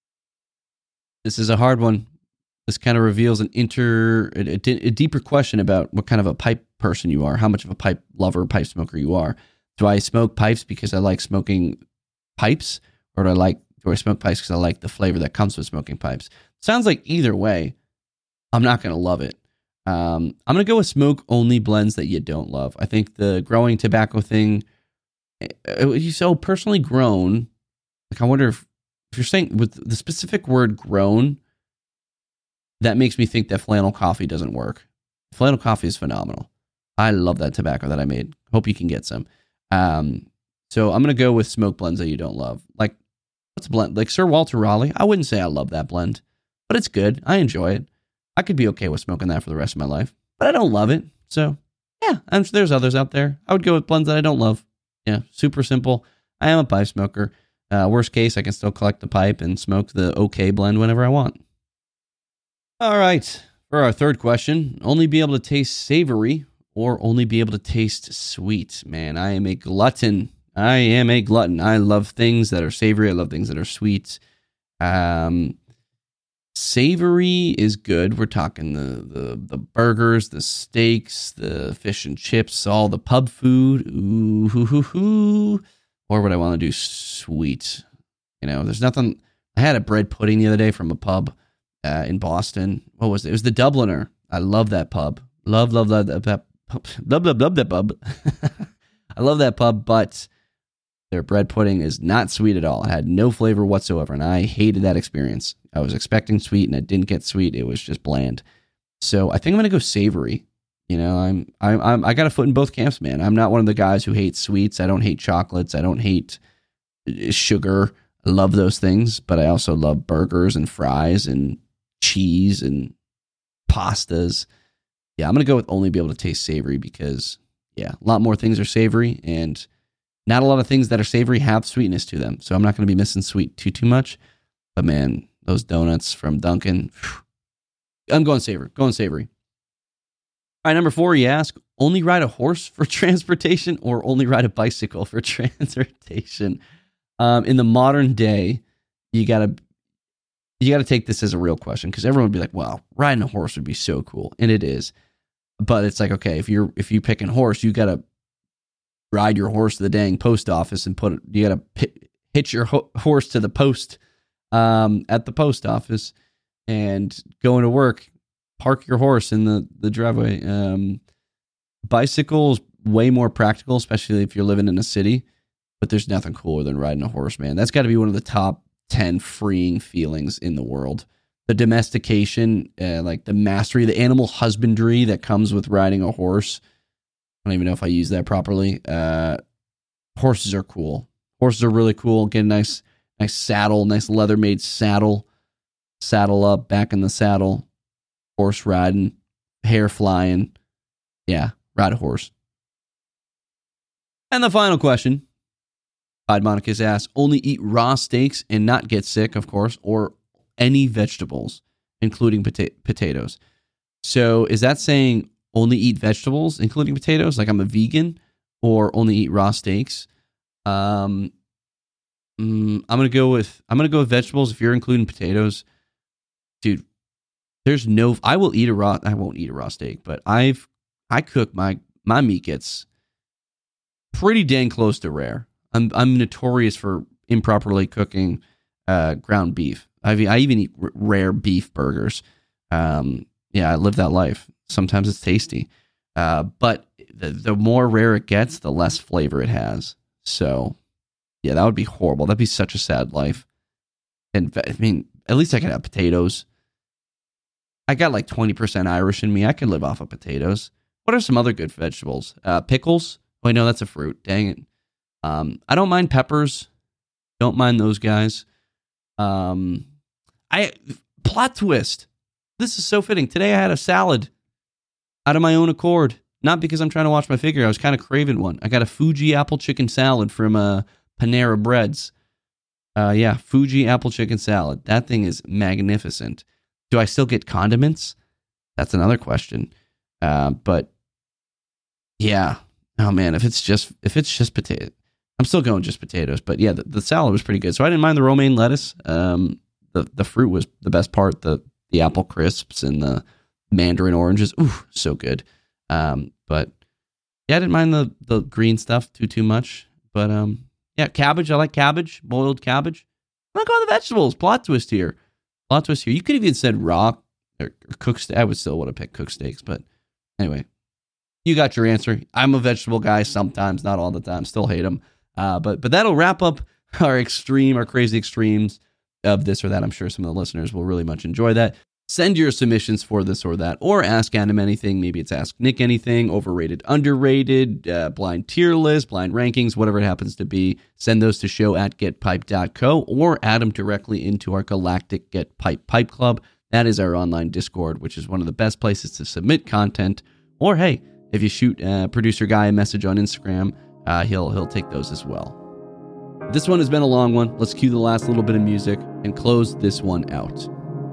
Speaker 1: This is a hard one. This kind of reveals an inter, a, a, a deeper question about what kind of a pipe person you are, how much of a pipe lover, pipe smoker you are. Do I smoke pipes because I like smoking pipes, or do I like do I smoke pipes because I like the flavor that comes with smoking pipes? Sounds like either way, I'm not going to love it. Um, I'm going to go with smoke only blends that you don't love. I think the growing tobacco thing, you so personally grown. Like I wonder if, if you're saying with the specific word grown, that makes me think that flannel coffee doesn't work. Flannel coffee is phenomenal. I love that tobacco that I made. Hope you can get some. Um, so I'm going to go with smoke blends that you don't love. Like, what's a blend? Like Sir Walter Raleigh. I wouldn't say I love that blend, but it's good. I enjoy it. I could be okay with smoking that for the rest of my life, but I don't love it. So yeah, I'm sure there's others out there. I would go with blends that I don't love. Yeah, super simple. I am a pipe smoker. Uh, worst case, I can still collect the pipe and smoke the okay blend whenever I want. All right. For our third question, only be able to taste savory or only be able to taste sweet. Man, I am a glutton. I am a glutton. I love things that are savory. I love things that are sweet. Um, savory is good. We're talking the, the, the burgers, the steaks, the fish and chips, all the pub food. Ooh, hoo, hoo, hoo. Or would I want to do sweet? You know, there's nothing. I had a bread pudding the other day from a pub uh, in Boston. What was it? It was the Dubliner. I love that pub. Love, love, love that pub. Love, love, love that pub. I love that pub, but their bread pudding is not sweet at all. It had no flavor whatsoever, and I hated that experience. I was expecting sweet, and it didn't get sweet. It was just bland. So I think I'm gonna go savory. You know, I'm, I'm, I'm, I got a foot in both camps, man. I'm not one of the guys who hates sweets. I don't hate chocolates. I don't hate sugar. I love those things, but I also love burgers and fries and cheese and pastas. Yeah, I'm gonna go with only be able to taste savory because, yeah, a lot more things are savory, and not a lot of things that are savory have sweetness to them. So I'm not going to be missing sweet too, too much. But man, those donuts from Dunkin', phew, I'm going savory, going savory. All right, number four, you ask, only ride a horse for transportation or only ride a bicycle for transportation? Um, in the modern day, you gotta you gotta take this as a real question, because everyone would be like, "Wow, riding a horse would be so cool," and it is. But it's like, okay, if you're if you pick a horse, you gotta ride your horse to the dang post office and put it. You gotta p- hitch your ho- horse to the post um, at the post office and go into work. Park your horse in the the driveway. Um, bicycles way more practical, especially if you're living in a city. But there's nothing cooler than riding a horse, man. That's got to be one of the top ten freeing feelings in the world. The domestication, uh, like the mastery, the animal husbandry that comes with riding a horse. I don't even know if I use that properly. Uh, horses are cool. Horses are really cool. Get a nice, nice saddle, nice leather made saddle. Saddle up, back in the saddle. Horse riding, hair flying. Yeah, ride a horse. And the final question. Pied Monicus asks, only eat raw steaks and not get sick, of course, or any vegetables, including pota- potatoes. So is that saying only eat vegetables, including potatoes, like I'm a vegan, or only eat raw steaks? Um, mm, I'm gonna go with I'm gonna go with vegetables. If you're including potatoes, dude, there's no. I will eat a raw. I won't eat a raw steak, but I've I cook my my meat gets pretty dang close to rare. I'm I'm notorious for improperly cooking uh, ground beef. I I even eat r- rare beef burgers. Um, yeah, I live that life. Sometimes it's tasty, uh, but the, the more rare it gets, the less flavor it has. So, yeah, that would be horrible. That'd be such a sad life. And I mean, at least I could have potatoes. I got like twenty percent Irish in me. I could live off of potatoes. What are some other good vegetables? Uh, pickles? Wait, no, that's a fruit. Dang it. Um, I don't mind peppers. Don't mind those guys. Um, I plot twist. This is so fitting. Today I had a salad out of my own accord. Not because I'm trying to watch my figure. I was kind of craving one. I got a Fuji apple chicken salad from uh, Panera Breads. Uh, yeah, Fuji apple chicken salad. That thing is magnificent. Do I still get condiments? That's another question. Uh, but yeah, oh man, if it's just if it's just potato. I'm still going just potatoes, but yeah, the, the salad was pretty good. So I didn't mind the romaine lettuce. Um, the the fruit was the best part. The the apple crisps and the mandarin oranges. Ooh, so good. Um, but yeah, I didn't mind the the green stuff too too much. But um, yeah, cabbage. I like cabbage, boiled cabbage. I'm not going the vegetables. Plot twist here. Plot twist here. You could have even said raw or, or cooked steak. I would still want to pick cooked steaks, but anyway, you got your answer. I'm a vegetable guy sometimes, not all the time. Still hate them. Uh, but but that'll wrap up our extreme, our crazy extremes of this or that. I'm sure some of the listeners will really much enjoy that. Send your submissions for this or that, or ask Adam anything. Maybe it's Ask Nick anything, overrated, underrated, uh, blind tier list, blind rankings, whatever it happens to be. Send those to show at getpipe dot co or add them directly into our Galactic Get Pipe Pipe Club. That is our online Discord, which is one of the best places to submit content. Or hey, if you shoot uh, producer guy a message on Instagram, Uh, he'll he'll take those as well. This one has been a long one. Let's cue the last little bit of music and close this one out.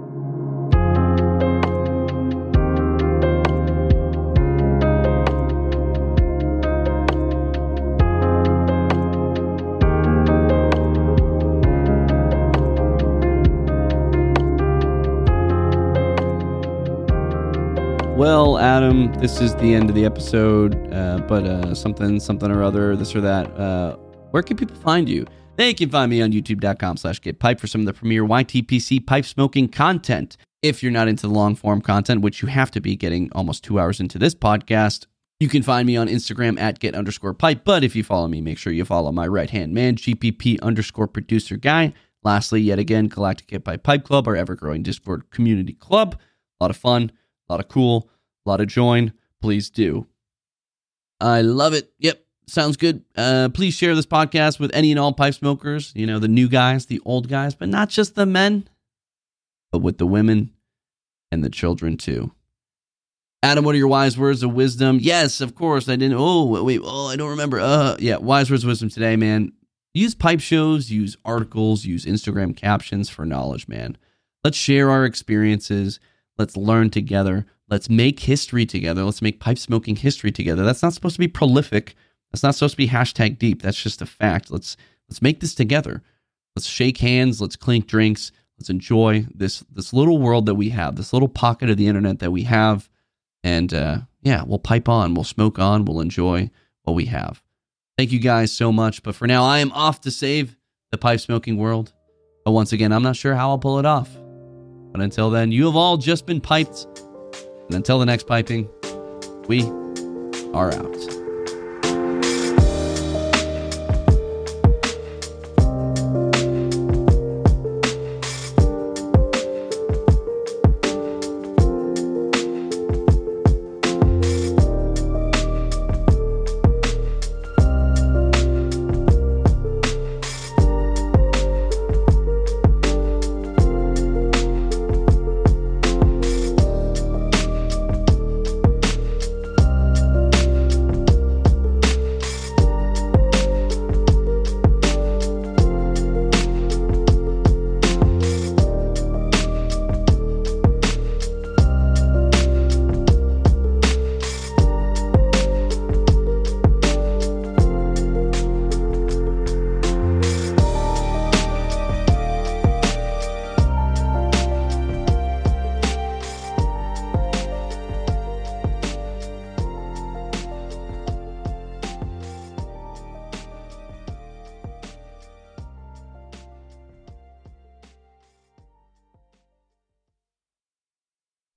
Speaker 1: Well, Adam, this is the end of the episode, uh, but uh, something, something or other, this or that. Uh, where can people find you? They can find me on youtube.com slash getpipe for some of the premier Y T P C pipe smoking content. If you're not into the long form content, which you have to be getting almost two hours into this podcast, you can find me on Instagram at get underscore pipe. But if you follow me, make sure you follow my right-hand man, G P P underscore producer guy. Lastly, yet again, Galactic Get Pipe Pipe Club, our ever-growing Discord community club. A lot of fun. A lot of cool, a lot of join. Please do. I love it. Yep, sounds good. Uh, please share this podcast with any and all pipe smokers. You know, the new guys, the old guys, but not just the men, but with the women and the children too. Adam, what are your wise words of wisdom? Yes, of course. I didn't. Oh, wait. Oh, I don't remember. Uh, yeah, wise words of wisdom today, man. Use pipe shows, use articles, use Instagram captions for knowledge, man. Let's share our experiences. Let's learn together. Let's make history together. Let's make pipe smoking history together. That's not supposed to be prolific. That's not supposed to be hashtag deep. That's just a fact. Let's let's make this together. Let's shake hands. Let's clink drinks. Let's enjoy this this little world that we have, this little pocket of the internet that we have. And uh, yeah, we'll pipe on. We'll smoke on. We'll enjoy what we have. Thank you guys so much. But for now, I am off to save the pipe smoking world. But once again, I'm not sure how I'll pull it off. But until then, you have all just been piped. And until the next piping, we are out.